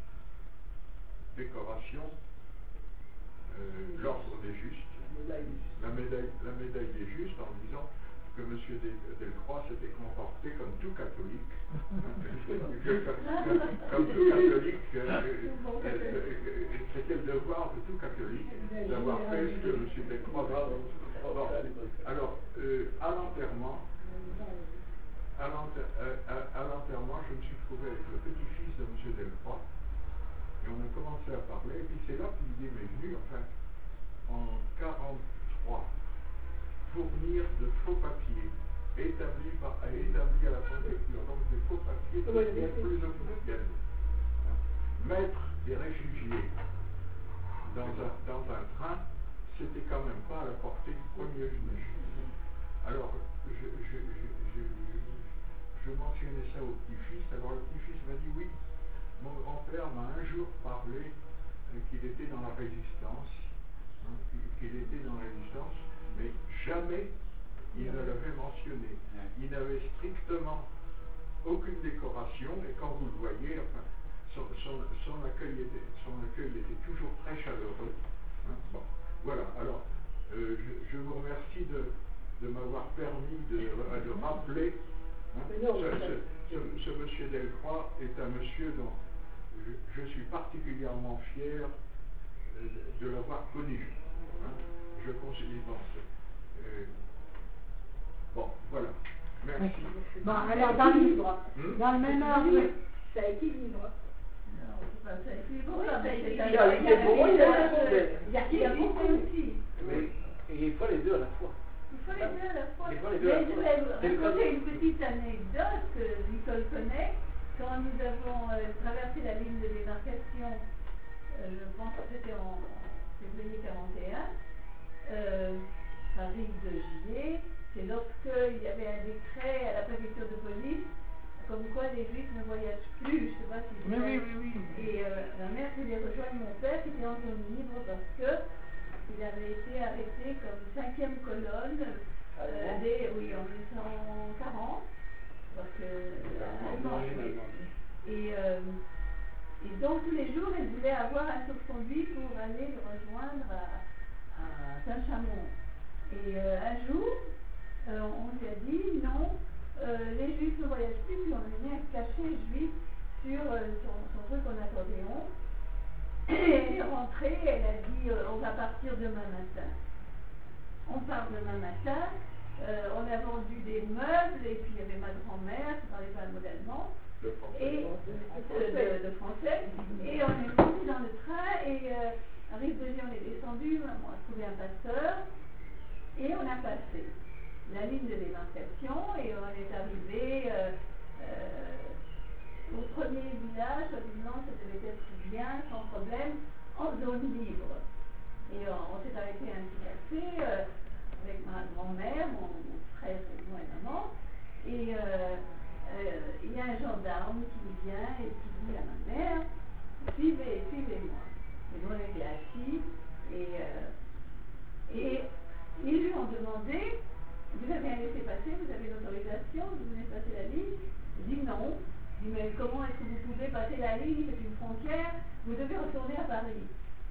décoration euh, l'ordre des justes, la médaille, la médaille des justes, en disant que M. Delcroix s'était comporté comme tout catholique, hein, comme tout catholique, euh, euh, euh, c'était le devoir de tout catholique d'avoir fait ce que M. Delcroix avait fait. Bon, alors, euh, à l'enterrement, à l'enterrement, je me suis trouvé avec le petit-fils de M. Delcroix, et on a commencé à parler, et puis c'est là que l'idée m'est venue, enfin, en quarante-trois, fournir de faux papiers établis, par, établis à la préfecture, donc des faux papiers qui étaient plus officiels. Hein. Mettre des réfugiés dans un, dans un train, c'était quand même pas à la portée du premier venu. Alors, je, je, je, je, je mentionnais ça au petit-fils, alors le petit-fils m'a dit oui. Mon grand-père m'a un jour parlé euh, qu'il était dans la résistance, hein, qu'il était dans la résistance, mais jamais il ne l'avait mentionné. Il n'avait strictement aucune décoration, et quand vous le voyez, enfin, son, son, son, accueil, était, son accueil était toujours très chaleureux. Hein. Bon, voilà, alors, euh, je, je vous remercie de, de m'avoir permis de, de rappeler. Hein, ce, ce, ce, ce monsieur Delcroix est un monsieur dont Je, je suis particulièrement fier euh, de, de l'avoir connu. Hein. Je considère. Bon, euh, bon, voilà. Merci. Bon, alors dans le, hmm? dans le même ordre. Ça équilibre. Non, c'est pas ça équilibre. Il y a des bons, il y a des mauvais. Il y a beaucoup aussi. Mais il faut les deux à la fois. Il faut les deux à la fois. Il faut les deux à la fois. Je vais vous raconter une petite anecdote que Nicole connaît. Quand nous avons euh, traversé la ligne de démarcation, euh, je pense que c'était en, en février quarante et un, euh, à Rive de Gier, c'est lorsqu'il y avait un décret à la préfecture de police, comme quoi les juifs ne voyagent plus, je ne sais pas si oui, oui, oui, oui. Et euh, ma mère voulait rejoindre mon père qui était en zone libre parce que il avait été arrêté comme cinquième colonne euh, dès, oui, en mille neuf cent quarante. Parce que euh, et, euh, et donc tous les jours elle voulait avoir un sauf-conduit pour aller le rejoindre à, à Saint-Chamond. Et euh, un jour euh, on lui a dit non, euh, les juifs ne voyagent plus, puis on lui a mis un cachet juif sur euh, son, son truc en accordéon. Et elle est rentrée, elle a dit euh, on va partir demain matin. On part demain matin. Euh, on a vendu des meubles, et puis il y avait ma grand-mère qui parlait pas un mot d'allemand, et de, de, de français, et on est monté dans le train, et euh, à Rive de Gier, on est descendu, on a trouvé un passeur, et on a passé la ligne de démarcation, et on est arrivé euh, euh, au premier village, soi-disant, ça devait être bien, sans problème, en zone libre. Et euh, on s'est arrêté à un petit café, euh, avec ma grand-mère, mon, mon frère et moi et maman, et euh, euh, il y a un gendarme qui vient et qui dit à ma mère, suivez, suivez-moi. Et nous on était assis, et, euh, et ils lui ont demandé, vous avez un laissez-passer, vous avez l'autorisation, vous venez passer la ligne? Il dit non. Il dit mais comment est-ce que vous pouvez passer la ligne, c'est une frontière, vous devez retourner à Paris.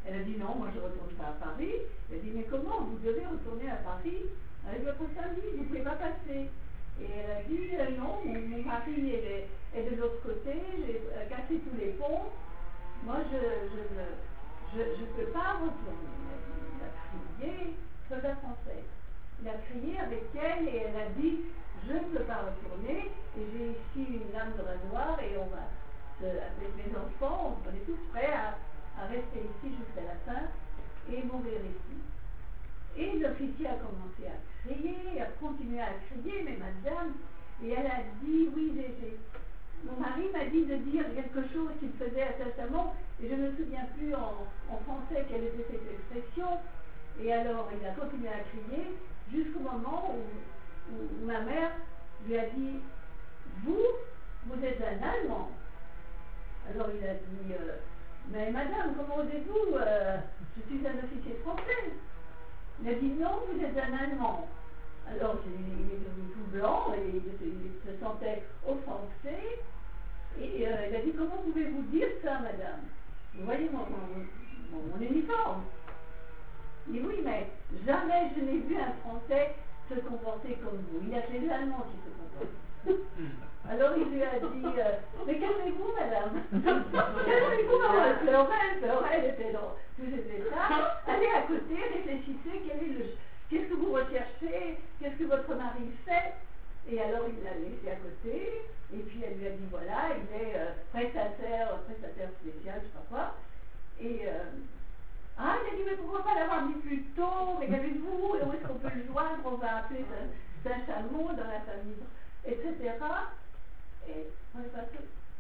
Elle a dit non, moi je ne retourne pas à Paris. Elle a dit mais comment vous devez retourner à Paris avec votre samedi, vous ne pouvez pas passer. Et elle a dit euh, non, mon, mon mari est, est de l'autre côté, j'ai euh, cassé tous les ponts. Moi je je ne je, je peux pas retourner. Il a crié, soldat français. Il a crié avec elle et elle a dit je ne peux pas retourner et j'ai ici une lame de rasoir et on va, avec mes enfants, on est tous prêts à, à rester ici jusqu'à la fin et mourir ici. Et l'officier a commencé à crier, a continué à crier, mais madame, et elle a dit oui, j'ai, j'ai. Mon mari m'a dit de dire quelque chose qu'il faisait à testament et je ne me souviens plus en, en français quelle était cette expression. Et alors il a continué à crier jusqu'au moment où, où ma mère lui a dit vous, vous êtes un Allemand. Alors il a dit euh, mais madame, comment osez-vous euh, je suis un officier français. Il a dit non, vous êtes un Allemand. Alors il est devenu tout blanc et il, il se sentait offensé. Et euh, il a dit comment pouvez-vous dire ça, madame? Vous voyez mon, mon, mon, mon uniforme. Il dit oui, mais jamais je n'ai vu un Français se comporter comme vous. Il y a que les Allemands qui se comportent. Alors il lui a dit euh, mais calmez-vous, madame. Calmez-vous, maman. Elle pleurait, elle pleurait, elle était dans tous ses états. Allez à côté, réfléchissez, quel est le, qu'est-ce que vous recherchez, qu'est-ce que votre mari fait. Et alors il l'a laissé à côté, et puis elle lui a dit voilà, il est euh, prestataire, prestataire spécial, je sais pas quoi. Et euh, ah, il a dit mais pourquoi pas l'avoir dit plus tôt, mais qu'avez-vous, et où est-ce qu'on peut le joindre, on va appeler Saint-Chamond dans la famille, et cetera. Et on est passé.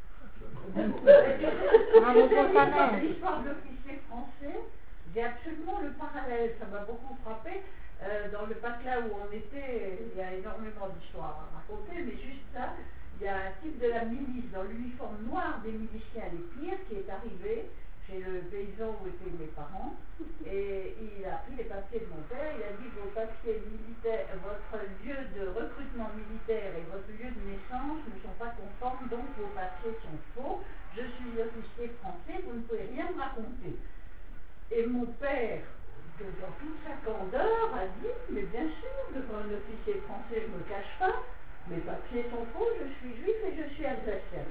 L'histoire de l'officier français, j'ai absolument le parallèle, ça m'a beaucoup frappé. Euh, dans le Patla où on était, il y a énormément d'histoires à raconter, mais juste ça, il y a un type de la milice dans l'uniforme noir des miliciens les pires qui est arrivé chez le paysan où étaient mes parents, et il a pris les papiers de mon père, il a dit vos papiers militaires, votre lieu de recrutement militaire et votre lieu de naissance ne sont pas conformes, donc vos papiers sont faux, je suis officier français, vous ne pouvez rien me raconter. Et mon père, dans toute sa candeur, a dit mais bien sûr, devant un officier français, je ne me cache pas, mes papiers sont faux, je suis juif et je suis alsacien.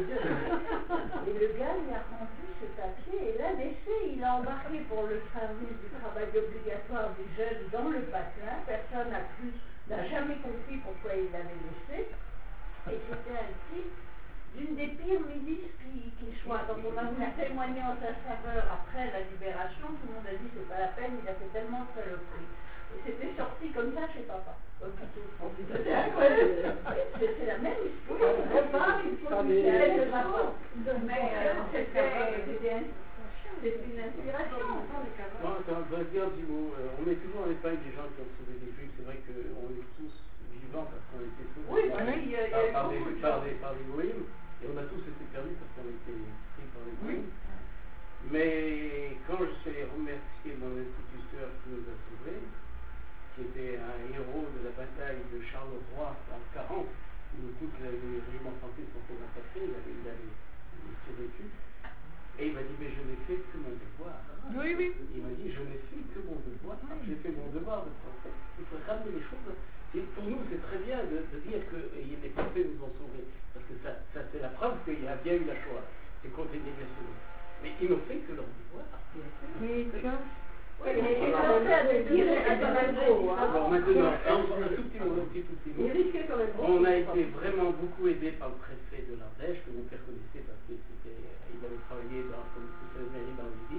Et le gars, il a rendu ce papier et l'a laissé, il a embarqué pour le service du travail obligatoire des jeunes dans le Patelin, personne n'a cru, n'a jamais compris pourquoi il l'avait laissé, et c'était un type d'une des pires milices qui, qui soit. Donc on a voulu témoigner en sa faveur après la libération, tout le monde a dit c'est pas la peine, il a fait tellement de saloperies. Et c'était sorti comme ça chez papa. C'est incroyable. C'est la même histoire. Papa, il faut qu'il ait le rapport. Mais c'était une inspiration. Non, quand je vais dire un petit mot, euh, on met toujours en Espagne des gens qui ont sauvé des juifs, c'est vrai qu'on est tous vivants parce qu'on a été sauvés Oui, par, oui, par, par, par, des, par, des, par des goïms, et on a tous été perdus parce qu'on a été pris par les goïms. Mais quand je suis allé remercier mon instituteur qui nous a sauvés, qui était un héros de la bataille de Charleroi en quarante, où tous les régiments français sont massacrés, il avait, il avait survécu. Et il m'a dit, mais je n'ai fait que mon devoir. Oui, oui. Il m'a dit, je n'ai fait que mon devoir. J'ai fait mon devoir de français. Il faut ramener les choses. Et pour nous, c'est très bien de, de dire que les Français nous ont sauvés. Parce que ça, ça c'est la preuve qu'il y a bien eu la Shoah. C'est contre les nationaux. Mais ils n'ont fait que leur devoir. Oui, tu vois. Oui, mais c'est commencé à te dire à ton ego. Alors maintenant, un tout petit mot, un petit tout petit mot. On a été vraiment beaucoup aidé par le préfet de l'Ardèche, que mon père connaissait parce qu'il avait travaillé dans, comme mairie dans le Midi.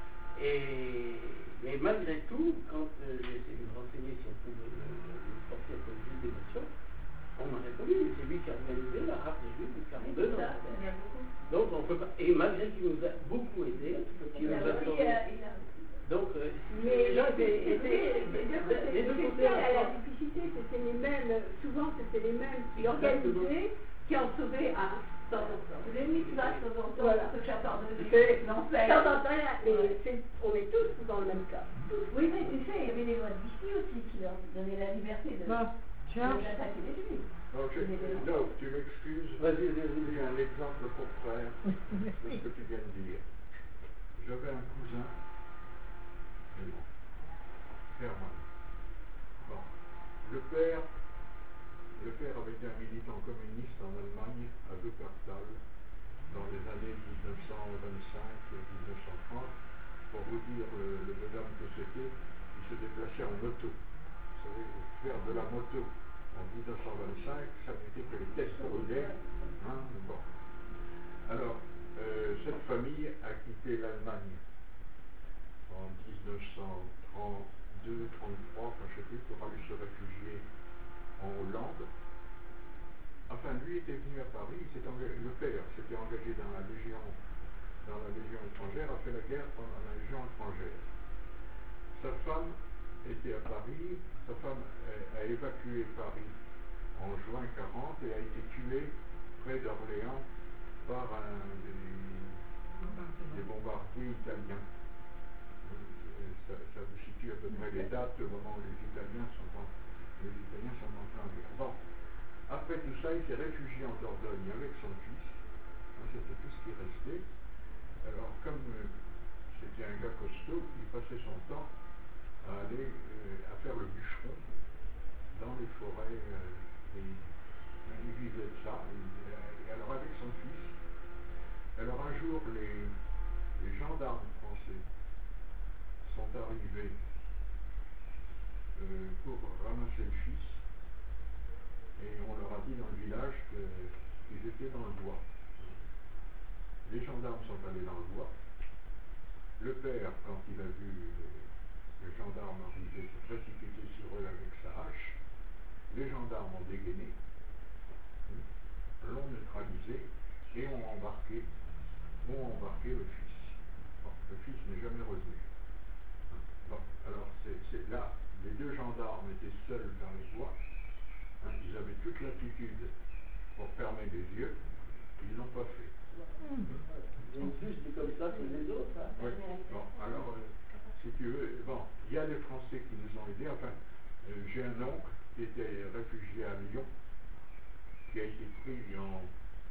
Et, mais malgré tout, quand euh, j'ai essayé de me renseigner si on pouvait le sortir comme juge des nations, on m'a répondu, mais c'est lui qui a organisé la rafle des juifs de quarante-deux ans. Donc on peut pas. Et malgré qu'il nous a beaucoup aidé, qu'il nous a sauvés. Donc, euh, mais les gens étaient, étaient, les deux côtés à la difficulté, c'était les mêmes, souvent c'était les mêmes qui organisaient, qui ont sauvé un. Les mitzvahs, de temps en temps, Voilà. se faire pardonner. C'est- L'enfer. De temps en temps, mais c'est- on est tous dans le même cas. Oui, mais tu sais, il y avait les lois de Vichy aussi qui leur donnaient la liberté de Bon, tiens. d'attaquer les juifs. Alors, je, non, tu m'excuses. Vas-y, vas-y. J'ai un exemple contraire de ce que tu viens de dire. J'avais un cousin Mais bon, Hermann. Bon. Le père, le père avait été un militant communiste en Allemagne, à Wuppertal, dans les années dix-neuf cent vingt-cinq et dix-neuf cent trente. Pour vous dire le, le bonhomme que c'était, il se déplaçait en moto. Vous savez, faire de la moto en dix-neuf cent vingt-cinq, ça n'était que les tests roulés. Hein, bon. Alors, euh, cette famille a quitté l'Allemagne en dix-neuf cent trente-deux trente-trois, enfin, je ne sais plus, pour aller se réfugier en Hollande. Enfin, lui était venu à Paris, il s'est engagé, le père s'était engagé dans la Légion, dans la Légion étrangère, a fait la guerre pendant la Légion étrangère. Sa femme était à Paris, sa femme a, a évacué Paris en juin quarante et a été tuée près d'Orléans par un des, des bombardiers italiens. Ça, ça vous situe à peu près les dates au moment où les Italiens sont en, les Italiens sont entrés en guerre. Bon. Après tout ça, il s'est réfugié en Dordogne avec son fils. Hein, c'était tout ce qui restait. Alors, comme euh, c'était un gars costaud, il passait son temps à aller euh, à faire le bûcheron dans les forêts. Euh, et, il vivait de ça. Et, et alors, avec son fils, alors un jour, les, les gendarmes français sont arrivés euh, pour ramasser le fils. Et on leur a dit dans le village qu'ils étaient dans le bois. Les gendarmes sont allés dans le bois. Le père, quand il a vu les, les gendarmes arriver, s'est précipité sur eux avec sa hache. Les gendarmes ont dégainé, l'ont neutralisé et ont embarqué, ont embarqué le fils. Bon, le fils n'est jamais revenu. Bon, alors c'est, c'est là, les deux gendarmes étaient seuls dans les bois. Hein, ils avaient toute l'attitude pour fermer les yeux, ils ne l'ont pas fait. Ils ont juste dit comme ça que les autres. Hein. Oui. Bon, alors, euh, si tu veux, bon, il y a des Français qui nous ont aidés. Enfin, euh, j'ai un oncle qui était réfugié à Lyon, qui a été pris en,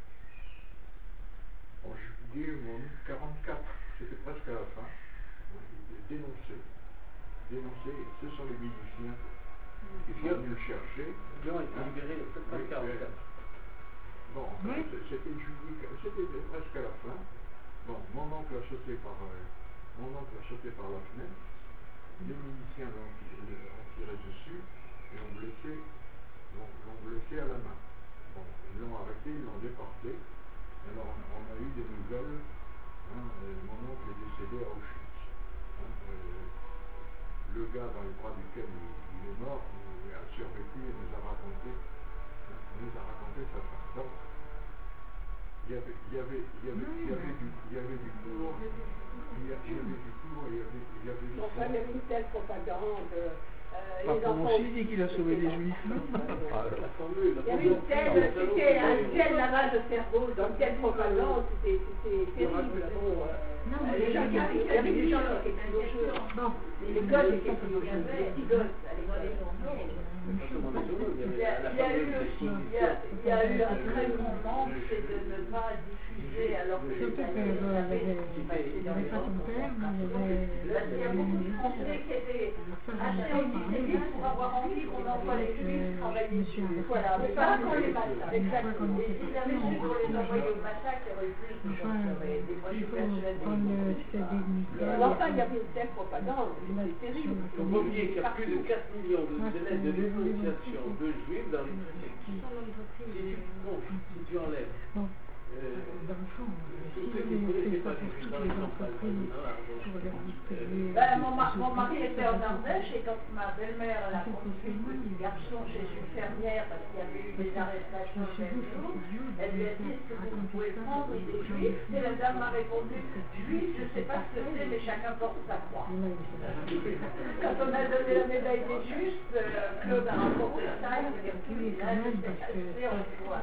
en juillet ou en août quarante-quatre. C'était presque à la fin. Il était dénoncé. Dénoncé, ce sont les miliciens qui sont venus le chercher. Lyon a été libéré le sept mars quarante-quatre. Bon, oui. C'était juillet, c'était presque à la fin. Bon, mon oncle a sauté par, euh, mon oncle a sauté par la fenêtre. Les miliciens l'ont tiré, ont tiré dessus et l'ont blessé, l'ont, l'ont blessé à la main. Bon, ils l'ont arrêté, ils l'ont déporté. Alors, on, on a eu des nouvelles. Hein, mon oncle est décédé à Auschwitz. Hein, euh, le gars dans les bras duquel il, il est mort il a survécu et nous a raconté, hein, nous a raconté sa fin. Donc, il y avait, il y avait, il y avait, il y avait du, il y avait du cours, il y avait du cours, il y avait, il y avait du Enfin, il y avait une telle propagande. Euh, Pas pour mon fils dit qu'il a sauvé les juifs. Il y avait une telle, c'était un tel lavage de cerveau, dans telle propagande, c'était, c'était terrible. Bon, euh, les gens qui il y avait des gens qui étaient dangereux. Bon, les gosses étaient dangereux, les petits gosses, les journaux. Il y a, il y a eu aussi, il y a, il y a eu un très grand manque, c'est de ne pas diffuser alors que les Italiens avaient passé dans les enfants. Parce qu'il y a beaucoup de Français qui étaient assez antisémites pour avoir envie qu'on envoie les Juifs travailler. Voilà, mais pas pour les massacres. Exactement. Et s'ils avaient su qu'on les envoyait au massacre, il y aurait plus de gens qui auraient des moi je suis persuadée. Enfin, il y avait une telle propagande, c'était terrible. Il faut pas oublier qu'il y a plus de quatre millions de élèves de l'éducation de juifs dans les préfectures. Si tu enlèves. Euh, tous ceux qui ne connaissaient pas les juifs dans les campagnes. Ben, mon, ma- mon mari était en Ardèche et quand ma belle-mère a conduit le petit garçon chez une fermière parce qu'il y avait eu des arrestations le même jour, elle lui a dit est-ce que vous pouvez prendre des juifs? Et la dame m'a répondu juif, je ne sais pas ce que c'est, mais chacun porte sa croix. Quand on a donné la médaille des justes, euh, Claude a rapporté ça, il a dit là, j'étais assez en joie.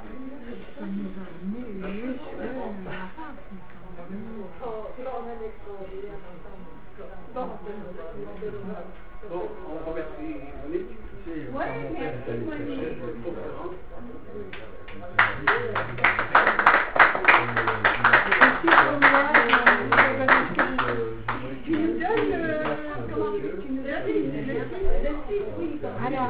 Bon, on remercie Monique. Oui, merci Monique. Tu nous donnes, euh, comment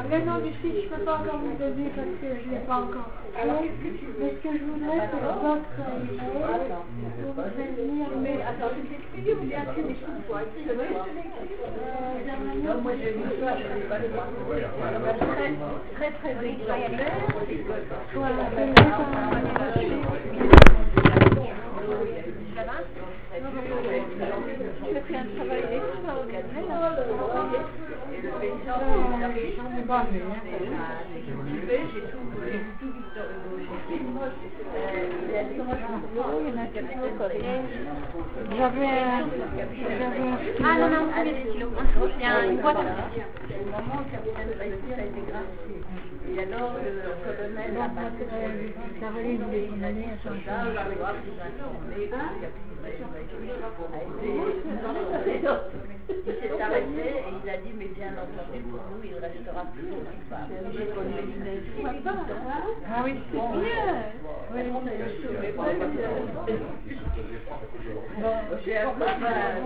le nom du site, je ne peux pas encore vous donner parce que je ne l'ai pas encore fait. Mais ce que je voudrais, c'est votre email pour vous prévenir. Mais attends, je t'ai expliqué ou bien tu m'écoutes toi? Non, moi j'ai lu ça, je ne sais pas le voir. Très très très exemplaire. Soit j'ai fait un travail extraordinaire. Et le paysan, j'en ai pas vu. j'ai tout vu, j'ai tout Victor Hugo, j'ai fait. Il a dit, moi je comprends, il y en a quelqu'un qui J'avais un... Ah non, non, allez, il y a une boîte à faire. Au moment où le capitaine Tracy a été gracié. Et alors, le colonel a battu Caroline voulait qu'on allait à son là, je vais voir si j'ai informé que le capitaine Tracy a été... Il s'est arrêté et il a dit, mais bien entendu, pour nous, il restera toujours coupable. J'ai connu une Ah oui, c'est bien. Oui, on a eu tout, mais moi, j'ai un peu mal à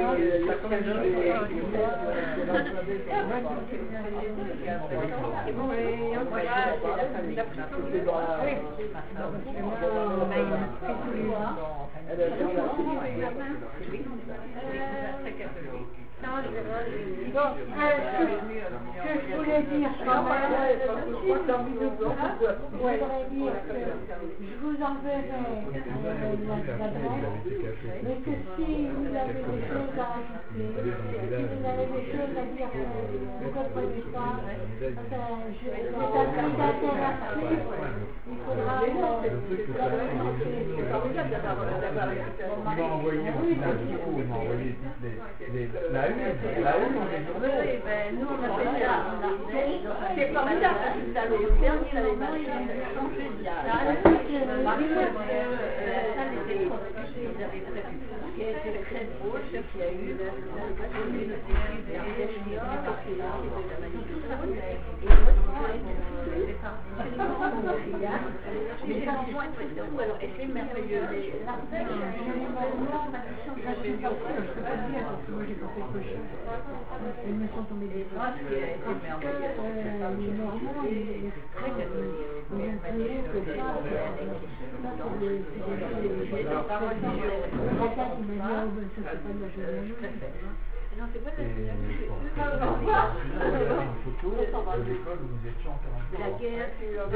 Donc, euh, ce que je voulais dire quand même, je voudrais dire que je vous enverrai euh, l'adresse, mais que si vous avez des choses à ajouter, si vous avez des choses à dire que vous ne comprenez pas, enfin, je, c'est un truc interactif, il faudra Il m'a envoyé l'info, il m'a envoyé toutes les, les, la une, la une, on est oui, ben nous on a fait ça, c'est formidable, ça le dernier moment, il a changé de salle, parce que la salle était constituée, ils avaient prévu, ce qui a été très drôle, c'est qu'il y a eu la communauté juive des États-Unis, parce que là, c'était la manifestation, et l'autre point, c'est parti, mais c'est franchement impressionnant, alors, et c'est merveilleux, l'artère, ils me sont tombés des bras. Parce que euh, les Normands, ils sont très catholiques. Ils ont trouvé que ça, c'est des paroles religieuses. Le matin, il m'a dit, oh, ben, ça, c'est pas de la journée. Non, c'est pas de la Et une photo de l'école où nous étions en quarante-huit. La guerre, Bon,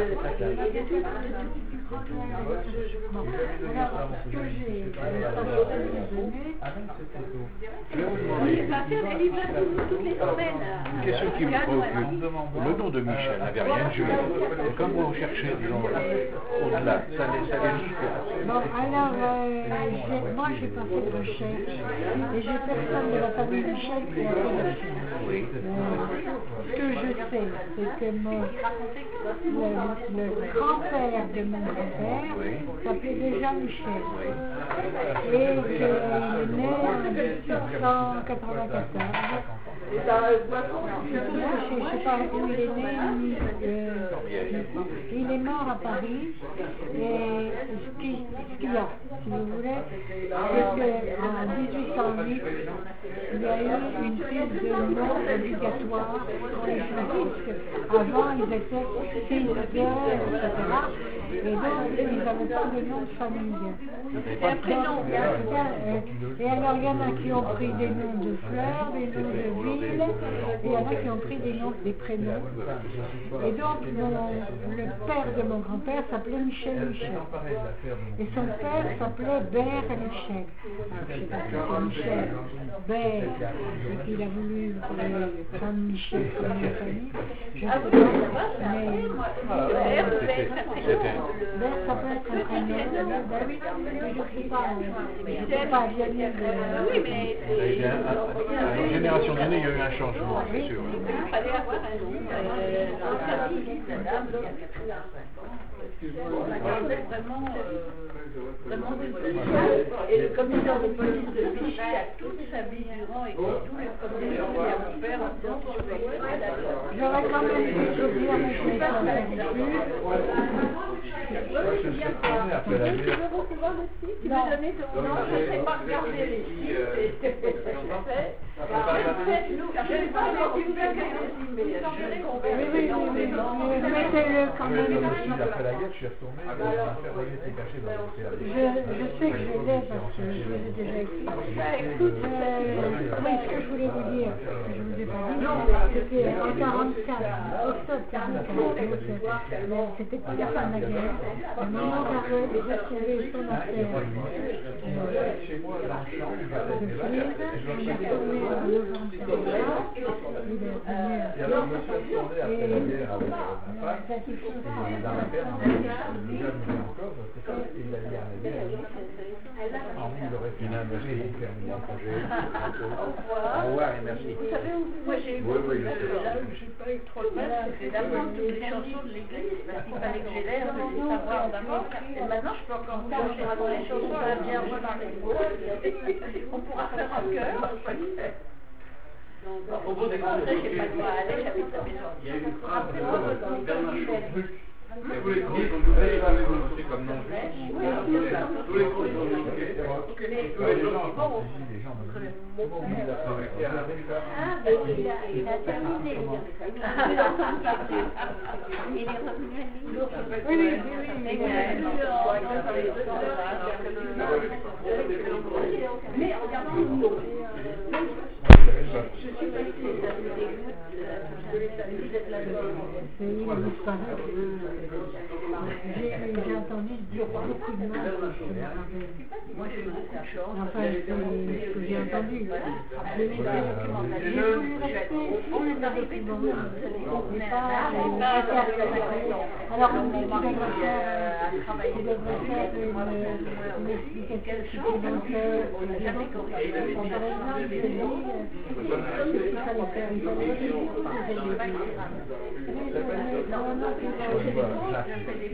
alors, ce que j'ai, Avec cette photo. il va faire des livres toutes les semaines. Une question qui me préoccupe. Le nom de Michel n'avait rien de juif. Et quand vous cherchez, disons, au-delà, ça les ça les jusqu'à. bon, alors, euh, j'ai- moi, j'ai pas fait de recherche, et j'ai personne de la famille Michel qui a fait de recherche. Oui. Euh, ce que je sais, c'est que mon, le, le grand-père de mon grand-père s'appelait déjà Michel. Et qu'il est né en dix-sept cent quatre-vingt-quatorze. Et ça, boisson, Je ne sais pas où il est né, ni, euh, il est mort à Paris. Et ce qui- ce qu'il y a, si vous voulez, c'est qu'en dix-huit cent huit, il y a eu une prise de nom obligatoire pour les juifs. Avant, ils étaient fils de, et cetera. Et donc, ils n'avaient pas de nom de famille. C'est un prénom. Et alors, il y en a qui ont pris des noms de fleurs, des noms de villes, et il y en a qui ont pris des noms, des prénoms. Et donc, mon- le père de mon grand-père s'appelait Michel Michel. Et son père s'appelait Bert Michel. Alors, je ne sais pas si c'est Michel Bert, et qu'il a voulu prendre Michel comme une famille. Je ne sais pas, mais Bert, ça peut être un prénom. Ben oui, mais je ne sais pas. Je ne sais pas bien dire. Oui, mais Il y a un- un- Une génération donnée, il y a eu un changement, c'est sûr. il fallait avoir un nom. Euh, dans la famille, la dame, il y a quatre-vingt-cinq ans. On a gardé vraiment, euh, vraiment des choses. Et le commissaire de police de Vichy a toute sa vie durant et tous les commissaires de mon père en disant que je vais être d'accord. J'aurais quand même pu te dire, mais je ne l'ai pas fait. Je suis retourné après après la Tu guerre. veux recevoir le site? Tu veux Non. donner ton Non, je ne sais pas regarder les sites. Je sais, nous, je n'ai pas récupéré aussi, mais je sais qu'on Oui, oui, oui, oui, oui. Mettez-le quand Ouais, même. moi aussi, après la guerre, je suis retourné pour faire régler ses cachets dans le théâtre. Je, je sais que je l'ai parce que je l'ai déjà écrit. Bah, écoute, euh, oui, ce que je voulais vous dire, que je vous ai pas dit, c'était en quarante-quatre, octobre quarante-quatre, donc c'était pas la fin de la guerre. Le moment d'arrêt de retrouver son affaire Chez moi, dans le champ, de prise, on est retourné en novembre quarante-quatre, il est revenu et alors je me suis retourné après la guerre avec ma femme, à et dans la ferme, le gars vivait encore, c'est ça, et il allait arriver à lui. En lui, il aurait fait un projet, fermier, un projet. Au revoir et merci. Moi j'ai eu Oui, oui, je là sais. où j'ai pas eu trop de mal, c'était d'apprendre toutes les chansons de l'église, parce qu'il fallait que j'ai l'air de les savoir d'abord. Et maintenant je peux encore vous chanter toutes les chansons à la Vierge Marie. On pourra faire un chœur. Bon, vous décontrez, j'ai pas de quoi aller, j'habite à la maison. Il y a une phrase de Bernard Chautruc. Et vous les dites, vous allez les prononcer comme non juif. Tous les cours sont expliqués. Tous les gens qui vont. Les gens me disent, comment vous l'appelez? Ah, ben il a, il a terminé. Il a entendu parler. Il est revenu à Lille. Oui, oui, oui, oui, mais Mais regardez le nom. Je suis passée, ça me dégoûte. Vous êtes là-dedans. c'est une histoire. J'ai j'ai entendu beaucoup de mal sur le rappel. Moi j'ai eu beaucoup de chance. Enfin, c'est ce que j'ai entendu. J'ai vu Voilà. des j'ai voulu rester On est arrivé dans tout le le monde. mais pas alors on dit qu'il devrait faire il devrait faire une, une explication supplémentaire pour la jamais corrigé. Par exemple, je dis ce qu'il fallait faire, il fallait non, non, c'est pas Je vois Jacques.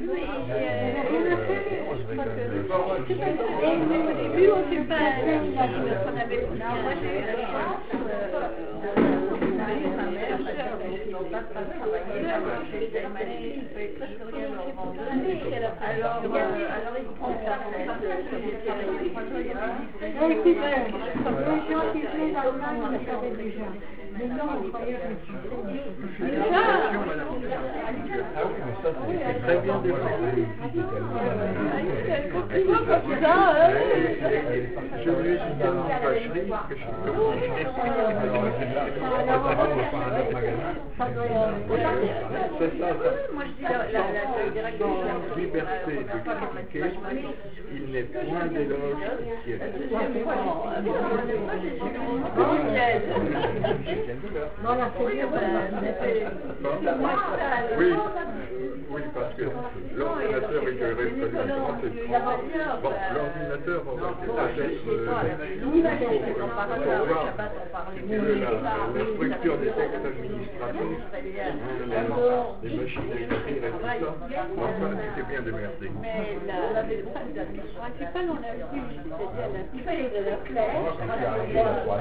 Et au début, on ne sait pas qu'on avait pris. Moi j'ai eu la chance de ma mère, mon papa travaillait, j'étais maladie, il fallait presque rien leur vendre. Alors, alors il prend sa tête, j'ai travaillé trois ans, il y avait écoute, les gens qui faisaient l'Allemagne, on le savait déjà. Mais non, on croyait que tu sais. Ah oui, mais ça, c'est très bien défendu. Je lui ai dit dans une vacherie que je suis comme je n'explique pas. Alors, je vais là, on va pas un autre magasin. C'est ça, ça. Moi je dis la, la, la directrice de Sans liberté de critiquer, il n'est point d'éloge qui est. Voilà, c'est bien. Oui, oui, parce que l'ordinateur, il aurait fallu un grand écran. Bon, l'ordinateur aurait été peut-être pour voir la structure des textes administratifs, les machines à écrire et tout ça. Enfin, c'était bien démerdé. Mais la principale, on a vu, il fallait que le clair, il y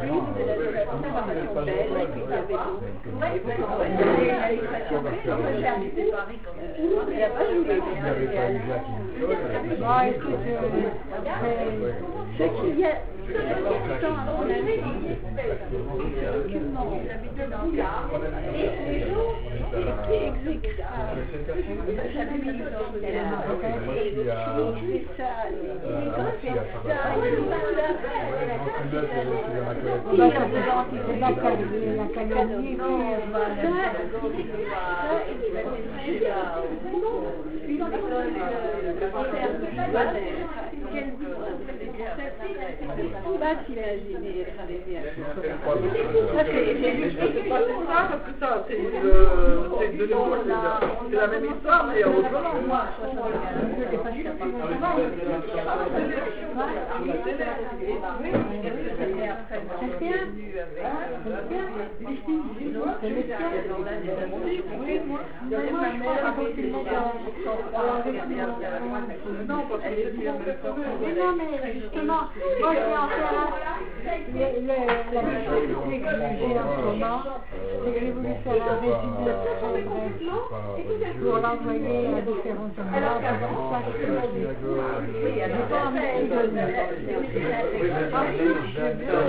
a pas joué. Bon, écoute, Ce qu'il y a important à mon avis, c'est le document de brouillard et les jours étaient exécrables. J'avais mis dans le et il fait ça, il fait ça, il c'est la calomnie. Pas s'imaginer être arrivé à ce C'est pas tout ça, parce que ça, c'est une de nouveau, c'est la même histoire, mais en Non, mais justement, moi j'ai en fait le, la difficulté que j'ai en ce moment, c'est que j'ai voulu faire un résumé très bref pour l'envoyer à différents endroits. C'est pour ça que je n'ai pas envie de donner. Ensuite, je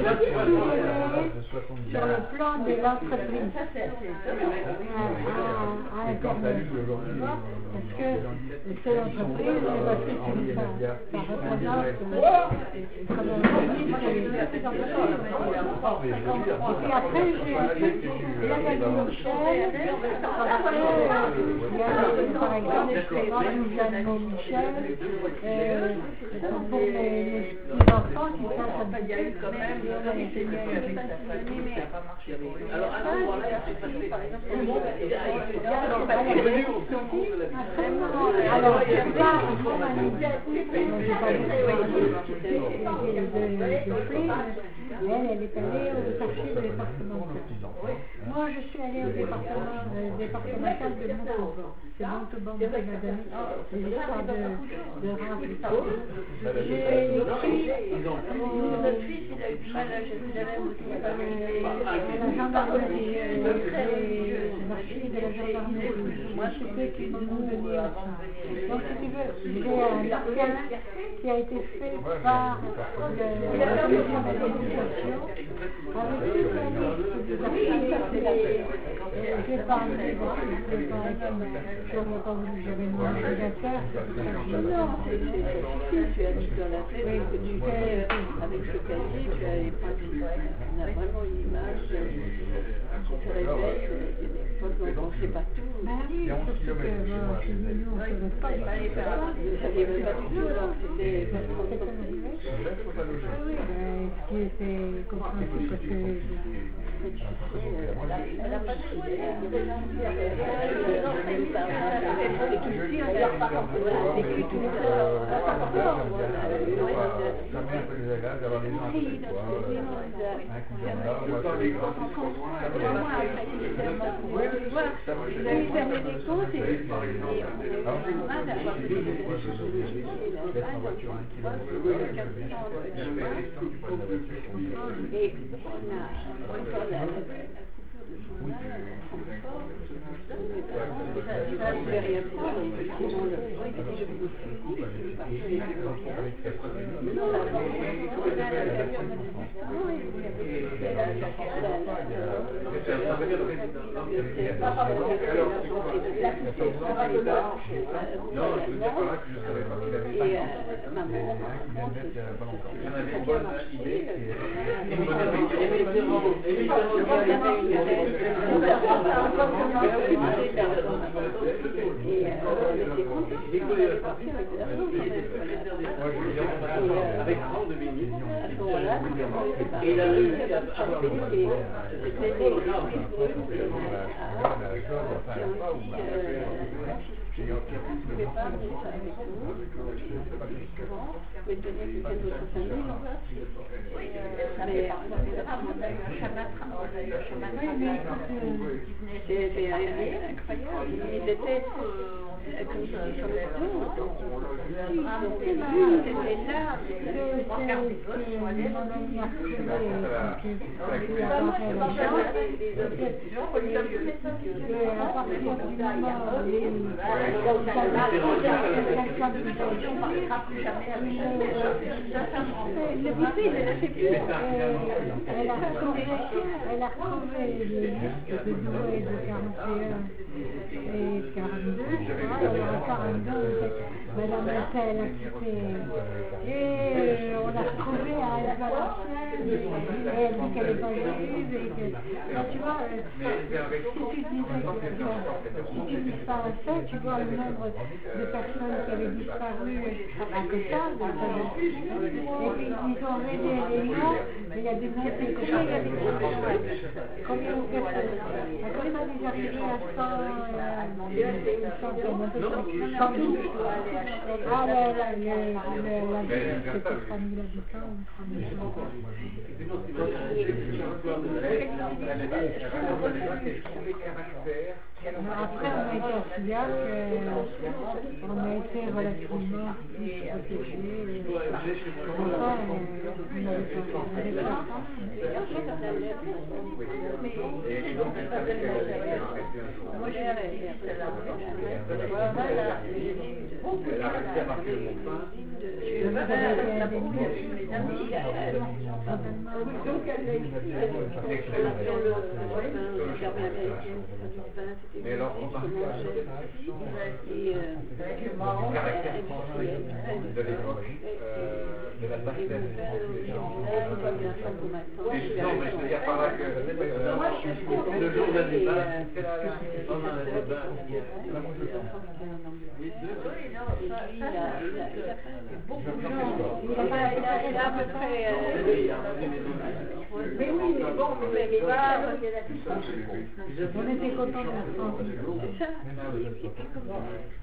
veux sur le plan de l'entreprise à Internet. Parce que c'est l'entreprise, parce que ça, ça représente comme un revenu pour les entreprises. Et puis après, j'ai il y a la Michel, après, il y a par exemple, Suzanne Michel, pour les, les enfants qui savent un petit peu quand même, alors à ce moment-là, il s'est passé par exemple, alors, je pas mon initiative, j'ai pas elle, elle est allée aux archives départementales. Moi, je suis allée au département euh, départemental de Montauban. C'est Montauban qui m'a donné l'histoire de, de Raphaël. J'ai écrit Notre fils, il a eu du mal à Jérusalem aussi. à la gendarmerie, les archives de la gendarmerie. Moi, je sais qu'ils m'ont donné ça. Donc, si tu veux, j'ai un article qui a été fait par la commission de l'administration avec toute la liste des archives. Je n'ai pas envie de je n'ai pas voulu que j'avais mon ordinateur. Non, c'est suffit, tu as dit dans la tête que tu fais avec ce cahier, tu as les on a vraiment une image qui se répète, on ne sait pas tout. Ben oui, parce que nous, on ne savait pas du tout. Vous ne saviez même pas du tout, donc c'était votre entreprise. Oui, ben, ce qui était compréhensible, parce que elle n'a pas de choix. On vécu tout ça. Ça met un peu les agaces d'avoir des gens avec toi, un coup de main, moi c'est les grands. Vous fermez des comptes et on a du mal à avoir des laisse ma voiture à un kilomètre, et on a encore la oui, avec trente minutes, et il a réussi à avoir le c'était incroyable. Ils étaient comme ça sur le dos. C'était là. Le buffet, il ne l'a fait plus. Elle a retrouvé, elle a retrouvé les listes de Douai de quarante et un et quarante-deux, je crois, elle a quarante-deux, Madame Appel a quitté. Et on l'a retrouvée à Alsacienne, et elle dit qu'elle n'est pas juive, et que, là, tu vois, si tu disais que, si tu dis pas ça, tu vois le nombre de personnes qui avaient disparu à Cotal, et puis ils ont réuni les noms, mais il y a des noms, c'est combien il y a des noms, combien vous faites, combien on est déjà arrivé à cent, cent douze, Ah, la, la, la, la, la ville, c'était trois mille habitants ou trois mille habitants. Alors après, on a été à Fillac, euh, on a été relativement plus protégés. Enfin, on n'avait pas Moi j'ai réussi celle-là. Elle a réussi à marquer le bon pain. Donc elle l'a écrit sur le Mais alors, on marque la description du caractère sensuel de l'époque, de la bassesse. Non, mais je veux dire par là que le jour d'un débat, pendant le débat, il y a les deux. Il a à peu près. Mais oui, mais bon, mais les bas, il y a la puissance. On était contents de la France. C'est ça. Et puis comment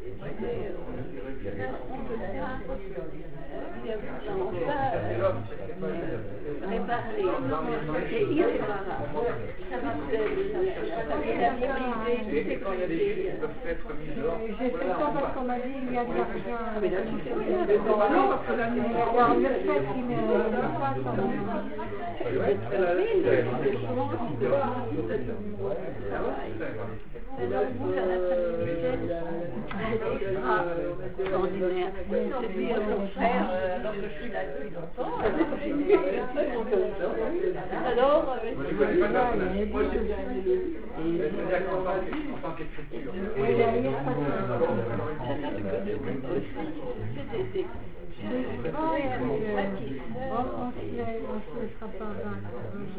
réparer, c'est irréparable. Et quand il y a des choses qui peuvent être mises dehors, J'ai fait ça parce qu'on m'a dit il y a de l'argent. Mais là, tu sais rien. Non, parce que là, alors le fait qu'il ne pas ça extraordinaire. C'est dire mon frère, alors que je suis là depuis longtemps, alors, moi je ne connais pas personnage. Moi je c'est-à-dire qu'en tant qu'écriture. On ne se laissera pas vaincre.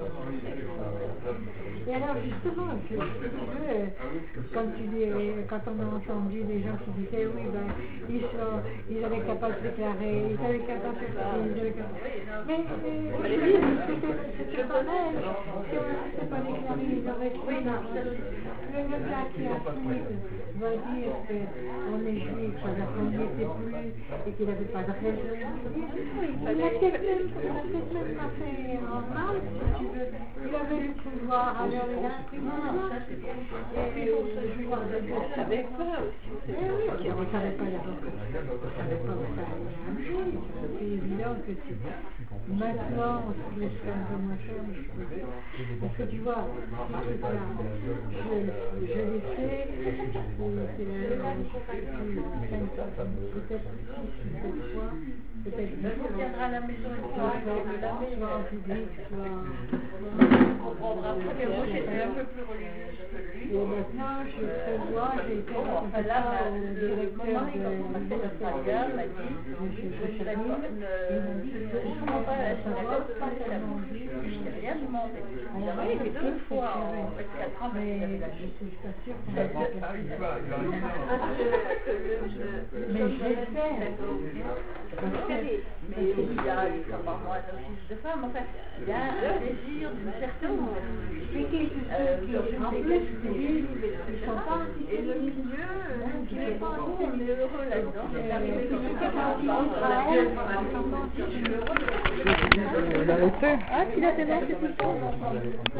Et alors justement, si tu veux, quand, tu dis, quand on a entendu des gens qui disaient oui, ben, ils, sont, ils avaient capable de déclarer, ils avaient capable de faire, ils avaient capable... Mais c'est pareil, si on ne s'était pas déclaré, ils auraient fait le gars qui a pris va dire qu'on est juif, qu'on n'y était plus et qu'il n'avait pas de raison. Il n'a peut-être même pas fait en mal, si tu veux. Il avait le pouvoir, alors il a pris le pouvoir. Et puis on se joue dans le jeu. On ne savait pas aussi. On ne savait pas d'abord que on ne savait pas où ça allait amener. C'est évident que si maintenant on se laisse un peu moins faire, je trouve. Parce que tu vois, voilà, je, je l'ai fait, c'est la peut-être six ou sept fois. Peut-être on viendra à la maison et soit en public, soit... on comprendra très bien. Moi j'étais un peu plus religieuse que lui. Et maintenant, je prévois, j'ai été Enfin là, le moment, quand on m'a fait notre mariage, m'a dit, je ne serai pas, sûrement pas à la synagogue, pas tellement. Je n'ai rien demandé. Il a fait deux fois en vingt-quatre ans, mais je suis pas sûre qu'on va faire mais je l'ai fait. Mais il y a apparemment un office de femme, enfin, il y a un désir d'une certaine... Expliquez que ceux qui en plus ils sont pas... Et le milieu, qui n'est pas nous, on est heureux là-dedans. C'est arrivé comme ça. Ah, tu l'as fait voir, c'est tout ça.